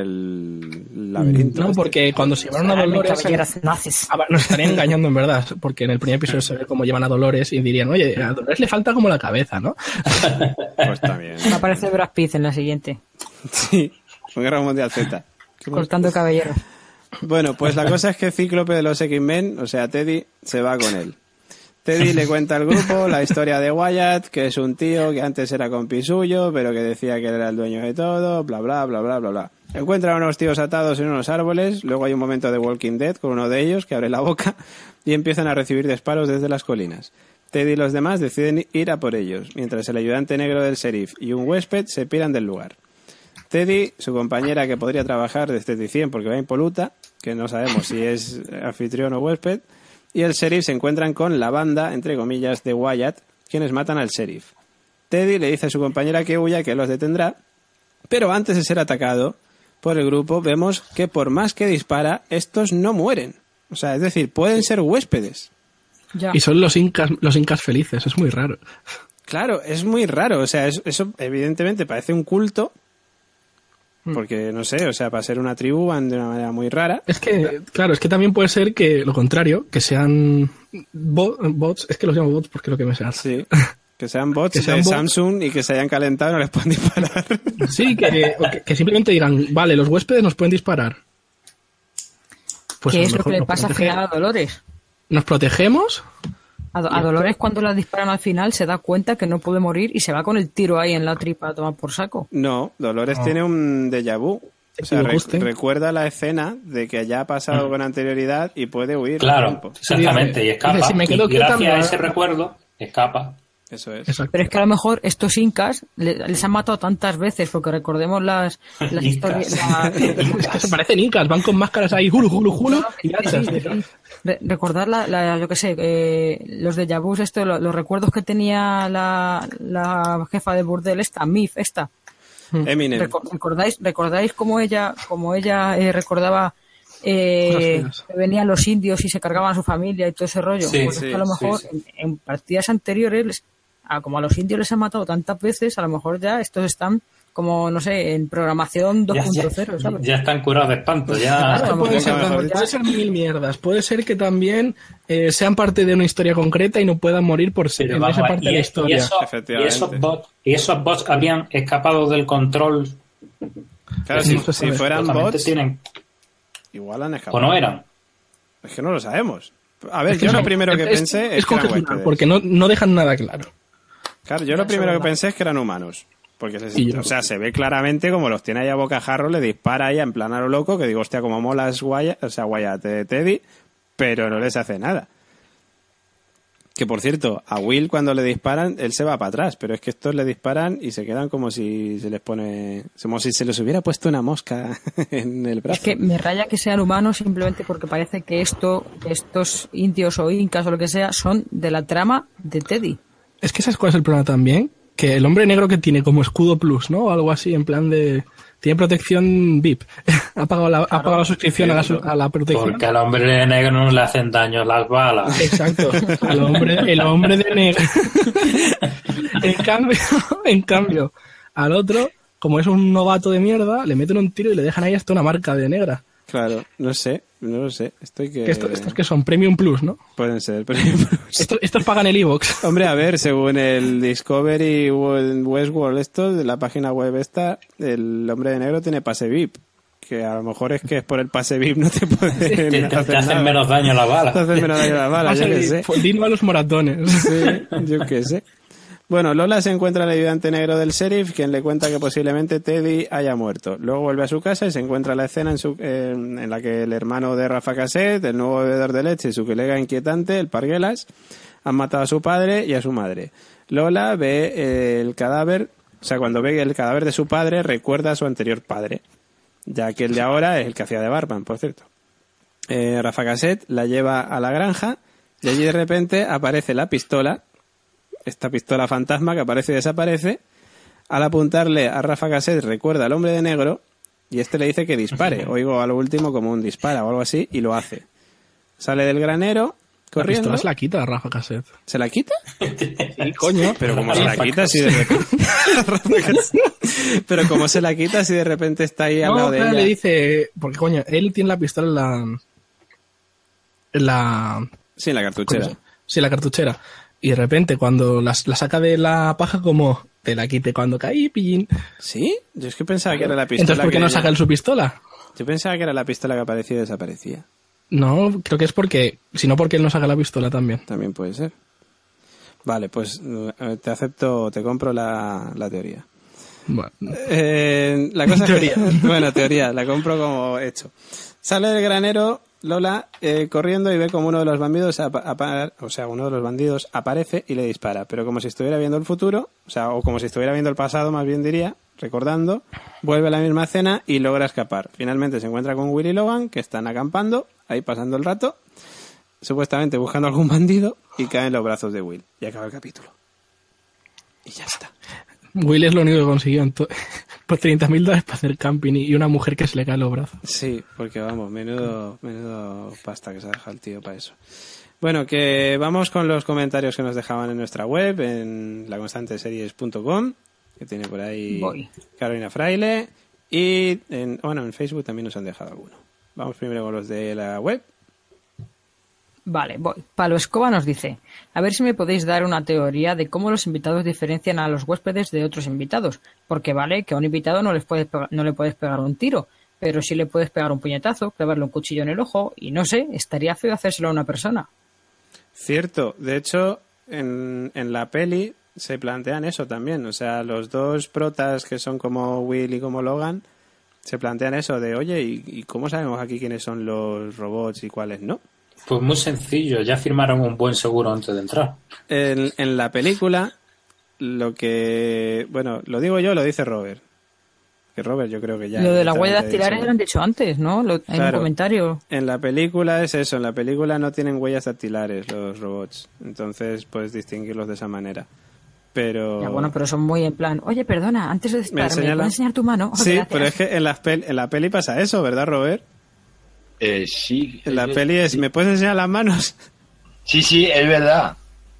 [SPEAKER 1] el laberinto.
[SPEAKER 4] No,
[SPEAKER 1] este.
[SPEAKER 4] porque cuando se llevaron a Dolores...
[SPEAKER 3] Caballeras nazis.
[SPEAKER 4] Ah, va, nos estarían engañando en verdad, porque en el primer episodio se ve cómo llevan a Dolores y dirían, oye, a Dolores le falta como la cabeza, ¿no?
[SPEAKER 1] Pues también.
[SPEAKER 3] Va a aparecer Brad Pitt en la siguiente,
[SPEAKER 1] Sí, un Guerra Mundial Z.
[SPEAKER 3] cortando caballeros.
[SPEAKER 1] Bueno, pues la cosa es que Cíclope de los X-Men, o sea, Teddy, se va con él. Teddy le cuenta al grupo la historia de Wyatt, que es un tío que antes era compi suyo, pero que decía que él era el dueño de todo, bla, bla, bla, bla, bla, bla. Encuentran a unos tíos atados en unos árboles, luego hay un momento de Walking Dead con uno de ellos que abre la boca y empiezan a recibir disparos desde las colinas. Teddy y los demás deciden ir a por ellos, mientras el ayudante negro del sheriff y un huésped se piran del lugar. Teddy, su compañera que podría trabajar de esteticien porque va impoluta, que no sabemos si es anfitrión o huésped, y el sheriff se encuentran con la banda, entre comillas, de Wyatt, quienes matan al sheriff. Teddy le dice a su compañera que huya, que los detendrá, pero antes de ser atacado por el grupo, vemos que por más que dispara, estos no mueren. O sea, es decir, pueden ser huéspedes.
[SPEAKER 3] Ya.
[SPEAKER 4] Y son los incas, los incas felices, es muy raro.
[SPEAKER 1] Claro, es muy raro. O sea, es- eso evidentemente parece un culto, porque, no sé, o sea, para ser una tribu van de una manera muy rara.
[SPEAKER 4] Es que, claro, es que también puede ser que lo contrario, que sean bo- bots, es que los llamo bots porque es lo que me sale.
[SPEAKER 1] Sí. Que sean bots
[SPEAKER 4] Que sean
[SPEAKER 1] de
[SPEAKER 4] bots.
[SPEAKER 1] Samsung y que se hayan calentado y no les pueden disparar.
[SPEAKER 4] Sí, que, o que, que simplemente digan, vale, los huéspedes nos pueden disparar. Pues a
[SPEAKER 3] ¿Qué
[SPEAKER 4] lo
[SPEAKER 3] es lo
[SPEAKER 4] mejor
[SPEAKER 3] que le
[SPEAKER 4] nos
[SPEAKER 3] pasa al
[SPEAKER 4] protege-
[SPEAKER 3] final a Dolores?
[SPEAKER 4] Nos protegemos.
[SPEAKER 3] A, Do- a Dolores cuando la disparan al final se da cuenta que no puede morir y se va con el tiro ahí en la tripa a tomar por saco.
[SPEAKER 1] No, Dolores tiene un déjà vu. O sea,
[SPEAKER 4] equivocó
[SPEAKER 1] re-
[SPEAKER 4] usted.
[SPEAKER 1] recuerda la escena de que ya ha pasado con anterioridad y puede huir. a
[SPEAKER 6] Claro,
[SPEAKER 1] tiempo.
[SPEAKER 6] exactamente, y escapa.
[SPEAKER 4] Dice, si me quedo
[SPEAKER 6] y gracias
[SPEAKER 4] quieta,
[SPEAKER 6] a
[SPEAKER 4] me-
[SPEAKER 6] ese recuerdo, escapa.
[SPEAKER 1] Eso es.
[SPEAKER 4] Exacto.
[SPEAKER 3] Pero es que a lo mejor estos incas le- les han matado tantas veces, porque recordemos las, las
[SPEAKER 6] Incas.
[SPEAKER 3] historias... la-
[SPEAKER 4] Es que se parecen incas, van con máscaras ahí, julu, julu, julu, y lanzas.
[SPEAKER 3] Sí, sí, sí. Re- recordar la, la- yo qué sé, eh, los déjà vus, esto, lo- los, recuerdos que tenía la, la jefa de burdel, esta, Mif, esta.
[SPEAKER 1] Eminem.
[SPEAKER 3] Reco- ¿Recordáis, recordáis cómo ella, cómo ella eh, recordaba eh,
[SPEAKER 4] Cosas feas.
[SPEAKER 3] que venían los indios y se cargaban a su familia y todo ese rollo?
[SPEAKER 6] Sí,
[SPEAKER 3] pues es
[SPEAKER 1] sí,
[SPEAKER 3] que a lo mejor
[SPEAKER 1] sí,
[SPEAKER 3] En, en partidas anteriores, les- a, como a los indios les han matado tantas veces, a lo mejor ya estos están como, no sé, en programación
[SPEAKER 6] Ya,
[SPEAKER 3] dos punto
[SPEAKER 6] ya-
[SPEAKER 3] cero, ¿sabes?
[SPEAKER 6] ya están curados de espanto, ya.
[SPEAKER 3] Claro,
[SPEAKER 4] Puede
[SPEAKER 3] Venga,
[SPEAKER 4] ser,
[SPEAKER 1] mejor
[SPEAKER 4] puede
[SPEAKER 1] dicho.
[SPEAKER 4] ser mil mierdas. Puede ser que también eh, sean parte de una historia concreta y no puedan morir por ser
[SPEAKER 6] Pero
[SPEAKER 4] en
[SPEAKER 6] vamos
[SPEAKER 4] esa
[SPEAKER 6] a ver,
[SPEAKER 4] parte de
[SPEAKER 6] y,
[SPEAKER 4] la
[SPEAKER 6] y
[SPEAKER 4] historia.
[SPEAKER 6] eso- y
[SPEAKER 1] Efectivamente.
[SPEAKER 6] esos bots, y esos bots habrían escapado del control.
[SPEAKER 1] Claro,
[SPEAKER 6] Sí,
[SPEAKER 1] si,
[SPEAKER 4] no se
[SPEAKER 1] si
[SPEAKER 4] sabe.
[SPEAKER 1] fueran
[SPEAKER 6] Supuestamente
[SPEAKER 1] bots,
[SPEAKER 6] tienen,
[SPEAKER 1] igual han
[SPEAKER 6] o
[SPEAKER 1] escapado.
[SPEAKER 6] no eran.
[SPEAKER 1] Es que no lo sabemos. A ver,
[SPEAKER 4] Es que
[SPEAKER 1] yo
[SPEAKER 4] no-
[SPEAKER 1] lo primero que
[SPEAKER 4] es-
[SPEAKER 1] pensé es,
[SPEAKER 4] es
[SPEAKER 1] que eran
[SPEAKER 4] conjetural,
[SPEAKER 1] huéspedes.
[SPEAKER 4] porque no, no dejan nada claro.
[SPEAKER 1] Claro, yo lo primero que pensé es que eran humanos. Porque se,
[SPEAKER 4] Y yo-
[SPEAKER 1] o sea, se ve claramente como los tiene ahí a bocajarro, le dispara ahí en plan a lo loco, que digo, hostia, como molas Wyatt, o sea, Wyatt de Teddy, pero no les hace nada. Que por cierto, a Will cuando le disparan, él se va para atrás, pero es que estos le disparan y se quedan como si se les pone, como si se les hubiera puesto una mosca en el brazo.
[SPEAKER 3] Es que me raya que sean humanos simplemente porque parece que esto, que estos indios o incas o lo que sea son de la trama de Teddy.
[SPEAKER 4] Es que ¿sabes cuál es el problema también? Que el hombre negro que tiene como escudo plus, ¿no? O algo así, en plan de... Tiene protección V I P. ha, pagado la, ha pagado la suscripción a la, su- a la protección.
[SPEAKER 6] Porque al hombre negro no le hacen daño las balas.
[SPEAKER 4] Exacto. Al hombre, el hombre de negro. en cambio, en cambio, al otro, como es un novato de mierda, le meten un tiro y le dejan ahí hasta una marca de negra.
[SPEAKER 1] Claro, no sé, no lo sé. Estoy que...
[SPEAKER 4] Que esto- estos que son Premium Plus, ¿no?
[SPEAKER 1] Pueden ser, por ejemplo.
[SPEAKER 4] Estos, estos pagan el iVoox.
[SPEAKER 1] Hombre, a ver, según el Discovery Westworld, esto, de la página web esta, el hombre de negro tiene pase V I P. Que a lo mejor es que es por el pase V I P no te pueden
[SPEAKER 6] Te, te- te
[SPEAKER 1] hacer
[SPEAKER 6] hacen
[SPEAKER 1] nada.
[SPEAKER 6] menos daño las
[SPEAKER 1] Te
[SPEAKER 6] balas.
[SPEAKER 1] hacen menos daño las balas, yo qué sé.
[SPEAKER 4] Dino a los moratones.
[SPEAKER 1] Sí, yo qué sé. Bueno, Lola se encuentra el ayudante negro del sheriff, quien le cuenta que posiblemente Teddy haya muerto. Luego vuelve a su casa y se encuentra la escena en, su, eh, en la que el hermano de Rafa Cassette, el nuevo bebedor de leche y su colega inquietante, el Parguelas, han matado a su padre y a su madre. Lola ve eh, el cadáver, o sea, cuando ve el cadáver de su padre, recuerda a su anterior padre, ya que el de ahora es el que hacía de Barban, por cierto. Eh, Rafa Cassette la lleva a la granja y allí de repente aparece la pistola, esta pistola fantasma que aparece y desaparece. Al apuntarle a Rafa Cassette recuerda al hombre de negro y este le dice que dispare. Oigo a lo último como un dispara o algo así y lo hace. Sale del granero
[SPEAKER 4] La
[SPEAKER 1] corriendo.
[SPEAKER 4] pistola se la quita a Rafa Cassette.
[SPEAKER 1] ¿Se la quita?
[SPEAKER 4] Sí, coño.
[SPEAKER 1] Pero como se la quita si de repente... Pero como se la quita si de repente está ahí al
[SPEAKER 4] No,
[SPEAKER 1] lado de
[SPEAKER 4] claro,
[SPEAKER 1] ella.
[SPEAKER 4] le dice... Porque, coño, él tiene la pistola en la... En la...
[SPEAKER 1] Sí, en la cartuchera.
[SPEAKER 4] ¿cómo se- Sí, la cartuchera. Y de repente, cuando la, la saca de la paja, como... Te la quite cuando caí, pillín.
[SPEAKER 1] ¿Sí? Yo es que pensaba que era la pistola
[SPEAKER 4] Entonces, ¿por qué
[SPEAKER 1] que
[SPEAKER 4] no
[SPEAKER 1] ella-
[SPEAKER 4] saca él su pistola?
[SPEAKER 1] Yo pensaba que era la pistola que aparecía y desaparecía.
[SPEAKER 4] No, creo que es porque... Si no, porque él no saca la pistola también.
[SPEAKER 1] También puede ser. Vale, pues eh, te acepto, te compro la, la teoría.
[SPEAKER 4] Bueno,
[SPEAKER 1] Eh, la cosa es que-
[SPEAKER 4] Teoría.
[SPEAKER 1] bueno, teoría, la compro como hecho. Sale del granero Lola eh, corriendo y ve como uno de los bandidos, apa- apa- o sea, uno de los bandidos aparece y le dispara, pero como si estuviera viendo el futuro, o sea, o como si estuviera viendo el pasado, más bien diría, recordando, vuelve a la misma escena y logra escapar. Finalmente se encuentra con Will y Logan, que están acampando, ahí pasando el rato, supuestamente buscando algún bandido, y cae en los brazos de Will. Y acaba el capítulo. Y ya está.
[SPEAKER 4] Will es lo único que consiguió. ento- Por treinta mil dólares para hacer camping y una mujer que se le cae los brazos.
[SPEAKER 1] Sí, porque vamos, menudo, menudo pasta que se ha dejado el tío para eso. Bueno, que vamos con los comentarios que nos dejaban en nuestra web, en la constante series punto com, que tiene por ahí
[SPEAKER 3] Voy.
[SPEAKER 1] Carolina Fraile, y en, bueno, en Facebook también nos han dejado alguno. Vamos primero con los de la web.
[SPEAKER 3] Vale, voy. Palo Escoba nos dice, a ver si me podéis dar una teoría de cómo los invitados diferencian a los huéspedes de otros invitados. Porque vale, que a un invitado no, les puedes pega- no le puedes pegar un tiro, pero sí le puedes pegar un puñetazo, clavarle un cuchillo en el ojo, y no sé, estaría feo hacérselo a una persona.
[SPEAKER 1] Cierto, de hecho, en, en la peli se plantean eso también. O sea, los dos protas que son como Will y como Logan se plantean eso de, oye, ¿y, y cómo sabemos aquí quiénes son los robots y cuáles no?
[SPEAKER 6] Pues muy sencillo, ya firmaron un buen seguro antes de entrar.
[SPEAKER 1] En, en la película, lo que... Bueno, lo digo yo, lo dice Robert. Que Robert yo creo que ya...
[SPEAKER 3] Lo de la huella
[SPEAKER 1] directamente
[SPEAKER 3] dactilares
[SPEAKER 1] dice-
[SPEAKER 3] lo han dicho antes, ¿no? Lo, hay
[SPEAKER 1] Claro.
[SPEAKER 3] un comentario.
[SPEAKER 1] En la película es eso, en la película no tienen huellas dactilares los robots. Entonces puedes distinguirlos de esa manera. Pero...
[SPEAKER 3] Ya, bueno, pero son muy en plan, oye, perdona, antes de disparar, ¿me,
[SPEAKER 1] enseña la-
[SPEAKER 3] puedes enseñar tu mano? Oh,
[SPEAKER 1] Sí,
[SPEAKER 3] gracias.
[SPEAKER 1] pero es que en la, pel- en la peli pasa eso, ¿verdad, Robert?
[SPEAKER 5] Eh, sí.
[SPEAKER 1] En la
[SPEAKER 5] eh,
[SPEAKER 1] peli es, ¿me puedes enseñar las manos?
[SPEAKER 5] Sí, sí, es verdad.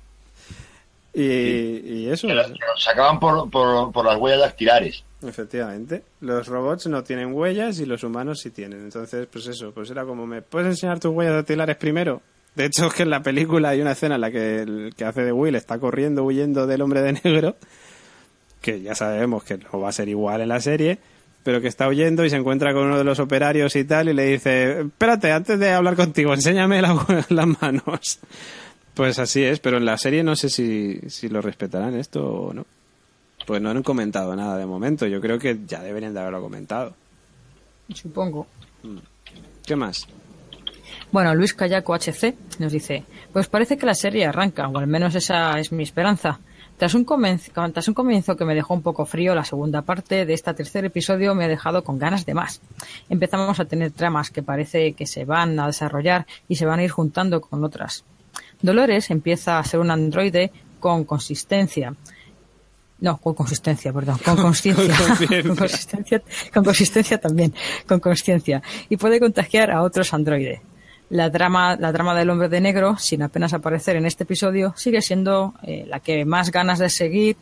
[SPEAKER 1] Y, y eso,
[SPEAKER 5] Que los, que los sacaban por, por, por las huellas dactilares.
[SPEAKER 1] efectivamente. Los robots no tienen huellas y los humanos sí tienen. Entonces, pues eso, pues era como, ¿me puedes enseñar tus huellas dactilares primero? De hecho, es que en la película hay una escena en la que el que hace de Will está corriendo, huyendo del hombre de negro, que ya sabemos que no va a ser igual en la serie, pero que está huyendo y se encuentra con uno de los operarios y tal, y le dice, espérate, antes de hablar contigo, enséñame la- las manos. Pues así es, pero en la serie no sé si, si lo respetarán esto o no. Pues no han comentado nada de momento, yo creo que ya deberían de haberlo comentado.
[SPEAKER 3] Supongo.
[SPEAKER 1] ¿Qué más?
[SPEAKER 3] Bueno, Luis Callaco H C nos dice, pues parece que la serie arranca, o al menos esa es mi esperanza. Tras un, comenz- tras un comienzo que me dejó un poco frío, la segunda parte de este tercer episodio me ha dejado con ganas de más. Empezamos a tener tramas que parece que se van a desarrollar y se van a ir juntando con otras. Dolores empieza a ser un androide con consistencia. No, con consistencia, perdón, con conciencia.
[SPEAKER 1] Con conciencia.
[SPEAKER 3] Con consistencia, con consistencia también, con conciencia. Y puede contagiar a otros androides. La trama, la trama del hombre de negro, sin apenas aparecer en este episodio, sigue siendo eh, la que más ganas de seguir,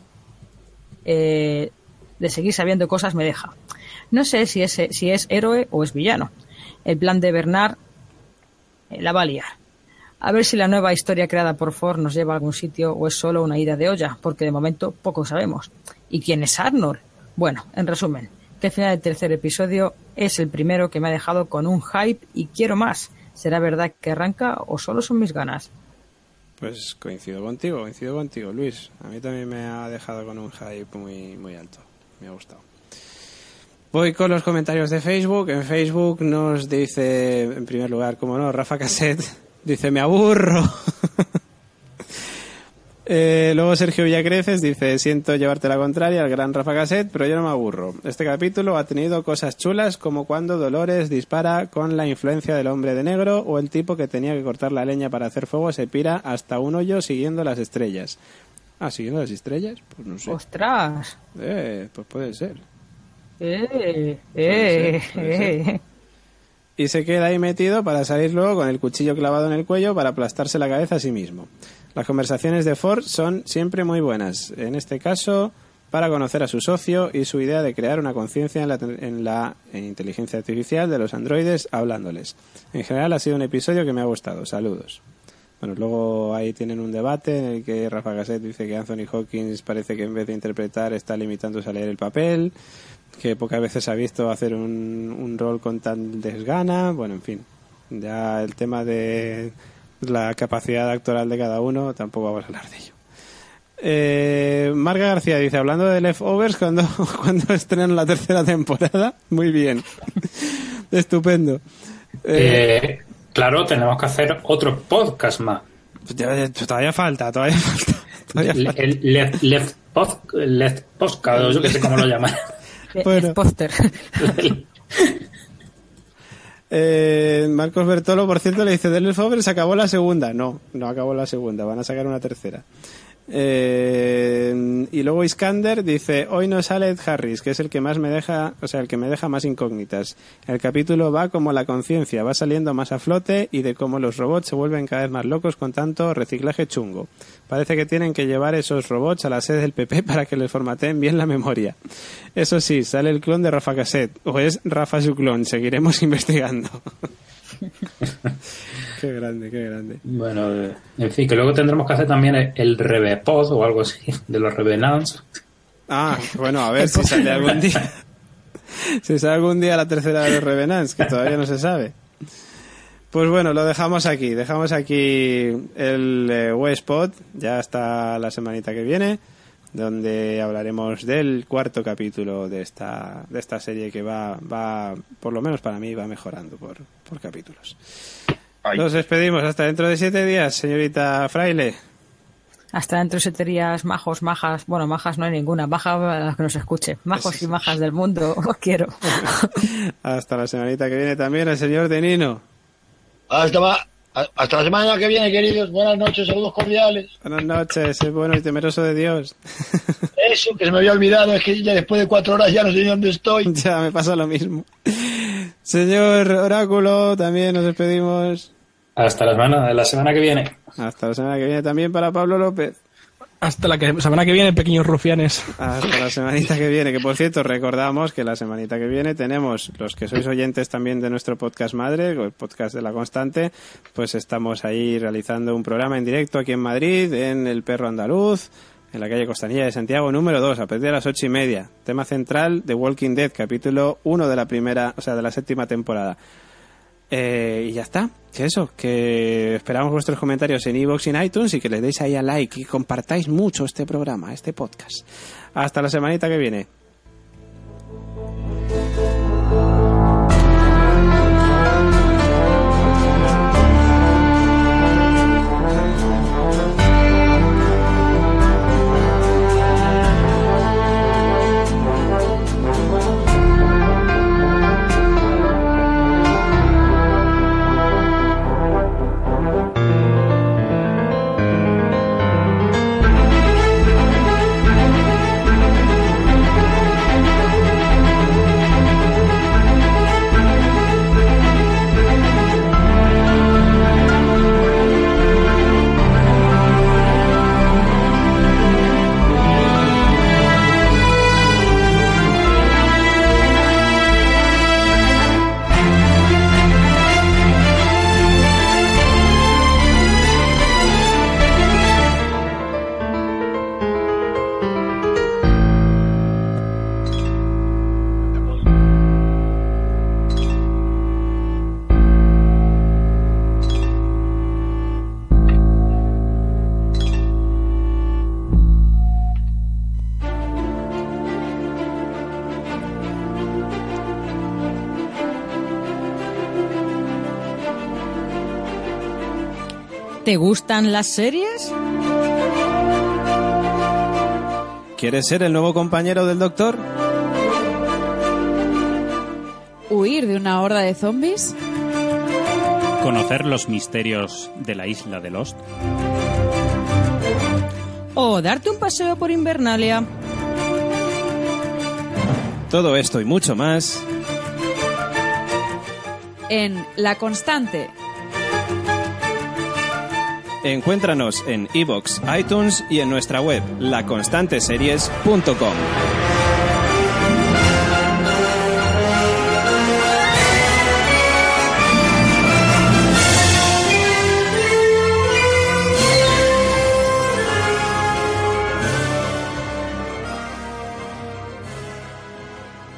[SPEAKER 3] eh, de seguir sabiendo cosas me deja. No sé si es, si es héroe o es villano. el plan de Bernard eh, la va a liar. A ver si la nueva historia creada por Ford nos lleva a algún sitio o es solo una ida de olla, porque de momento poco sabemos. ¿Y quién es Arnold? Bueno, en resumen, que el final del tercer episodio es el primero que me ha dejado con un hype y quiero más. ¿Será verdad que arranca o solo son mis ganas?
[SPEAKER 1] Pues coincido contigo, coincido contigo, Luis. A mí también me ha dejado con un hype muy, muy alto. Me ha gustado. Voy con los comentarios de Facebook. En Facebook nos dice, en primer lugar, como no, Rafa Cassette, dice, me aburro. eh, luego Sergio Villacreces dice, siento llevarte la contraria al gran Rafa Cassette, pero yo no me aburro. Este capítulo ha tenido cosas chulas, como cuando Dolores dispara con la influencia del hombre de negro, o el tipo que tenía que cortar la leña para hacer fuego se pira hasta un hoyo siguiendo las estrellas. Ah, ¿siguiendo las estrellas? Pues no sé.
[SPEAKER 3] ¡Ostras!
[SPEAKER 1] Eh, pues puede ser.
[SPEAKER 3] Eh,
[SPEAKER 1] Puede
[SPEAKER 3] eh,
[SPEAKER 1] ser, puede ser.
[SPEAKER 3] eh.
[SPEAKER 1] Y se queda ahí metido para salir luego con el cuchillo clavado en el cuello para aplastarse la cabeza a sí mismo. Las conversaciones de Ford son siempre muy buenas. En este caso, para conocer a su socio y su idea de crear una conciencia en la, en la en inteligencia artificial de los androides hablándoles. En general ha sido un episodio que me ha gustado. Saludos. Bueno, luego ahí tienen un debate en el que Rafa Cassette dice que Anthony Hopkins parece que en vez de interpretar está limitándose a leer el papel, que pocas veces ha visto hacer un, un rol con tan desgana. Bueno, en fin, ya el tema de la capacidad actoral de cada uno tampoco vamos a hablar de ello. eh, Marga García dice, hablando de Leftovers, cuando, cuando estrenan la tercera temporada, muy bien. Estupendo. eh,
[SPEAKER 6] Eh, claro, tenemos que hacer otro podcast más.
[SPEAKER 1] ya- todavía falta, todavía falta, todavía
[SPEAKER 6] El,
[SPEAKER 1] falta.
[SPEAKER 6] el left, left, pod, left podcast, o yo que sé cómo lo llaman.
[SPEAKER 1] Bueno.
[SPEAKER 3] Es póster.
[SPEAKER 1] Eh, Marcos Bertolo, por cierto, le dice, The Leftovers acabó la segunda. No, no acabó la segunda, van a sacar una tercera. Eh, y luego Iskander dice, hoy no sale Ed Harris, que es el que más me deja, o sea, el que me deja más incógnitas. El capítulo va como la conciencia, va saliendo más a flote, y de cómo los robots se vuelven cada vez más locos con tanto reciclaje chungo. Parece que tienen que llevar esos robots a la sede del P P para que les formateen bien la memoria. Eso sí, sale el clon de Rafa Cassette, o es Rafa su clon, seguiremos investigando. Qué grande, qué grande.
[SPEAKER 6] Bueno, eh, en fin, que luego tendremos que hacer también el, el Revepod o algo así, de los Revenants.
[SPEAKER 1] Ah, bueno, a ver si sale algún día. Si sale algún día la tercera de los Revenants, que todavía no se sabe. Pues bueno, lo dejamos aquí. Dejamos aquí el eh, Westpod, ya hasta la semanita que viene, donde hablaremos del cuarto capítulo de esta de esta serie que va, va por lo menos para mí, va mejorando por, por capítulos.
[SPEAKER 5] Ay.
[SPEAKER 1] Nos despedimos hasta dentro de siete días, señorita Fraile.
[SPEAKER 3] Hasta dentro de siete días, majos, majas. Bueno, majas no hay ninguna. Maja a las que nos escuche. Majos y majas del mundo. Os quiero.
[SPEAKER 1] Hasta la semanita que viene también el señor Denino.
[SPEAKER 5] Hasta, ma- hasta la semana que viene, queridos. Buenas noches, saludos cordiales.
[SPEAKER 1] Buenas noches, es bueno y temeroso de Dios.
[SPEAKER 5] Eso, que se me había olvidado, es que ya después de cuatro horas ya no sé ni dónde estoy.
[SPEAKER 1] Ya me pasa lo mismo. Señor Oráculo, también nos despedimos.
[SPEAKER 6] Hasta la semana, la semana que viene.
[SPEAKER 1] Hasta la semana que viene también para Pablo López.
[SPEAKER 4] Hasta la que, semana que viene, pequeños rufianes.
[SPEAKER 1] Hasta la semanita que viene, que por cierto recordamos que la semanita que viene tenemos, los que sois oyentes también de nuestro podcast madre, el podcast de La Constante, pues estamos ahí realizando un programa en directo aquí en Madrid, en El Perro Andaluz, en la calle Costanilla de Santiago, número dos, a partir de las ocho y media. Tema central de Walking Dead, capítulo uno de la primera, o sea, de la séptima temporada. Eh, y ya está, que eso, que esperamos vuestros comentarios en iVoox y en iTunes y que le deis ahí a like y compartáis mucho este programa, este podcast. Hasta la semanita que viene.
[SPEAKER 3] ¿Te gustan las series?
[SPEAKER 1] ¿Quieres ser el nuevo compañero del Doctor?
[SPEAKER 8] ¿Huir de una horda de zombies?
[SPEAKER 9] ¿Conocer los misterios de la isla de Lost?
[SPEAKER 3] ¿O darte un paseo por Invernalia?
[SPEAKER 1] Todo esto y mucho más
[SPEAKER 8] En La Constante.
[SPEAKER 1] encuéntranos en iVoox, iTunes y en nuestra web la constante series punto com.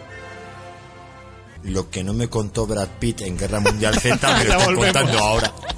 [SPEAKER 10] Lo que no me contó Brad Pitt en Guerra Mundial Z me lo está contando ahora.